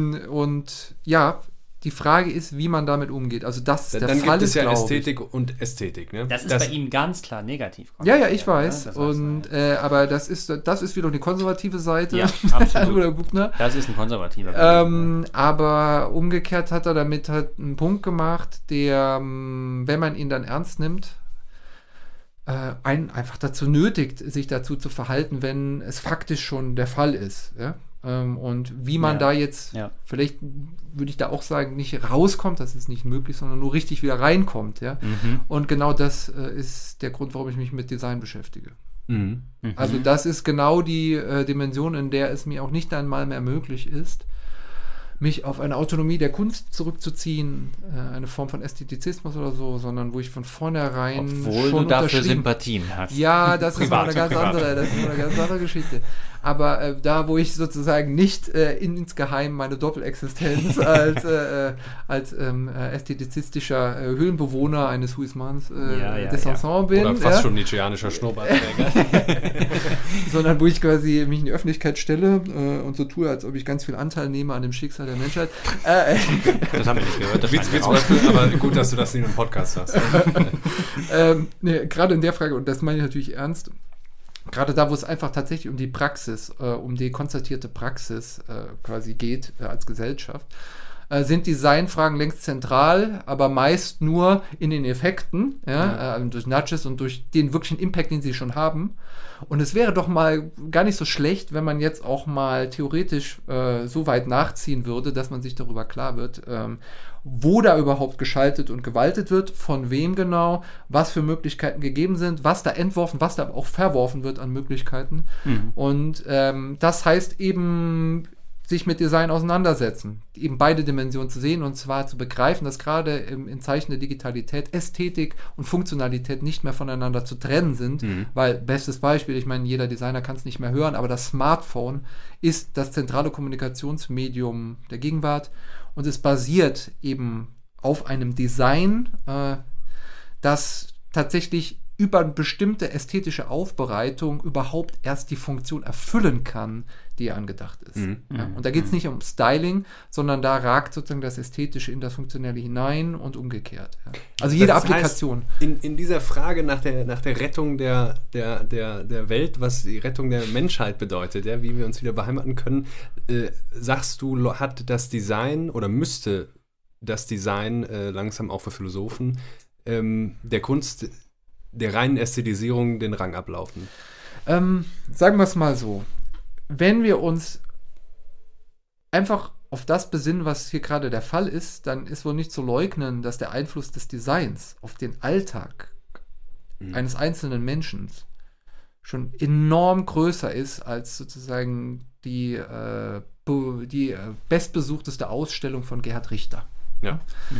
Und ja, die Frage ist, wie man damit umgeht. Also das der dann Fall gibt es ist, ja Ästhetik und Ästhetik. Ne? Das ist bei ihm ganz klar negativ. Ja, ich weiß. Ja, und aber das ist wieder die konservative Seite. Ja, absolut. Oder Buchner. Das ist ein konservativer. Aber umgekehrt hat er damit halt einen Punkt gemacht, der, wenn man ihn dann ernst nimmt, einen einfach dazu nötigt, sich dazu zu verhalten, wenn es faktisch schon der Fall ist. Ja? Und wie man da jetzt, vielleicht würde ich da auch sagen, nicht rauskommt, das ist nicht möglich, sondern nur richtig wieder reinkommt. Ja? Und genau das ist der Grund, warum ich mich mit Design beschäftige. Also das ist genau die Dimension, in der es mir auch nicht einmal mehr möglich ist, mich auf eine Autonomie der Kunst zurückzuziehen, eine Form von Ästhetizismus oder so, sondern wo ich von vornherein Obwohl schon du dafür Sympathien hast. Ja, das ist eine ganz andere Geschichte. Aber da, wo ich sozusagen nicht insgeheim meine Doppelexistenz als ästhetizistischer Höhlenbewohner eines Huysmans des Ensemble bin. Oder fast schon nietzscheanischer Schnurrbartträger. Sondern wo ich quasi mich in die Öffentlichkeit stelle und so tue, als ob ich ganz viel Anteil nehme an dem Schicksal der Menschheit. Das haben wir nicht gehört. Das aber gut, dass du das nicht im Podcast hast. Gerade in der Frage, und das meine ich natürlich ernst, gerade da, wo es einfach tatsächlich um die Praxis, um die konstatierte Praxis quasi geht als Gesellschaft, sind Designfragen längst zentral, aber meist nur in den Effekten, durch Nudges und durch den wirklichen Impact, den sie schon haben. Und es wäre doch mal gar nicht so schlecht, wenn man jetzt auch mal theoretisch so weit nachziehen würde, dass man sich darüber klar wird, wo da überhaupt geschaltet und gewaltet wird, von wem genau, was für Möglichkeiten gegeben sind, was da entworfen, was da aber auch verworfen wird an Möglichkeiten. Und das heißt eben, sich mit Design auseinandersetzen, eben beide Dimensionen zu sehen und zwar zu begreifen, dass gerade in Zeichen der Digitalität Ästhetik und Funktionalität nicht mehr voneinander zu trennen sind, weil, bestes Beispiel, ich meine, jeder Designer kann es nicht mehr hören, aber das Smartphone ist das zentrale Kommunikationsmedium der Gegenwart und es basiert eben auf einem Design, das tatsächlich über eine bestimmte ästhetische Aufbereitung überhaupt erst die Funktion erfüllen kann, die angedacht ist. Ja? Und da geht es nicht um Styling, sondern da ragt sozusagen das Ästhetische in das Funktionelle hinein und umgekehrt. Ja? Also jede Applikation. Heißt, in dieser Frage nach der Rettung der Welt, was die Rettung der Menschheit bedeutet, ja, wie wir uns wieder beheimaten können, sagst du, hat das Design oder müsste das Design langsam auch für Philosophen der Kunst der reinen Ästhetisierung den Rang ablaufen? Sagen wir es mal so. Wenn wir uns einfach auf das besinnen, was hier gerade der Fall ist, dann ist wohl nicht zu leugnen, dass der Einfluss des Designs auf den Alltag eines einzelnen Menschen schon enorm größer ist als sozusagen die bestbesuchteste Ausstellung von Gerhard Richter. Ja.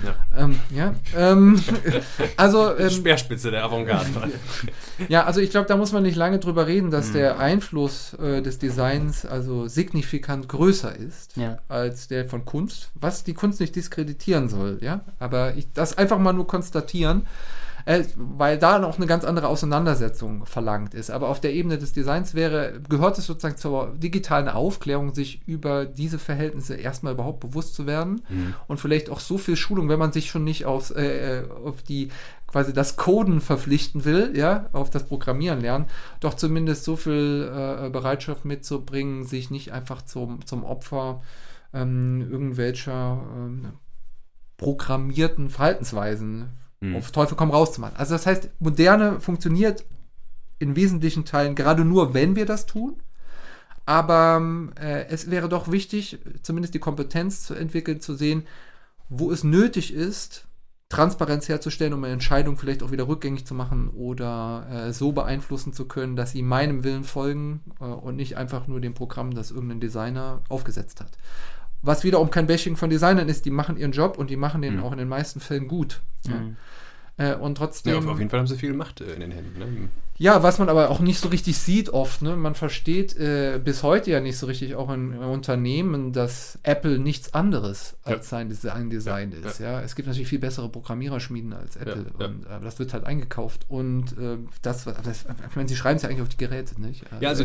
Also Speerspitze der Avantgarde. Ja, also ich glaube, da muss man nicht lange drüber reden, dass der Einfluss des Designs also signifikant größer ist als der von Kunst, was die Kunst nicht diskreditieren soll, ja. Aber das einfach mal nur konstatieren, weil da noch eine ganz andere Auseinandersetzung verlangt ist. Aber auf der Ebene des Designs gehört es sozusagen zur digitalen Aufklärung, sich über diese Verhältnisse erstmal überhaupt bewusst zu werden und vielleicht auch so viel Schulung, wenn man sich schon nicht auf die quasi das Coden verpflichten will, ja, auf das Programmieren lernen, doch zumindest so viel Bereitschaft mitzubringen, sich nicht einfach zum Opfer irgendwelcher programmierten Verhaltensweisen auf Teufel komm raus zu machen. Also das heißt, Moderne funktioniert in wesentlichen Teilen gerade nur, wenn wir das tun. Aber es wäre doch wichtig, zumindest die Kompetenz zu entwickeln, zu sehen, wo es nötig ist, Transparenz herzustellen, um eine Entscheidung vielleicht auch wieder rückgängig zu machen oder so beeinflussen zu können, dass sie meinem Willen folgen und nicht einfach nur dem Programm, das irgendein Designer aufgesetzt hat. Was wiederum kein Bashing von Designern ist, die machen ihren Job und die machen den auch in den meisten Fällen gut. Und trotzdem. Ja, auf jeden Fall haben sie viel Macht in den Händen. Ne? Ja, was man aber auch nicht so richtig sieht oft, ne? Man versteht bis heute ja nicht so richtig auch in Unternehmen, dass Apple nichts anderes als sein Design ist. Ja. Es gibt natürlich viel bessere Programmiererschmieden als Apple und das wird halt eingekauft und ich meine, sie schreiben es ja eigentlich auf die Geräte, nicht? Also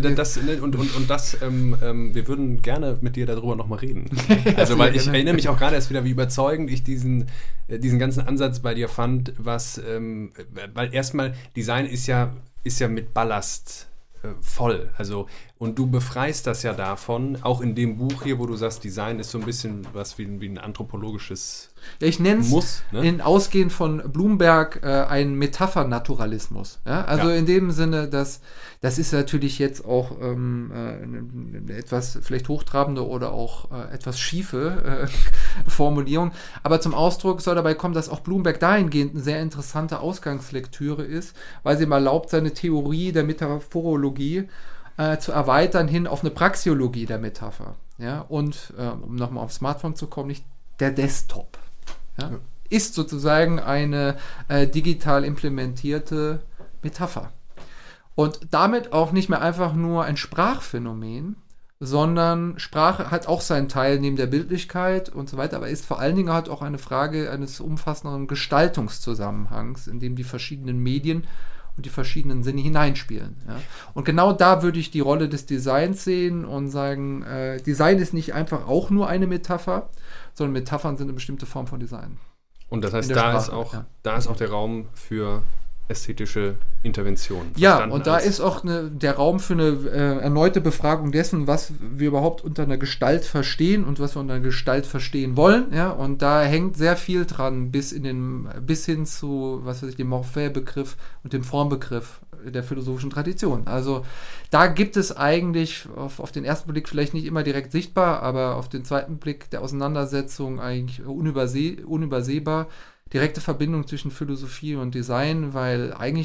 wir würden gerne mit dir darüber nochmal reden. Also weil ich erinnere mich auch gerade erst wieder, wie überzeugend ich diesen ganzen Ansatz bei dir fand, weil erstmal Design ist ja mit Ballast voll. Also, und du befreist das ja davon, auch in dem Buch hier, wo du sagst, Design ist so ein bisschen was wie ein anthropologisches ich nenne es Muss, ne? Ausgehend von Bloomberg ein Metaphernaturalismus. Ja? Also in dem Sinne, das ist natürlich jetzt auch eine etwas vielleicht hochtrabende oder auch etwas schiefe Formulierung. Aber zum Ausdruck soll dabei kommen, dass auch Bloomberg dahingehend eine sehr interessante Ausgangslektüre ist, weil sie ihm erlaubt, seine Theorie der Metaphorologie zu erweitern hin auf eine Praxeologie der Metapher. Ja? Und um nochmal aufs Smartphone zu kommen, nicht der Desktop. Ja? Ist sozusagen eine digital implementierte Metapher. Und damit auch nicht mehr einfach nur ein Sprachphänomen, sondern Sprache hat auch seinen Teil neben der Bildlichkeit und so weiter, aber ist vor allen Dingen halt auch eine Frage eines umfassenderen Gestaltungszusammenhangs, in dem die verschiedenen Medien und die verschiedenen Sinne hineinspielen. Ja. Und genau da würde ich die Rolle des Designs sehen und sagen, Design ist nicht einfach auch nur eine Metapher, sondern Metaphern sind eine bestimmte Form von Design. Und das heißt, da ist auch der Raum für ästhetische Intervention. Ja, und da ist auch der Raum für eine erneute Befragung dessen, was wir überhaupt unter einer Gestalt verstehen und was wir unter einer Gestalt verstehen wollen. Ja, und da hängt sehr viel dran, bis hin zu, dem Morphä-Begriff und dem Formbegriff der philosophischen Tradition. Also da gibt es eigentlich auf den ersten Blick vielleicht nicht immer direkt sichtbar, aber auf den zweiten Blick der Auseinandersetzung eigentlich unübersehbar direkte Verbindung zwischen Philosophie und Design, weil eigentlich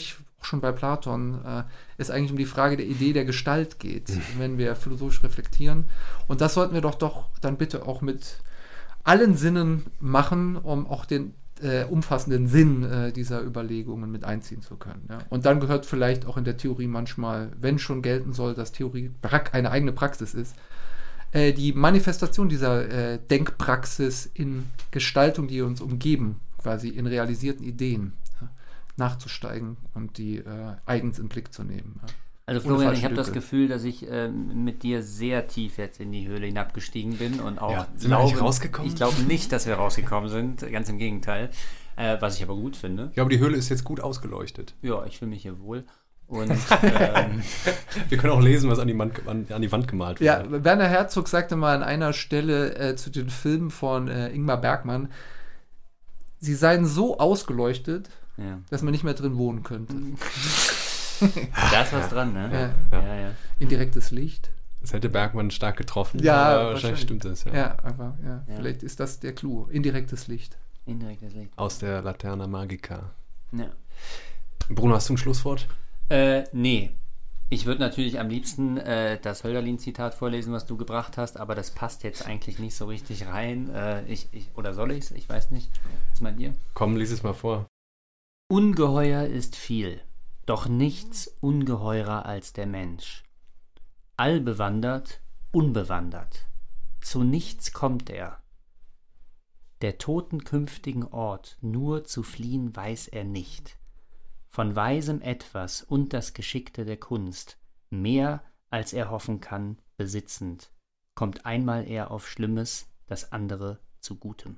schon bei Platon, es eigentlich um die Frage der Idee der Gestalt geht, wenn wir philosophisch reflektieren. Und das sollten wir doch dann bitte auch mit allen Sinnen machen, um auch den umfassenden Sinn dieser Überlegungen mit einziehen zu können. Ja. Und dann gehört vielleicht auch in der Theorie manchmal, wenn schon gelten soll, dass Theorie eine eigene Praxis ist, die Manifestation dieser Denkpraxis in Gestaltung, die uns umgeben, quasi in realisierten Ideen, nachzusteigen und die eigens in den Blick zu nehmen. Ja. Also Florian, ich habe das Gefühl, dass ich mit dir sehr tief jetzt in die Höhle hinabgestiegen bin und auch sind wir nicht rausgekommen? Ich glaube nicht, dass wir rausgekommen sind, ganz im Gegenteil, was ich aber gut finde. Ich glaube, die Höhle ist jetzt gut ausgeleuchtet. Ja, ich fühle mich hier wohl. Und wir können auch lesen, was an die Wand gemalt wurde. Ja, Werner Herzog sagte mal an einer Stelle zu den Filmen von Ingmar Bergman, sie seien so ausgeleuchtet, dass man nicht mehr drin wohnen könnte. Da ist was dran, ne? Ja. Indirektes Licht. Das hätte Bergmann stark getroffen. Ja, wahrscheinlich stimmt das. Ja, aber vielleicht ist das der Clou. Indirektes Licht. Indirektes Licht. Aus der Laterna Magica. Ja. Bruno, hast du ein Schlusswort? Nee. Ich würde natürlich am liebsten das Hölderlin-Zitat vorlesen, was du gebracht hast, aber das passt jetzt eigentlich nicht so richtig rein. Oder soll ich's? Ich weiß nicht. Was meint ihr? Komm, lies es mal vor. Ungeheuer ist viel, doch nichts ungeheurer als der Mensch. Allbewandert, unbewandert. Zu nichts kommt er. Der Toten künftigen Ort nur zu fliehen weiß er nicht. Von Weisem etwas und das Geschickte der Kunst, mehr als er hoffen kann, besitzend, kommt einmal er auf Schlimmes, das andere zu Gutem.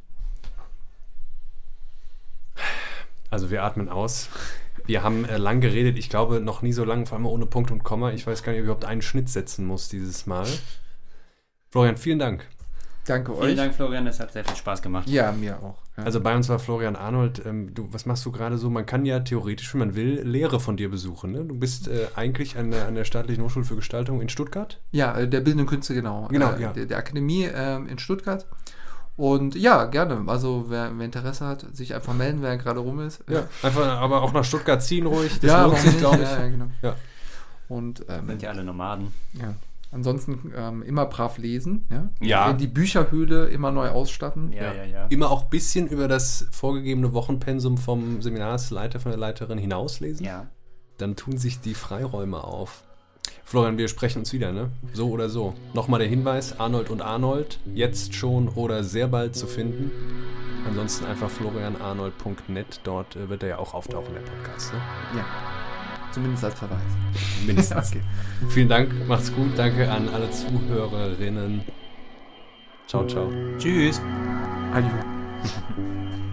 Also wir atmen aus. Wir haben lang geredet, ich glaube noch nie so lang, vor allem ohne Punkt und Komma. Ich weiß gar nicht, ob ich überhaupt einen Schnitt setzen muss dieses Mal. Florian, vielen Dank. Danke euch. Vielen Dank, Florian, es hat sehr viel Spaß gemacht. Ja, mir auch. Ja. Also bei uns war Florian Arnold. Was machst du gerade so? Man kann ja theoretisch, wenn man will, Lehre von dir besuchen. Ne? Du bist eigentlich an der Staatlichen Hochschule für Gestaltung in Stuttgart? Ja, der Bildenden Künste, genau. Ja. Der Akademie in Stuttgart. Und ja, gerne. Also wer Interesse hat, sich einfach melden, wer gerade rum ist. Ja, einfach aber auch nach Stuttgart ziehen ruhig. Das lohnt sich, glaube ich. Ja, genau. Ja. Und, sind ja alle Nomaden. Ja. Ansonsten immer brav lesen. Ja. Die Bücherhöhle immer neu ausstatten. Ja. Immer auch ein bisschen über das vorgegebene Wochenpensum vom Seminarsleiter, von der Leiterin hinauslesen. Ja. Dann tun sich die Freiräume auf. Florian, wir sprechen uns wieder, ne? So oder so. Nochmal der Hinweis, Arnold und Arnold, jetzt schon oder sehr bald zu finden. Ansonsten einfach florianarnold.net, dort wird er ja auch auftauchen, der Podcast, ne? Ja. Zumindest als Verweis. Mindestens. Okay. Vielen Dank, macht's gut. Danke an alle Zuhörerinnen. Ciao, ciao. Tschüss. Adieu.